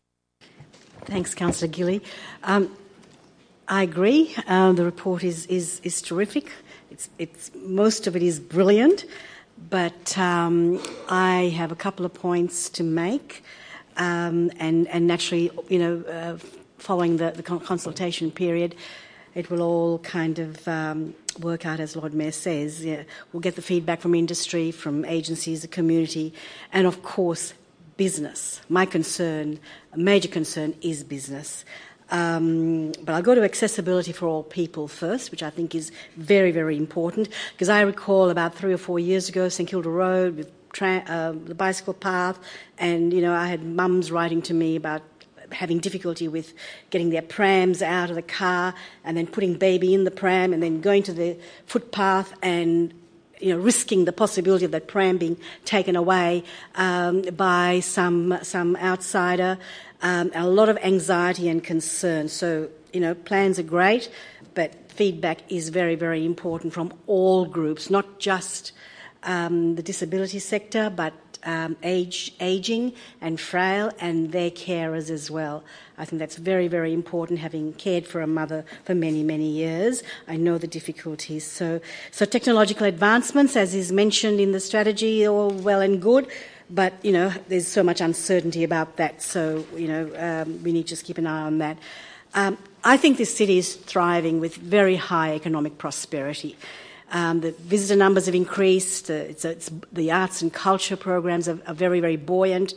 Thanks, Councillor Gilly. Um, I agree. Um, the report is is, is terrific. It's, it's most of it is brilliant, but um, I have a couple of points to make, um, and and naturally, you know, uh, following the, the consultation period, it will all kind of um, work out as Lord Mayor says. Yeah, we'll get the feedback from industry, from agencies, the community, and of course, business. My concern, a major concern, is business. Um, but I'll go to accessibility for all people first, which I think is very, very important, because I recall about three or four years ago, St Kilda Road with tra- uh, the bicycle path, and, you know, I had mums writing to me about having difficulty with getting their prams out of the car and then putting baby in the pram and then going to the footpath and you know, risking the possibility of that pram being taken away um, by some some outsider, um, a lot of anxiety and concern. So, you know, plans are great, but feedback is very, very important from all groups, not just um, the disability sector, but um, age, ageing and frail and their carers as well. I think that's very, very important, having cared for a mother for many, many years. I know the difficulties. So, so technological advancements, as is mentioned in the strategy, are all well and good, but, you know, there's so much uncertainty about that. So, you know, um, we need to just keep an eye on that. Um, I think this city is thriving with very high economic prosperity. Um, the visitor numbers have increased. Uh, it's, it's, the arts and culture programs are, are very, very buoyant.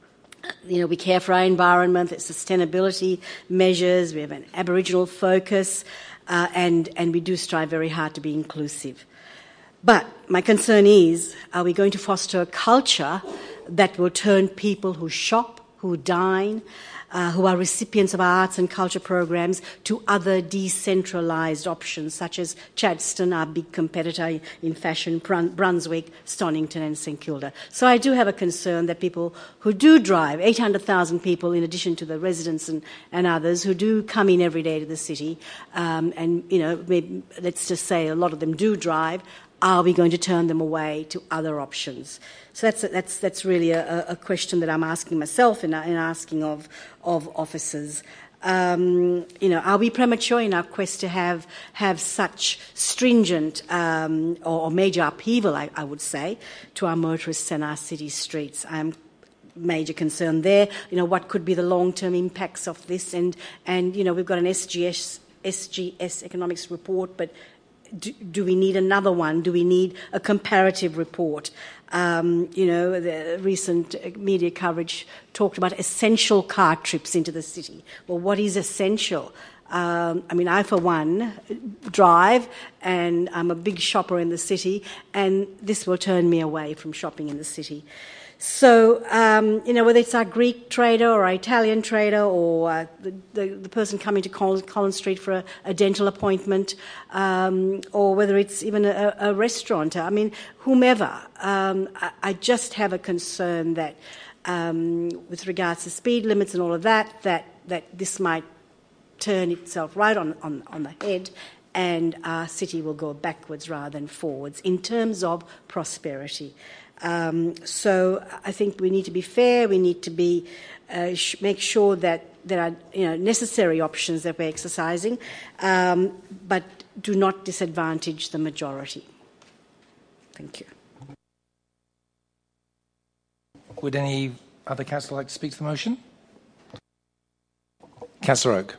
You know, we care for our environment, there's sustainability measures, we have an Aboriginal focus, uh, and, and we do strive very hard to be inclusive. But my concern is, are we going to foster a culture that will turn people who shop, who dine, uh, who are recipients of our arts and culture programs to other decentralised options, such as Chadstone, our big competitor in fashion, Brun- Brunswick, Stonington and St Kilda. So I do have a concern that people who do drive, eight hundred thousand people in addition to the residents and, and others who do come in every day to the city, um, and, you know, maybe, let's just say a lot of them do drive, are we going to turn them away to other options? So that's that's that's really a, a question that I'm asking myself and, and asking of of officers. Um, you know, are we premature in our quest to have have such stringent um, or, or major upheaval, I, I would say, to our motorists and our city streets? I'm major concern there. You know, what could be the long-term impacts of this? And and you know, we've got an S G S S G S economics report, but Do, do we need another one? Do we need a comparative report? Um, you know, the recent media coverage talked about essential car trips into the city. Well, what is essential? Um, I mean, I, for one, drive, and I'm a big shopper in the city, and this will turn me away from shopping in the city. So, um, you know, whether it's our Greek trader or our Italian trader or uh, the, the, the person coming to Collins Street for a, a dental appointment, um, or whether it's even a, a restaurant, I mean, whomever, um, I, I just have a concern that um, with regards to speed limits and all of that, that, that this might turn itself right on, on, on the head, and our city will go backwards rather than forwards in terms of prosperity. Um, so I think we need to be fair. We need to be uh, sh- make sure that there are you know necessary options that we're exercising, um, but do not disadvantage the majority. Thank you. Would any other councillor like to speak to the motion? Councillor Oak.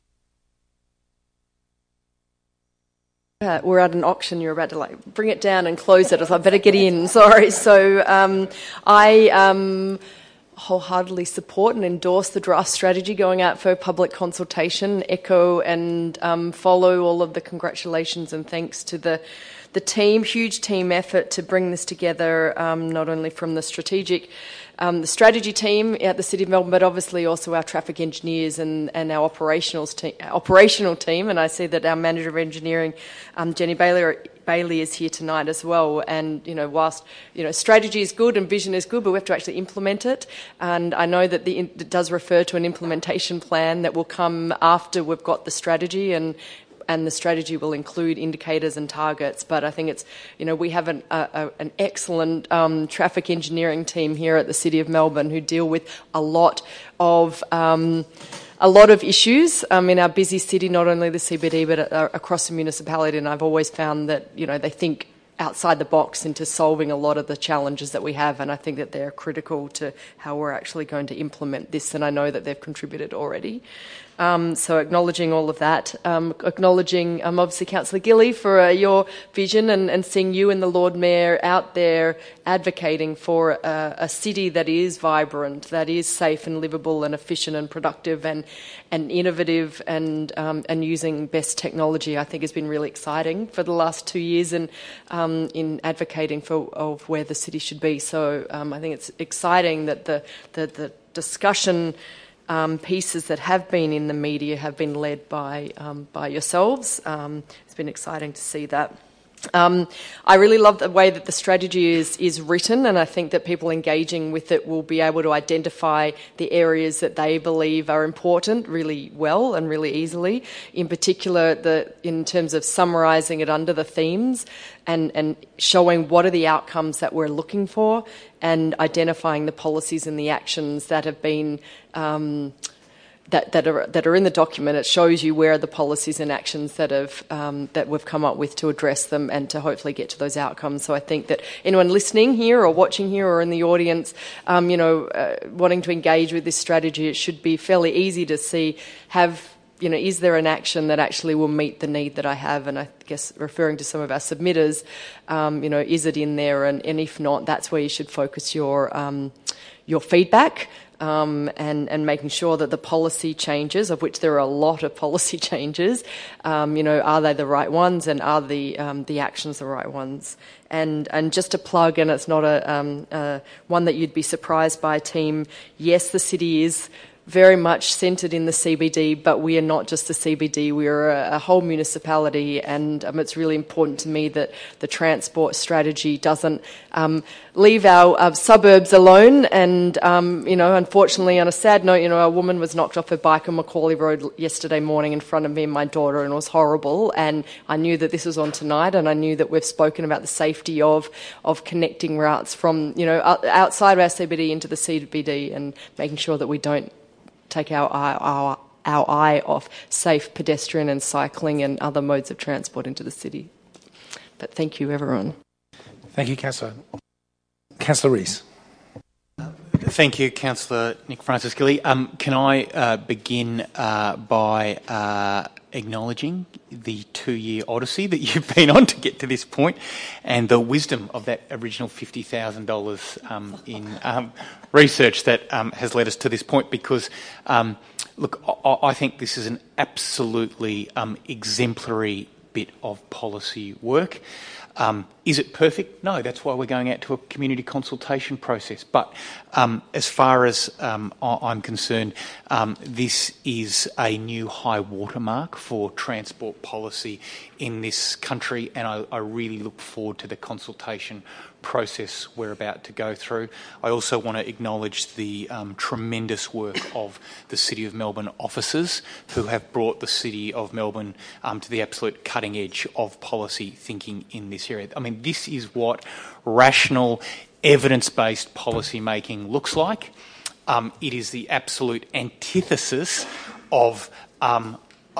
Uh, we're at an auction, you're about to like bring it down and close it. I was like, I better get in, sorry. So um, I um, wholeheartedly support and endorse the draft strategy going out for public consultation, echo and um, follow all of the congratulations and thanks to the the team, huge team effort to bring this together, um, not only from the strategic, um, the strategy team at the City of Melbourne, but obviously also our traffic engineers and, and our operational team, operational team. And I see that our Manager of Engineering, um, Jenny Bailey, Bailey is here tonight as well. And, you know, whilst, you know, strategy is good and vision is good, but we have to actually implement it. And I know that the, it does refer to an implementation plan that will come after we've got the strategy, and and the strategy will include indicators and targets. But I think it's, you know, we have an, a, an excellent um, traffic engineering team here at the City of Melbourne who deal with a lot of um, a lot of issues um, in our busy city, not only the C B D but uh, across the municipality. And I've always found that, you know, they think outside the box into solving a lot of the challenges that we have, and I think that they're critical to how we're actually going to implement this, and I know that they've contributed already. Um, so acknowledging all of that, um, acknowledging um, obviously Councillor Gilly for uh, your vision, and, and seeing you and the Lord Mayor out there advocating for a, a city that is vibrant, that is safe and livable and efficient and productive and, and innovative, and um, and using best technology. I think has been really exciting for the last two years and um, in advocating for of where the city should be. So um, I think it's exciting that the the, the discussion Um, pieces that have been in the media have been led by um, by yourselves. Um, it's been exciting to see that. Um, I really love the way that the strategy is is written, and I think that people engaging with it will be able to identify the areas that they believe are important really well and really easily. In particular, the in terms of summarising it under the themes and, and showing what are the outcomes that we're looking for, and identifying the policies and the actions that have been um, That, that are that are in the document. It shows you where are the policies and actions that have um, that we've come up with to address them and to hopefully get to those outcomes. So I think that anyone listening here or watching here or in the audience, um, you know, uh, wanting to engage with this strategy, it should be fairly easy to see. Have you know, is there an action that actually will meet the need that I have? And I guess referring to some of our submitters, um, you know, is it in there? And, and if not, that's where you should focus your um, your feedback. Um, and, and making sure that the policy changes, of which there are a lot of policy changes, um, you know, are they the right ones, and are the um, the actions the right ones? And and just to plug, and it's not a um, uh, one that you'd be surprised by, team. Yes, the city is very much centred in the C B D, but we are not just the C B D, we are a, a whole municipality, and um, it's really important to me that the transport strategy doesn't um, leave our uh, suburbs alone. And, um, you know, unfortunately, on a sad note, you know, a woman was knocked off her bike on Macaulay Road yesterday morning in front of me and my daughter, and it was horrible. And I knew that this was on tonight, and I knew that we've spoken about the safety of, of connecting routes from, you know, outside of our C B D into the C B D, and making sure that we don't take our eye, our, our eye off safe pedestrian and cycling and other modes of transport into the city. But thank you, everyone. Thank you, Councillor. Councillor Rees. Thank you, Councillor Nick Francis Gilly. Um, can I uh, begin uh, by uh, acknowledging the two-year odyssey that you've been on to get to this point, and the wisdom of that original fifty thousand dollars um, in um, research that um, has led us to this point, because, um, look, I, I think this is an absolutely um, exemplary bit of policy work. Um, is it perfect? No, that's why we're going out to a community consultation process. But um, as far as um, I'm concerned, um, this is a new high watermark for transport policy in this country, and I, I really look forward to the consultation process we're about to go through. I also want to acknowledge the um, tremendous work of the City of Melbourne officers, who have brought the City of Melbourne um, to the absolute cutting edge of policy thinking in this area. I mean, this is what rational, evidence-based policy making looks like. Um, it is the absolute antithesis of um,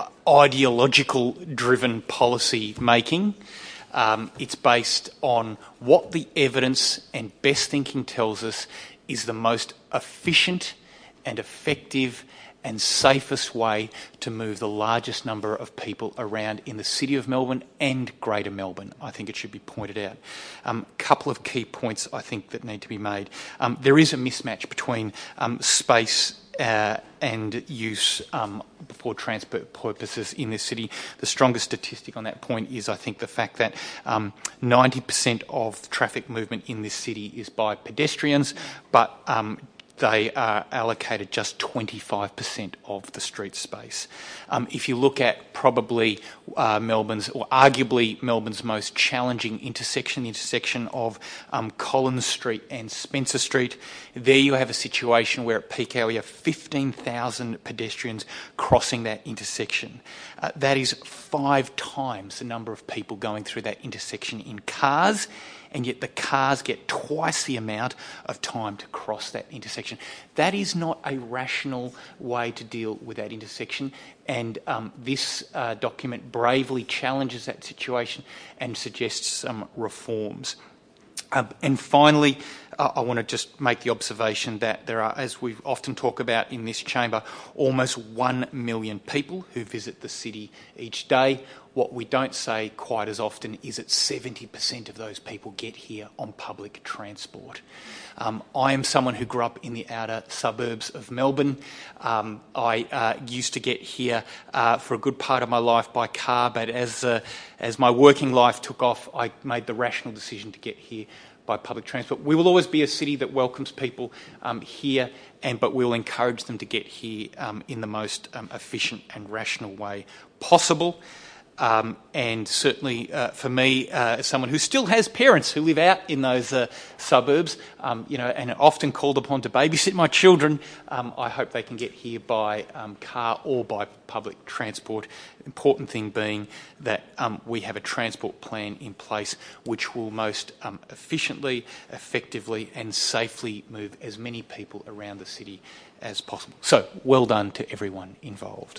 ideological-driven policy making. Um, it's based on what the evidence and best thinking tells us is the most efficient and effective and safest way to move the largest number of people around in the City of Melbourne and Greater Melbourne. I think it should be pointed out. A um, couple of key points I think that need to be made. Um, there is a mismatch between um, space uh, and use um, for transport purposes in this city. The strongest statistic on that point is, I think, the fact that um, ninety percent of traffic movement in this city is by pedestrians, but um, they are allocated just twenty-five percent of the street space. Um, if you look at probably uh, Melbourne's, or arguably Melbourne's most challenging intersection, the intersection of um, Collins Street and Spencer Street, there you have a situation where at peak hour you have fifteen thousand pedestrians crossing that intersection. Uh, that is five times the number of people going through that intersection in cars, and yet the cars get twice the amount of time to cross that intersection. That is not a rational way to deal with that intersection, and um, this uh, document bravely challenges that situation and suggests some reforms. Um, and finally, uh, I want to just make the observation that there are, as we often talk about in this chamber, almost one million people who visit the city each day. What we don't say quite as often is that seventy percent of those people get here on public transport. Um, I am someone who grew up in the outer suburbs of Melbourne. Um, I uh, used to get here uh, for a good part of my life by car, but as, uh, as my working life took off, I made the rational decision to get here by public transport. We will always be a city that welcomes people um, here, and but we will encourage them to get here um, in the most um, efficient and rational way possible. Um, and certainly uh, for me, uh, as someone who still has parents who live out in those uh, suburbs, um, you know, and are often called upon to babysit my children, um, I hope they can get here by um, car or by public transport. Important thing being that um, we have a transport plan in place which will most um, efficiently, effectively and safely move as many people around the city as possible. So, well done to everyone involved.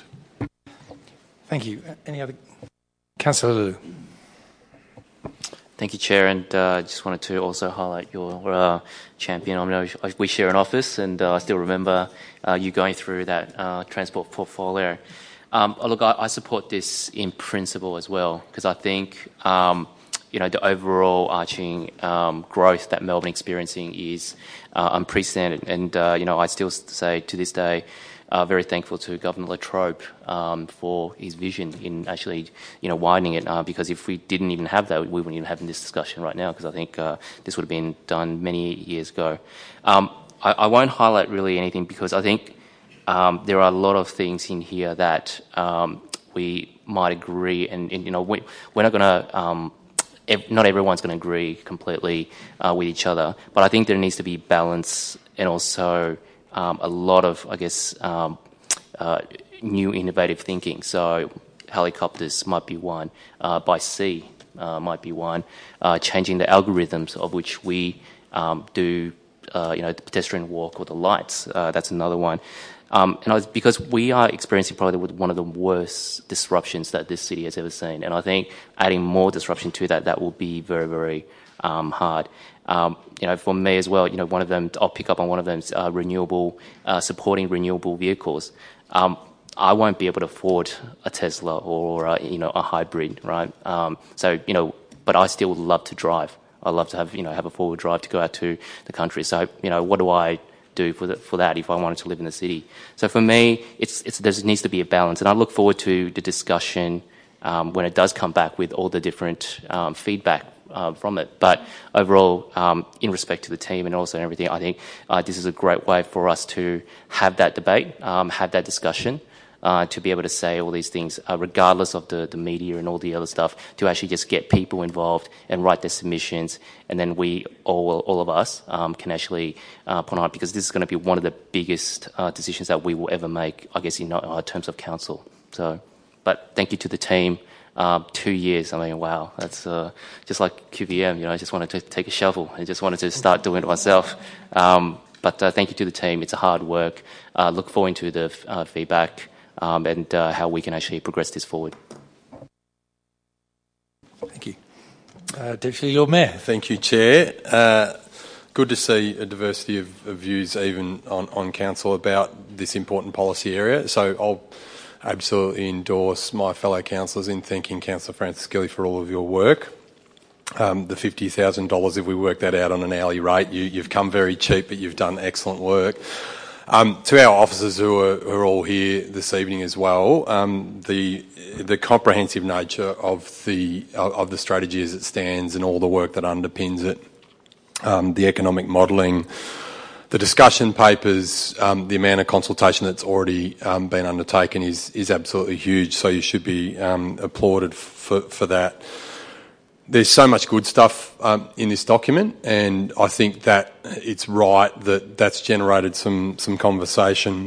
Thank you. Any other? Councillor Liu. Thank you, Chair, and I uh, just wanted to also highlight your uh, champion. I know we share an office, and uh, I still remember uh, you going through that uh, transport portfolio. Um, look, I, I support this in principle as well, because I think um, you know the overall arching um, growth that Melbourne experiencing is uh, unprecedented, and uh, you know I still say to this day. Uh, very thankful to Governor Latrobe um, for his vision in actually, you know, widening it. Uh, because if we didn't even have that, we wouldn't even have this discussion right now. Because I think uh, this would have been done many years ago. Um, I, I won't highlight really anything because I think um, there are a lot of things in here that um, we might agree, and, and you know, we, we're not going to. Um, ev- not everyone's going to agree completely uh, with each other. But I think there needs to be balance and also. Um, a lot of, I guess, um, uh, new innovative thinking. So helicopters might be one, uh, by sea uh, might be one, uh, changing the algorithms of which we um, do, uh, you know, the pedestrian walk or the lights, uh, that's another one. Um, and I was, because we are experiencing probably one of the worst disruptions that this city has ever seen. And I think adding more disruption to that, that will be very, very um, hard. Um, you know, for me as well, you know, one of them, I'll pick up on one of them, uh, renewable, uh, supporting renewable vehicles. Um, I won't be able to afford a Tesla or, uh, you know, a hybrid, right? Um, so, you know, but I still love to drive. I love to have, you know, have a four-wheel drive to go out to the country. So, you know, what do I do for, the, for that if I wanted to live in the city? So for me, it's, it's, there needs to be a balance. And I look forward to the discussion um, when it does come back with all the different um, feedback Uh, from it. But overall, um, in respect to the team and also everything, I think uh, this is a great way for us to have that debate, um, have that discussion, uh, to be able to say all these things, uh, regardless of the, the media and all the other stuff, to actually just get people involved and write their submissions, and then we, all, all of us, um, can actually uh, put on, because this is going to be one of the biggest uh, decisions that we will ever make, I guess, in uh, terms of council. So, but thank you to the team. Um, two years, I mean, wow, that's uh, just like Q V M, you know, I just wanted to take a shovel. I just wanted to start doing it myself. Um, but uh, thank you to the team. It's a hard work. Uh, look forward to the uh, feedback um, and uh, how we can actually progress this forward. Thank you. Uh, Deputy Lord Mayor. Thank you, Chair. Uh, good to see a diversity of, of views even on, on Council about this important policy area. So I'll absolutely endorse my fellow councillors in thanking Councillor Francis Gilly for all of your work. Um, the fifty thousand dollars, if we work that out on an hourly rate, you, you've come very cheap, but you've done excellent work. Um, to our officers who are, who are all here this evening as well, um, the the comprehensive nature of the of the strategy as it stands and all the work that underpins it, um, the economic modelling, the discussion papers, um, the amount of consultation that's already um, been undertaken is is absolutely huge. So you should be um, applauded for for that. There's so much good stuff um, in this document, and I think that it's right that that's generated some some conversation.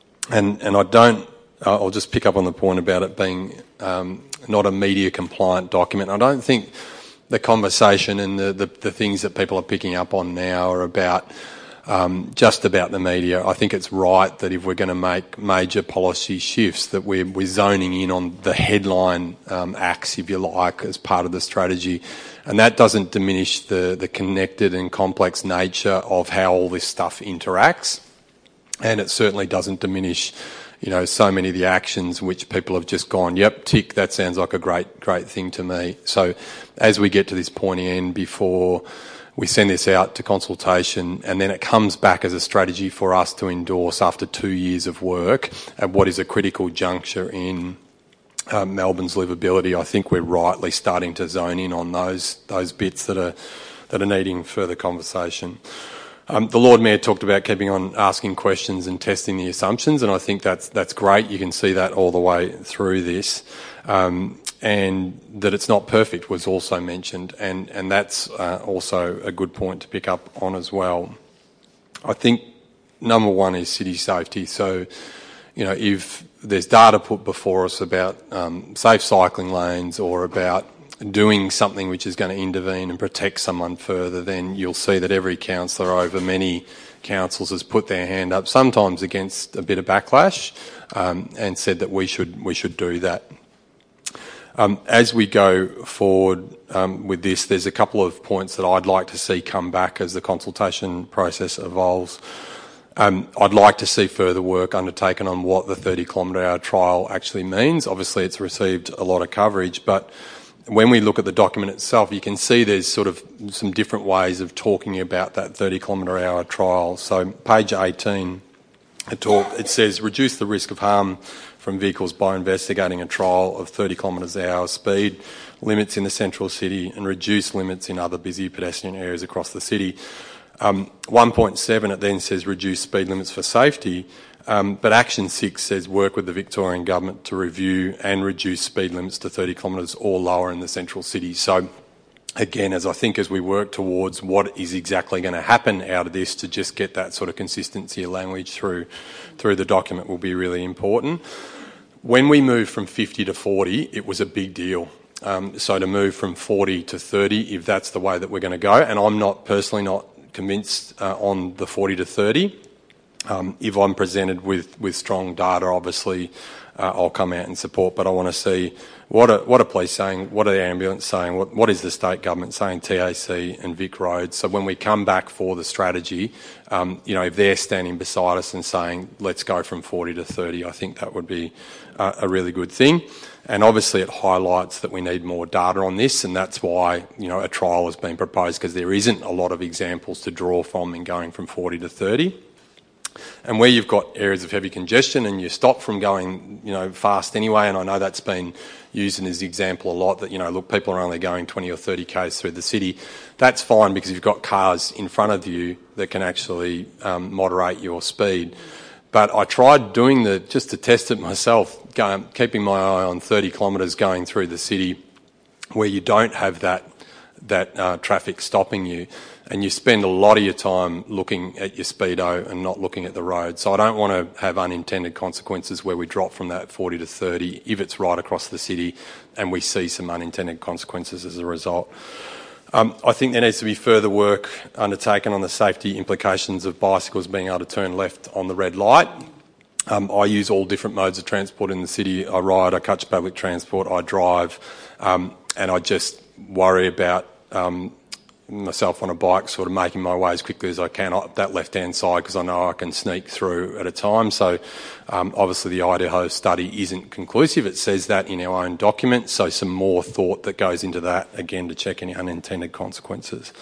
And and I don't. I'll just pick up on the point about it being um, not a media compliant document. I don't think the conversation and the, the the things that people are picking up on now are about um, just about the media. I think it's right that if we're going to make major policy shifts, that we're, we're zoning in on the headline um, acts, if you like, as part of the strategy. And that doesn't diminish the, the connected and complex nature of how all this stuff interacts. And it certainly doesn't diminish, you know, so many of the actions which people have just gone, yep, tick, that sounds like a great, great thing to me. So as we get to this pointy end before we send this out to consultation, and then it comes back as a strategy for us to endorse after two years of work at what is a critical juncture in uh, Melbourne's livability. I think we're rightly starting to zone in on those those bits that are that are needing further conversation. Um, the Lord Mayor talked about keeping on asking questions and testing the assumptions, and I think that's that's great. You can see that all the way through this. Um, and that it's not perfect was also mentioned, and, and that's uh, also a good point to pick up on as well. I think number one is city safety. So, you know, if there's data put before us about um, safe cycling lanes or about doing something which is going to intervene and protect someone further, then you'll see that every councillor over many councils has put their hand up, sometimes against a bit of backlash, um, and said that we should we should do that. Um, as we go forward um, with this, there's a couple of points that I'd like to see come back as the consultation process evolves. Um, I'd like to see further work undertaken on what the thirty kilometre hour trial actually means. Obviously, it's received a lot of coverage, but when we look at the document itself, you can see there's sort of some different ways of talking about that thirty kilometre hour trial. So page eighteen, it, talk, it says reduce the risk of harm from vehicles by investigating a trial of thirty kilometres an hour speed limits in the central city and reduce limits in other busy pedestrian areas across the city. Um, one point seven, it then says reduce speed limits for safety, um, but action six says work with the Victorian Government to review and reduce speed limits to thirty kilometres or lower in the central city. So again, as I think as we work towards what is exactly going to happen out of this, to just get that sort of consistency of language through through the document will be really important. When we moved from fifty to forty, it was a big deal. Um, so to move from forty to thirty, if that's the way that we're going to go, and I'm not personally not convinced uh, on the forty to thirty. Um, if I'm presented with, with strong data, obviously uh, I'll come out and support, but I want to see what are, what are police saying, what are the ambulance saying, what, what is the state government saying, T A C and Vic Roads. So when we come back for the strategy, um, you know, if they're standing beside us and saying, let's go from forty to thirty, I think that would be uh, a really good thing. And obviously it highlights that we need more data on this, and that's why, you know, a trial has been proposed, because there isn't a lot of examples to draw from in going from forty to thirty. And where you've got areas of heavy congestion and you stop from going, you know, fast anyway, and I know that's been used as an example a lot, that, you know, look, people are only going twenty or thirty k's through the city, that's fine because you've got cars in front of you that can actually um, moderate your speed. But I tried doing the, just to test it myself, going, keeping my eye on thirty kilometres going through the city where you don't have that, that uh, traffic stopping you. and you spend a lot of your time looking at your speedo and not looking at the road. So I don't want to have unintended consequences where we drop from that forty to thirty if it's right across the city and we see some unintended consequences as a result. Um, I think there needs to be further work undertaken on the safety implications of bicycles being able to turn left on the red light. Um, I use all different modes of transport in the city. I ride, I catch public transport, I drive, um, and I just worry about um, myself on a bike sort of making my way as quickly as I can up that left-hand side because I know I can sneak through at a time. So um, obviously the Idaho study isn't conclusive. It says that in our own document, so some more thought that goes into that, again, to check any unintended consequences.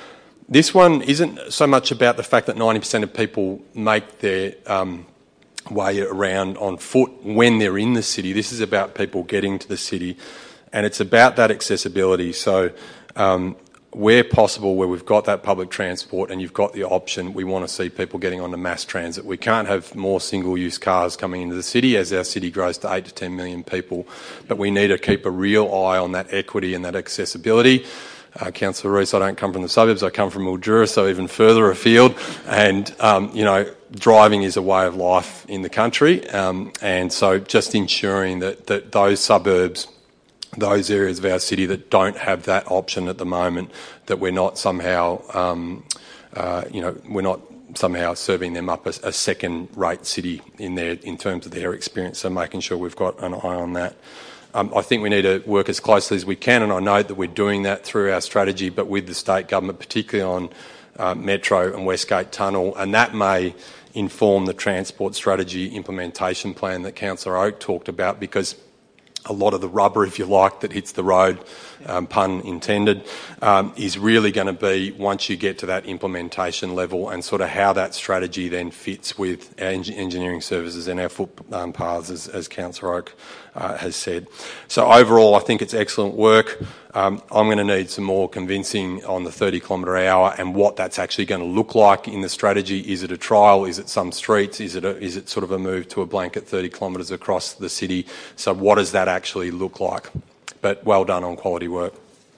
This one isn't so much about the fact that ninety percent of people make their um, way around on foot when they're in the city. This is about people getting to the city, and it's about that accessibility. So um, where possible, where we've got that public transport and you've got the option, we want to see people getting onto mass transit. We can't have more single-use cars coming into the city as our city grows to eight to ten million people, but we need to keep a real eye on that equity and that accessibility. Uh, Councillor Rees, I don't come from the suburbs, I come from Mildura, so even further afield, and, um, you know, driving is a way of life in the country, um, and so just ensuring that, that those suburbs, those areas of our city that don't have that option at the moment, that we're not somehow, um, uh, you know, we're not somehow serving them up as a second-rate city in their in terms of their experience. So making sure we've got an eye on that. Um, I think we need to work as closely as we can, and I know that we're doing that through our strategy, but with the state government, particularly on uh, Metro and Westgate Tunnel, and that may inform the transport strategy implementation plan that Councillor Oak talked about, because a lot of the rubber, if you like, that hits the road, um, pun intended, um, is really going to be once you get to that implementation level, and sort of how that strategy then fits with our eng- engineering services and our footpaths, as, as Councillor Oak uh, has said. So overall, I think it's excellent work. Um, I'm going to need some more convincing on the thirty kilometre hour and what that's actually going to look like in the strategy. Is it a trial? Is it some streets? Is it a, is it sort of a move to a blanket thirty kilometres across the city? So what does that actually look like? But well done on quality work.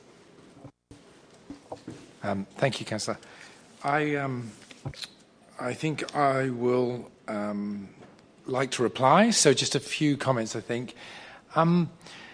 Um, thank you, Councillor. I um, I think I will um, like to reply. So just a few comments, I think. Um,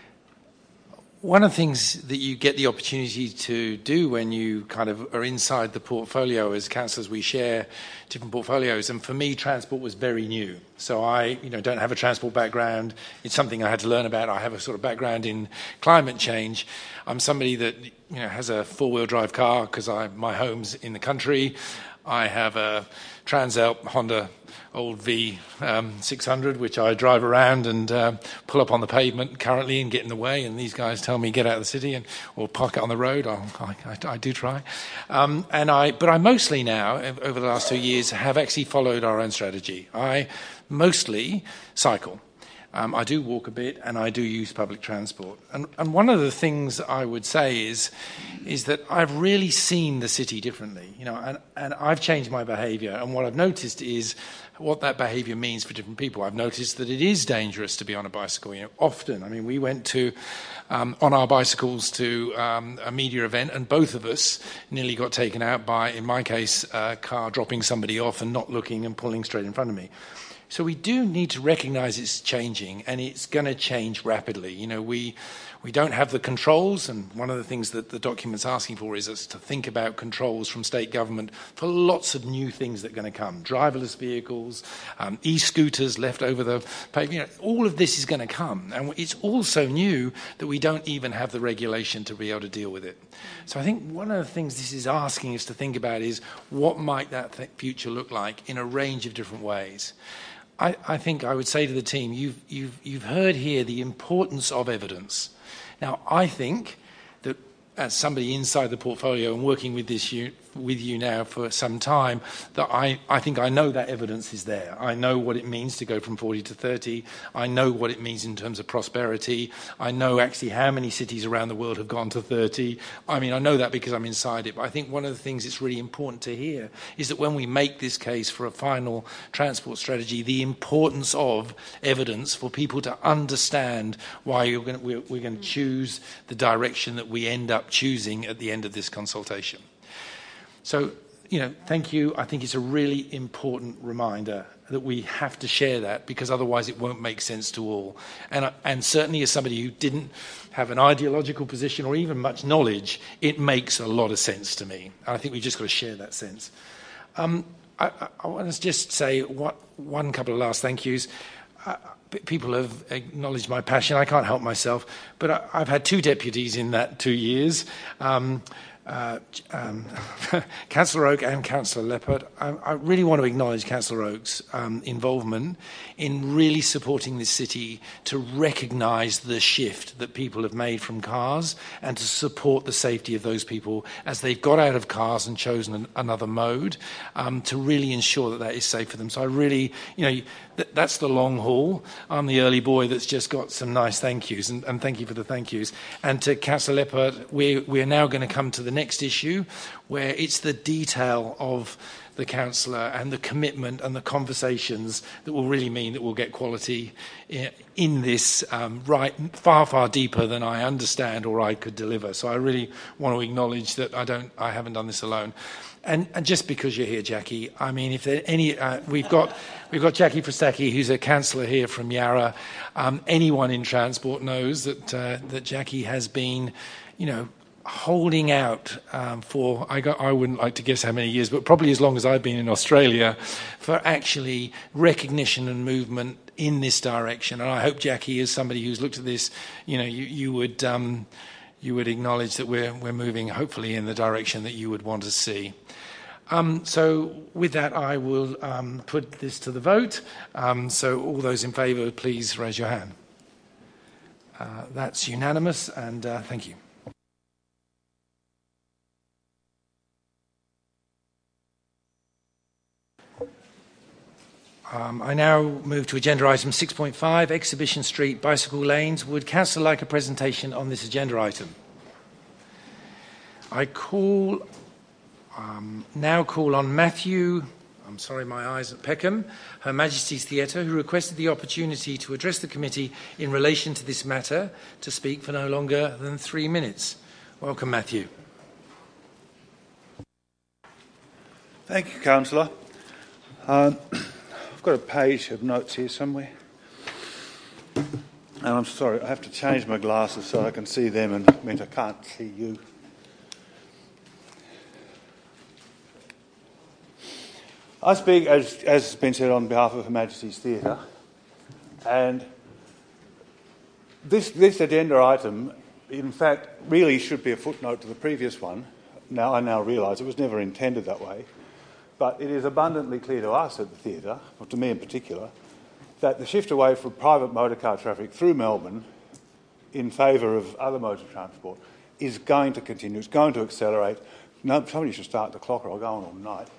One of the things that you get the opportunity to do when you kind of are inside the portfolio, as councillors, we share different portfolios, and for me, transport was very new. So I, you know, don't have a transport background. It's something I had to learn about. I have a sort of background in climate change. I'm somebody that, you know, has a four-wheel drive car because I my home's in the country. I have a Transalp Honda old V um, six hundred, which I drive around and uh, pull up on the pavement currently and get in the way, and these guys tell me get out of the city and or park it on the road. I, I, I do try, um, and I. But I mostly now, over the last two years, have actually followed our own strategy. I mostly cycle. Um, I do walk a bit, and I do use public transport. And, and one of the things I would say is, is that I've really seen the city differently, you know, and, and I've changed my behaviour. And what I've noticed is what that behaviour means for different people. I've noticed that it is dangerous to be on a bicycle. You know, often, I mean, we went to um, on our bicycles to um, a media event, and both of us nearly got taken out by, in my case, a car dropping somebody off and not looking and pulling straight in front of me. So we do need to recognise it's changing, and it's going to change rapidly. You know, we we don't have the controls, and one of the things that the document's asking for is us to think about controls from state government for lots of new things that are going to come. Driverless vehicles, um, e-scooters left over the pavement. You know, all of this is going to come, and it's also new that we don't even have the regulation to be able to deal with it. So I think one of the things this is asking us to think about is what might that th- future look like in a range of different ways. I, I think I would say to the team, you've, you've, you've heard here the importance of evidence. Now, I think that as somebody inside the portfolio and working with this you, with you now for some time, that I, I think I know that evidence is there. I know what it means to go from forty to thirty. I know what it means in terms of prosperity. I know actually how many cities around the world have gone to thirty. I mean, I know that because I'm inside it. But I think one of the things that's really important to hear is that when we make this case for a final transport strategy, the importance of evidence for people to understand why you're going to, we're, we're going to choose the direction that we end up choosing at the end of this consultation. So, you know, thank you. I think it's a really important reminder that we have to share that, because otherwise it won't make sense to all. And, and certainly as somebody who didn't have an ideological position or even much knowledge, it makes a lot of sense to me. And I think we've just got to share that sense. Um, I, I, I want to just say what, one couple of last thank yous. Uh, people have acknowledged my passion. I can't help myself. But I, I've had two deputies in that two years. Um, Uh, um, Councillor Oak and Councillor Leppard. I, I really want to acknowledge Councillor Oak's um, involvement in really supporting this city to recognise the shift that people have made from cars and to support the safety of those people as they've got out of cars and chosen an, another mode, um, to really ensure that that is safe for them. So I really, you know, th- that's the long haul. I'm the early boy that's just got some nice thank yous, and, and thank you for the thank yous. And to Councillor Leppard, we, we're now going to come to the next issue, where it's the detail of the councillor and the commitment and the conversations that will really mean that we'll get quality in this um, right far, far deeper than I understand or I could deliver. So I really want to acknowledge that I don't, I haven't done this alone. And, and just because you're here, Jackie, I mean, if there any, uh, we've got we've got Jackie Frastacchi, who's a councillor here from Yarra. Um, anyone in transport knows that uh, that Jackie has been, you know, holding out um, for, I, got, I wouldn't like to guess how many years, but probably as long as I've been in Australia, for actually recognition and movement in this direction. And I hope, Jackie, as somebody who's looked at this, you know, you, you would um, you would acknowledge that we're we're moving, hopefully, in the direction that you would want to see. Um, so with that, I will um, put this to the vote. Um, so all those in favour, please raise your hand. Uh, that's unanimous, and uh, thank you. Um, I now move to agenda item six point five, Exhibition Street Bicycle Lanes. Would Councillor like a presentation on this agenda item? I call, um, now call on Matthew, I'm sorry, my eyes at Peckham, Her Majesty's Theatre, who requested the opportunity to address the committee in relation to this matter, to speak for no longer than three minutes. Welcome, Matthew. Thank you, Councillor. Um, I've got a page of notes here somewhere. And I'm sorry, I have to change my glasses so I can see them, and it means I can't see you. I speak, as, as has been said, on behalf of Her Majesty's Theatre, and this, this agenda item, in fact, really should be a footnote to the previous one. Now I now realise it was never intended that way. But it is abundantly clear to us at the theatre, or to me in particular, that the shift away from private motorcar traffic through Melbourne in favour of other modes of transport is going to continue. It's going to accelerate. No, somebody should start the clock or I'll go on all night.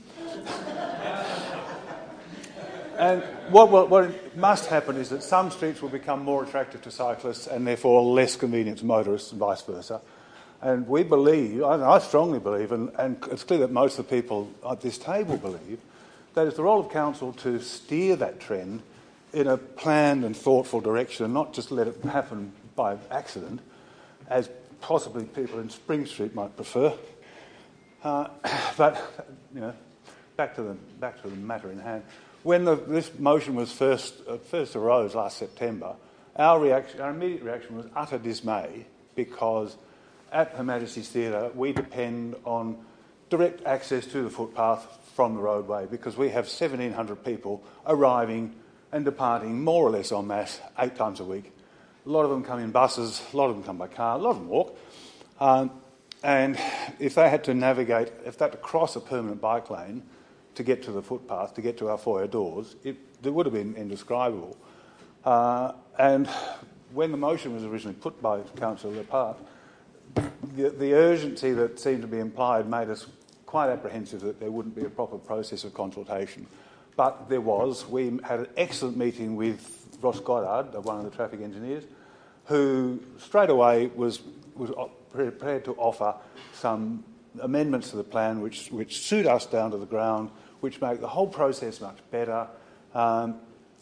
And what, what, what must happen is that some streets will become more attractive to cyclists and therefore less convenient to motorists and vice versa. And we believe, I strongly believe, and, and it's clear that most of the people at this table believe, that it's the role of council to steer that trend in a planned and thoughtful direction, and not just let it happen by accident, as possibly people in Spring Street might prefer. Uh, but, you know, back to the back to the matter in hand. When the, this motion was first uh, first arose last September, our reaction, our immediate reaction was utter dismay, because at Her Majesty's Theatre, we depend on direct access to the footpath from the roadway, because we have seventeen hundred people arriving and departing more or less en masse eight times a week. A lot of them come in buses, a lot of them come by car, a lot of them walk. Um, and if they had to navigate, if they had to cross a permanent bike lane to get to the footpath, to get to our foyer doors, it, it would have been indescribable. Uh, and when the motion was originally put by Councillor Lepard, The, the urgency that seemed to be implied made us quite apprehensive that there wouldn't be a proper process of consultation. But there was. We had an excellent meeting with Ross Goddard, one of the traffic engineers, who straight away was, was prepared to offer some amendments to the plan which, which suit us down to the ground, which make the whole process much better. Um,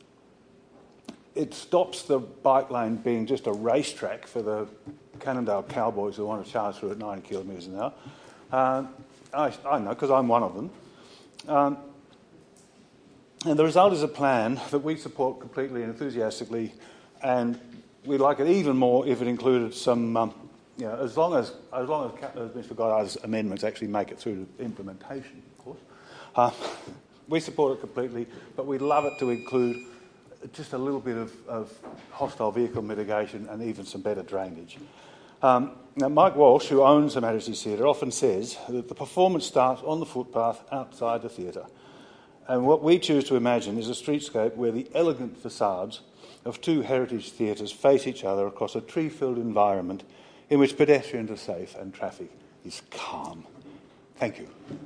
it stops the bike lane being just a racetrack for the Cannondale Cowboys who want to charge through at ninety kilometres an hour. Um, I, I know because I'm one of them. Um, and the result is a plan that we support completely and enthusiastically, and we'd like it even more if it included some, um, you know, as long as, as long as uh, Mister Goddard's amendments actually make it through to implementation, of course. Uh, we support it completely, but we'd love it to include just a little bit of, of hostile vehicle mitigation and even some better drainage. Um, now, Mike Walsh, who owns the Majesty's Theatre, often says that the performance starts on the footpath outside the theatre. And what we choose to imagine is a streetscape where the elegant facades of two heritage theatres face each other across a tree-filled environment in which pedestrians are safe and traffic is calm. Thank you.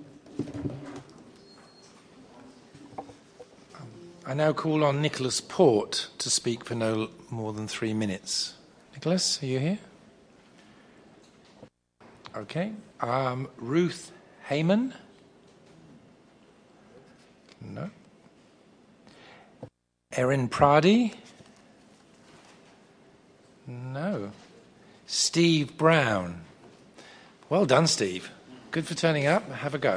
I now call on Nicholas Port to speak for no more than three minutes. Nicholas, are you here? Okay. Um, Ruth Heyman? No. Erin Pradi? No. Steve Brown? Well done, Steve. Good for turning up. Have a go.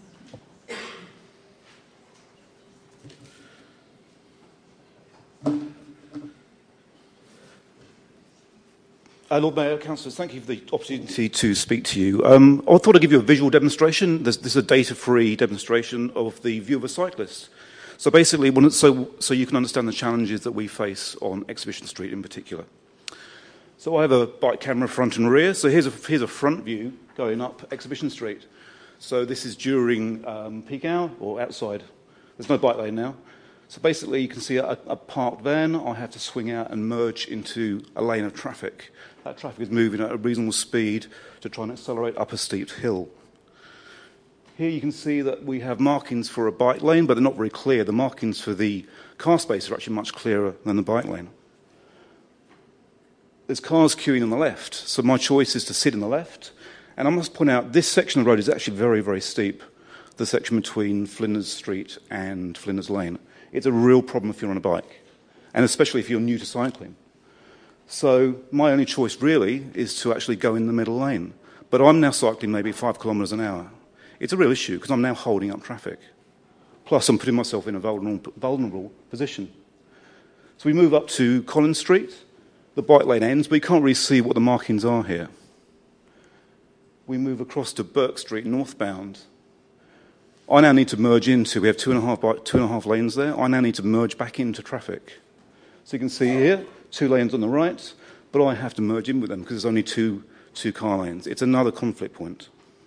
Uh, Lord Mayor, Councillors, thank you for the opportunity to speak to you. Um, I thought I'd give you a visual demonstration. This, this is a data-free demonstration of the view of a cyclist. So basically, when it's so, so you can understand the challenges that we face on Exhibition Street in particular. So I have a bike camera front and rear. So here's a, here's a front view going up Exhibition Street. So this is during um, peak hour or outside. There's no bike lane now. So basically, you can see a, a parked van. I have to swing out and merge into a lane of traffic. That traffic is moving at a reasonable speed to try and accelerate up a steep hill. Here you can see that we have markings for a bike lane, but they're not very clear. The markings for the car space are actually much clearer than the bike lane. There's cars queuing on the left, so my choice is to sit on the left. And I must point out, this section of the road is actually very, very steep, the section between Flinders Street and Flinders Lane. It's a real problem if you're on a bike, and especially if you're new to cycling. So my only choice really is to actually go in the middle lane. But I'm now cycling maybe five kilometres an hour. It's a real issue because I'm now holding up traffic. Plus I'm putting myself in a vulnerable, vulnerable position. So we move up to Collins Street. The bike lane ends, but you can't really see what the markings are here. We move across to Burke Street northbound. I now need to merge into, we have two and a half, two and a half lanes there. I now need to merge back into traffic. So you can see here, two lanes on the right, but I have to merge in with them because there's only two, two car lanes. It's another conflict point.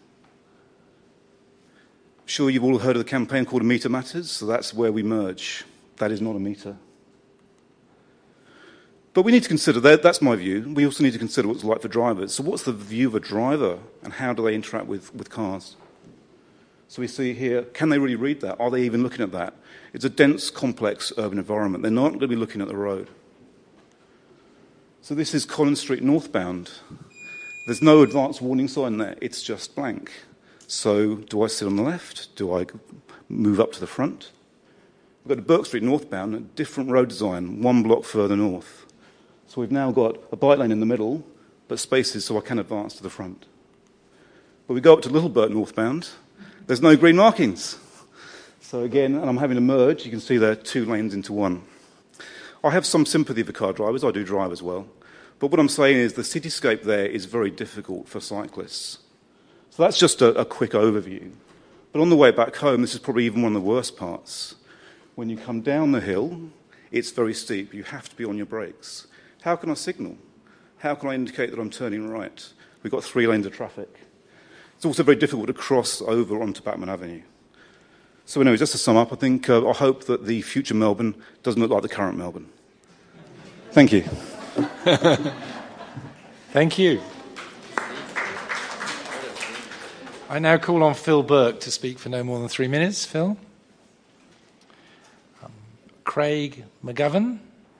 I'm sure you've all heard of the campaign called A Metre Matters, so that's where we merge. That is not a metre. But we need to consider, that, that's my view, we also need to consider what it's like for drivers. So what's the view of a driver and how do they interact with, with cars? So we see here, can they really read that? Are they even looking at that? It's a dense, complex urban environment. They're not going to be looking at the road. So this is Collins Street northbound. There's no advanced warning sign there. It's just blank. So do I sit on the left? Do I move up to the front? We've got to Burke Street northbound, a different road design, one block further north. So we've now got a bike lane in the middle, but spaces so I can advance to the front. But we go up to Littleburt northbound. There's no green markings. So again, and I'm having to merge, you can see there are two lanes into one. I have some sympathy for car drivers, I do drive as well. But what I'm saying is the cityscape there is very difficult for cyclists. So that's just a, a quick overview. But on the way back home, this is probably even one of the worst parts. When you come down the hill, it's very steep. You have to be on your brakes. How can I signal? How can I indicate that I'm turning right? We've got three lanes of traffic. It's also very difficult to cross over onto Batman Avenue. So anyway, just to sum up, I think, uh, I hope that the future Melbourne doesn't look like the current Melbourne. Thank you. Thank you. I now call on Phil Burke to speak for no more than three minutes. Phil? Um, Craig McGovern?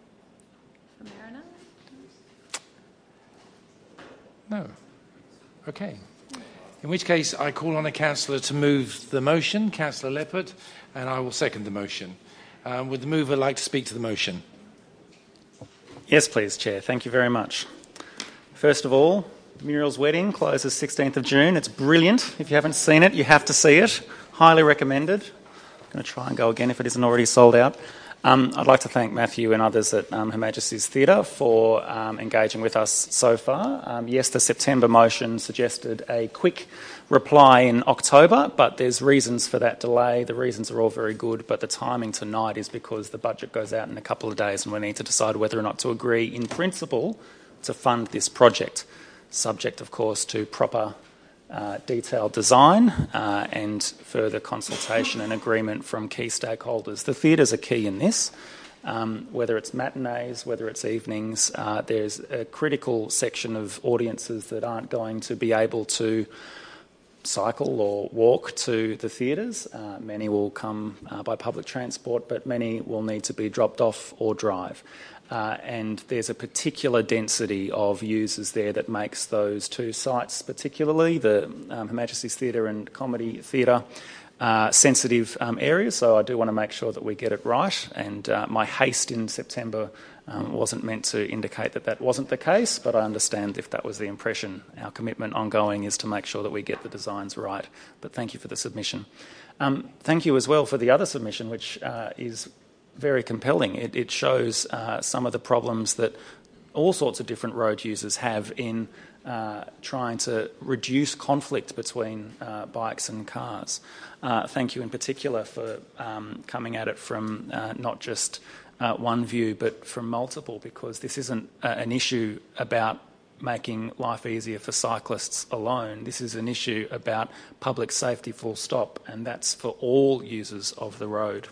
No. Okay. In which case, I call on a councillor to move the motion, Councillor Leppard, and I will second the motion. Um, would the mover like to speak to the motion? Yes, please, Chair. Thank you very much. First of all, Muriel's Wedding closes sixteenth of June. It's brilliant. If you haven't seen it, you have to see it. Highly recommended. I'm going to try and go again if it isn't already sold out. Um, I'd like to thank Matthew and others at um, Her Majesty's Theatre for um, engaging with us so far. Um, yes, the September motion suggested a quick reply in October, but there's reasons for that delay. The reasons are all very good, but the timing tonight is because the budget goes out in a couple of days and we need to decide whether or not to agree in principle to fund this project, subject, of course, to proper Uh, detailed design uh, and further consultation and agreement from key stakeholders. The theatres are key in this, um, whether it's matinees, whether it's evenings. Uh, there's a critical section of audiences that aren't going to be able to cycle or walk to the theatres. Uh, many will come uh, by public transport, but many will need to be dropped off or drive. Uh, and there's a particular density of users there that makes those two sites, particularly the um, Her Majesty's Theatre and Comedy Theatre, uh, sensitive um, areas. So I do want to make sure that we get it right. And uh, my haste in September um, wasn't meant to indicate that that wasn't the case, but I understand if that was the impression. Our commitment ongoing is to make sure that we get the designs right. But thank you for the submission. Um, thank you as well for the other submission, which uh, is very compelling. It, it shows uh, some of the problems that all sorts of different road users have in uh, trying to reduce conflict between uh, bikes and cars. Uh, thank you in particular for um, coming at it from uh, not just uh, one view but from multiple, because this isn't uh, an issue about making life easier for cyclists alone. This is an issue about public safety full stop, and that's for all users of the road.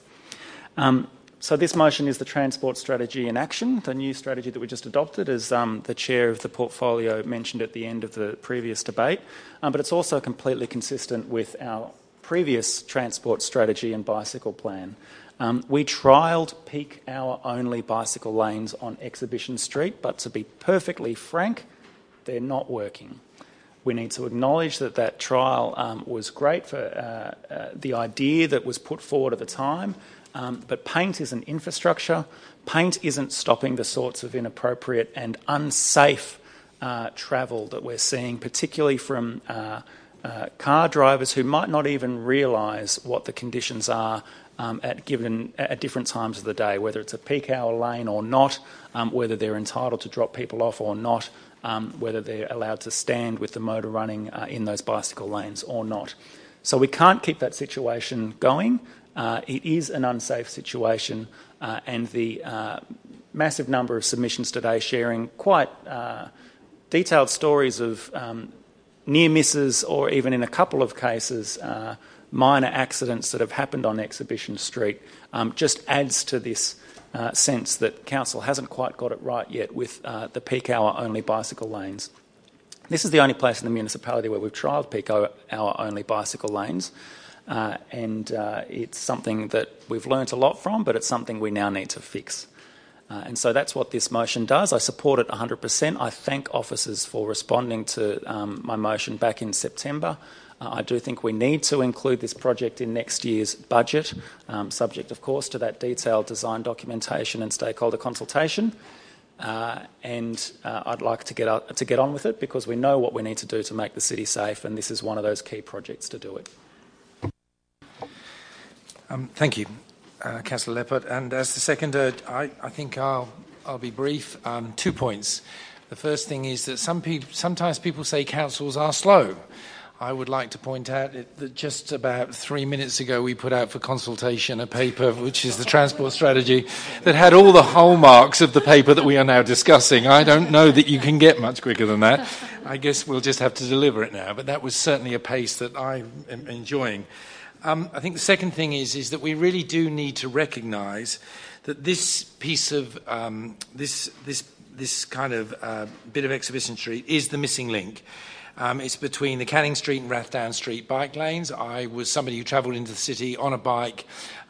Um, So this motion is the Transport Strategy in Action, the new strategy that we just adopted, as um, the chair of the portfolio mentioned at the end of the previous debate. Um, but it's also completely consistent with our previous transport strategy and bicycle plan. Um, we trialled peak hour only bicycle lanes on Exhibition Street, but to be perfectly frank, they're not working. We need to acknowledge that that trial um, was great for uh, uh, the idea that was put forward at the time. Um, but paint isn't infrastructure. Paint isn't stopping the sorts of inappropriate and unsafe uh, travel that we're seeing, particularly from uh, uh, car drivers who might not even realise what the conditions are um, at given at different times of the day, whether it's a peak hour lane or not, um, whether they're entitled to drop people off or not, um, whether they're allowed to stand with the motor running uh, in those bicycle lanes or not. So we can't keep that situation going. Uh, it is an unsafe situation, uh, and the uh, massive number of submissions today sharing quite uh, detailed stories of um, near misses, or even in a couple of cases, uh, minor accidents that have happened on Exhibition Street, um, just adds to this uh, sense that Council hasn't quite got it right yet with uh, the peak hour only bicycle lanes. This is the only place in the municipality where we've trialled peak hour only bicycle lanes. Uh, and uh, it's something that we've learnt a lot from, but it's something we now need to fix. Uh, and so that's what this motion does. I support it one hundred percent. I thank officers for responding to um, my motion back in September. Uh, I do think we need to include this project in next year's budget, um, subject, of course, to that detailed design documentation and stakeholder consultation. Uh, and uh, I'd like to get, out, to get on with it, because we know what we need to do to make the city safe, and this is one of those key projects to do it. Um, thank you, uh, Councillor Leppert. And as the seconder, I, I think I'll, I'll be brief. Um, two points. The first thing is that some peop sometimes people say councils are slow. I would like to point out that just about three minutes ago we put out for consultation a paper, which is the transport strategy, that had all the hallmarks of the paper that we are now discussing. I don't know that you can get much quicker than that. I guess we'll just have to deliver it now. But that was certainly a pace that I am enjoying. Um, I think the second thing is, is that we really do need to recognise that this piece of, um, this, this, this kind of uh, bit of Exhibition Street is the missing link. Um, it's between the Canning Street and Rathdown Street bike lanes. I was somebody who travelled into the city on a bike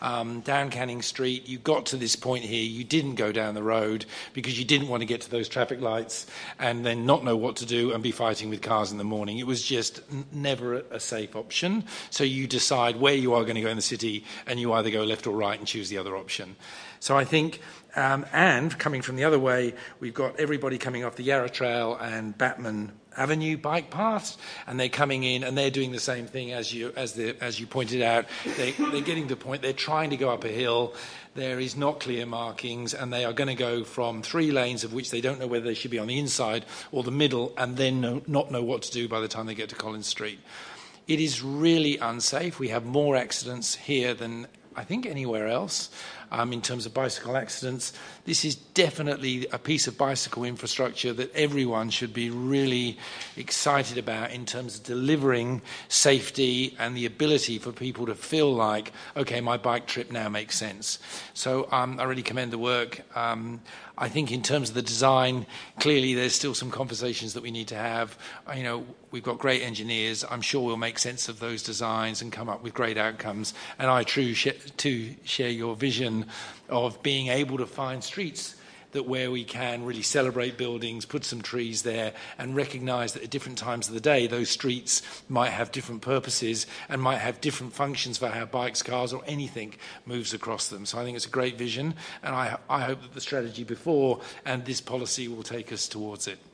um, down Canning Street. You got to this point here, you didn't go down the road because you didn't want to get to those traffic lights and then not know what to do and be fighting with cars in the morning. It was just n- never a, a safe option. So you decide where you are going to go in the city, and you either go left or right and choose the other option. So I think, um, and coming from the other way, we've got everybody coming off the Yarra Trail and Batman Avenue bike paths, and they're coming in and they're doing the same thing as you as the as you pointed out. They, they're getting to the point, they're trying to go up a hill. There is not clear markings, and they are going to go from three lanes of which they don't know whether they should be on the inside or the middle, and then know, not know what to do by the time they get to Collins Street. It is really unsafe. We have more accidents here than I think anywhere else. Um, in terms of bicycle accidents, this is definitely a piece of bicycle infrastructure that everyone should be really excited about in terms of delivering safety and the ability for people to feel like, okay, my bike trip now makes sense. So um, I really commend the work. Um, I think in terms of the design, clearly there's still some conversations that we need to have. You know, we've got great engineers. I'm sure we'll make sense of those designs and come up with great outcomes. And I too share your vision of being able to find streets that where we can really celebrate buildings, put some trees there, and recognise that at different times of the day, those streets might have different purposes and might have different functions for how bikes, cars, or anything moves across them. So I think it's a great vision, and I, I hope that the strategy before and this policy will take us towards it.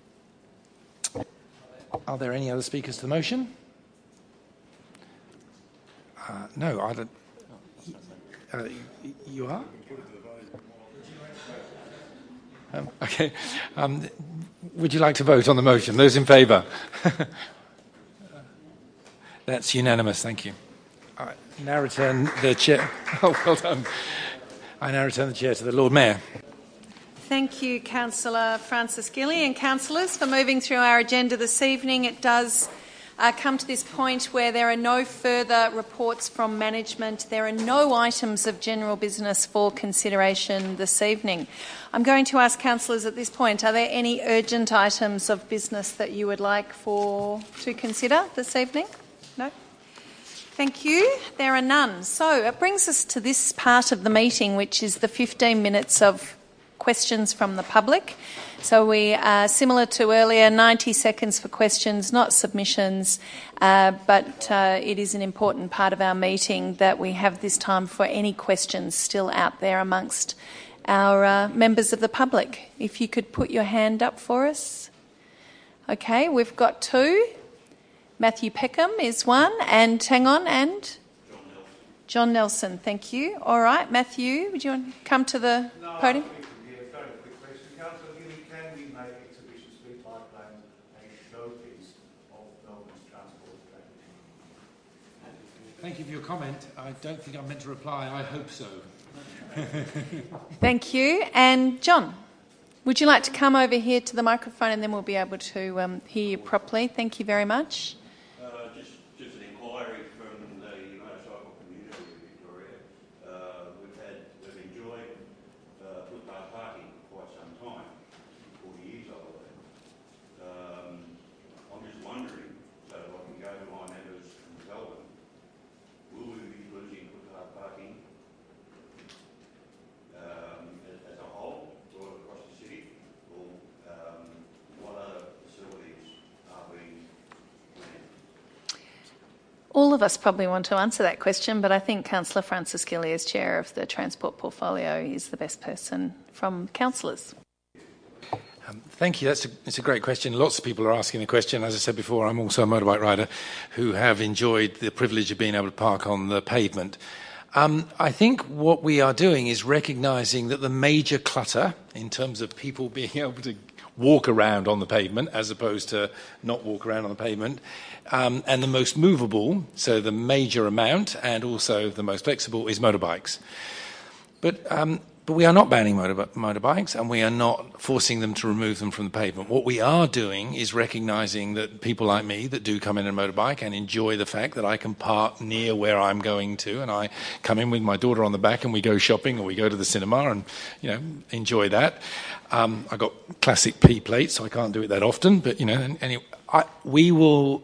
Are there any other speakers to the motion? Uh, no, I don't. Uh, you are? Um, okay. Um, would you like to vote on the motion? Those in favour? That's unanimous. Thank you. I now return the chair. Oh, well done. I now return the chair to the Lord Mayor. Thank you, Councillor Francis Gilly, and councillors for moving through our agenda this evening. It does uh, come to this point where there are no further reports from management. There are no items of general business for consideration this evening. I'm going to ask councillors at this point, are there any urgent items of business that you would like for to consider this evening? No? Thank you. There are none. So it brings us to this part of the meeting, which is the fifteen minutes of questions from the public. So we are similar to earlier, ninety seconds for questions, not submissions, uh, but uh, it is an important part of our meeting that we have this time for any questions still out there amongst our uh, members of the public. If you could put your hand up for us. Okay, we've got two. Matthew Peckham is one, and hang on, and John Nelson, thank you. All right, Matthew, would you want to come to the no, podium? Thank you for your comment. I don't think I'm meant to reply. I hope so. Thank you. And John, would you like to come over here to the microphone, and then we'll be able to um, hear you properly? Thank you very much. Uh, just, just an inquiry from the motorcycle community of Victoria. Uh, we've had, we've enjoyed uh, footpath parking for quite some time, forty years I believe. Um, I'm just wondering, so I can go to my neighbours from Melbourne, will we be losing footpath parking um, as, as a whole, or across the city, or um, what other facilities are being planned? All of us probably want to answer that question, but I think Councillor Francis Gilly, as Chair of the Transport Portfolio, is the best person from councillors. Um, thank you. That's a, it's a great question. Lots of people are asking the question. As I said before, I'm also a motorbike rider who have enjoyed the privilege of being able to park on the pavement. Um, I think what we are doing is recognising that the major clutter, in terms of people being able to walk around on the pavement as opposed to not walk around on the pavement, um, and the most movable, so the major amount, and also the most flexible, is motorbikes. But um, But we are not banning motor, motorbikes, and we are not forcing them to remove them from the pavement. What we are doing is recognising that people like me that do come in a motorbike and enjoy the fact that I can park near where I'm going to, and I come in with my daughter on the back and we go shopping or we go to the cinema and, you know, enjoy that. Um, I got classic P plates, so I can't do it that often, but, you know, anyway, I, we will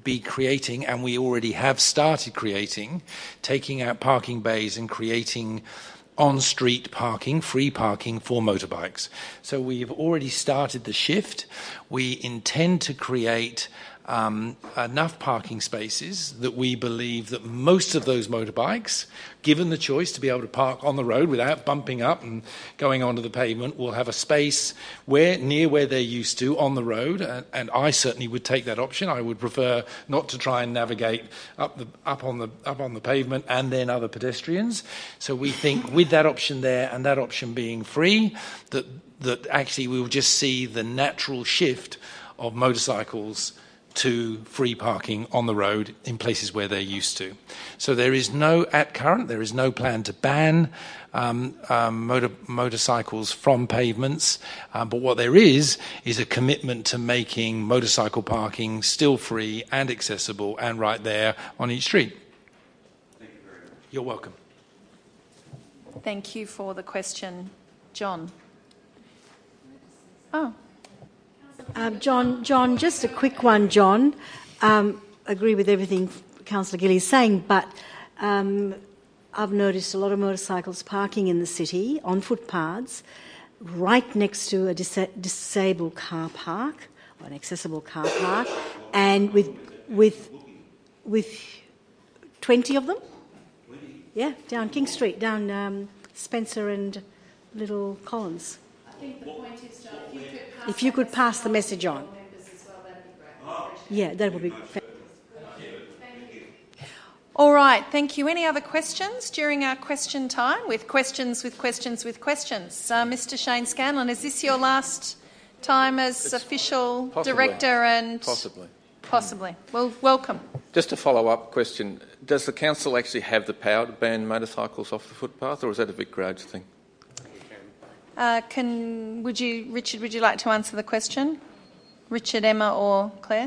be creating, and we already have started creating, taking out parking bays and creating on-street parking, free parking for motorbikes. So we've already started the shift. We intend to create um, enough parking spaces that we believe that most of those motorbikes, given the choice to be able to park on the road without bumping up and going onto the pavement, will have a space where near where they're used to on the road. And, and I certainly would take that option. I would prefer not to try and navigate up the up on the up on the pavement and then other pedestrians. So we think with that option there and that option being free, that that actually we will just see the natural shift of motorcycles to free parking on the road in places where they're used to. So there is no, at current, there is no plan to ban um, um, motor, motorcycles from pavements, um, but what there is is a commitment to making motorcycle parking still free and accessible and right there on each street. Thank you very much. You're welcome. Thank you for the question. John. Oh. Um, John, John, just a quick one, John. Um, agree with everything Councillor Gilly is saying, but um, I've noticed a lot of motorcycles parking in the city on footpaths right next to a dis- disabled car park, or an accessible car park, and with with with twenty of them. Yeah, down King Street, down um, Spencer and Little Collins. I think the point is, John, if you could pass, if you could pass the message on. Yeah, that would be fantastic. All right, thank you. Any other questions during our question time? With questions, with questions, with questions. Uh, Mister Shane Scanlon, is this your last time as It's official possibly. director? And Possibly. Possibly. Well, welcome. Just a follow-up question. Does the council actually have the power to ban motorcycles off the footpath, or is that a Vic Groves thing? Uh, can would you, Richard? Would you like to answer the question? Richard, Emma, or Claire?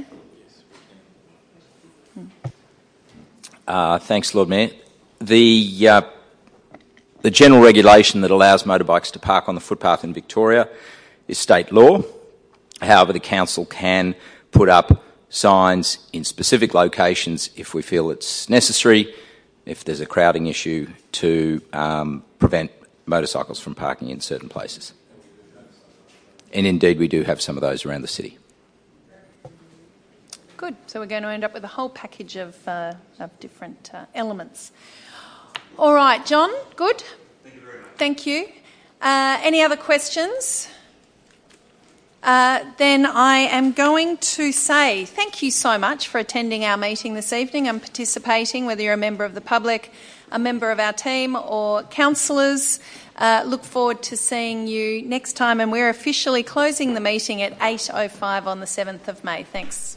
Uh, thanks, Lord Mayor. The uh, the general regulation that allows motorbikes to park on the footpath in Victoria is state law. However, the council can put up signs in specific locations if we feel it's necessary, if there's a crowding issue, to um, prevent motorcycles from parking in certain places. And indeed, we do have some of those around the city. Good. So we're going to end up with a whole package of, uh, of different uh, elements. All right, John, good? Thank you very much. Thank you. Uh, any other questions? Uh, then I am going to say thank you so much for attending our meeting this evening and participating, whether you're a member of the public, a member of our team or councillors. Uh, look forward to seeing you next time, and we're officially closing the meeting at eight oh five on the seventh of May. Thanks.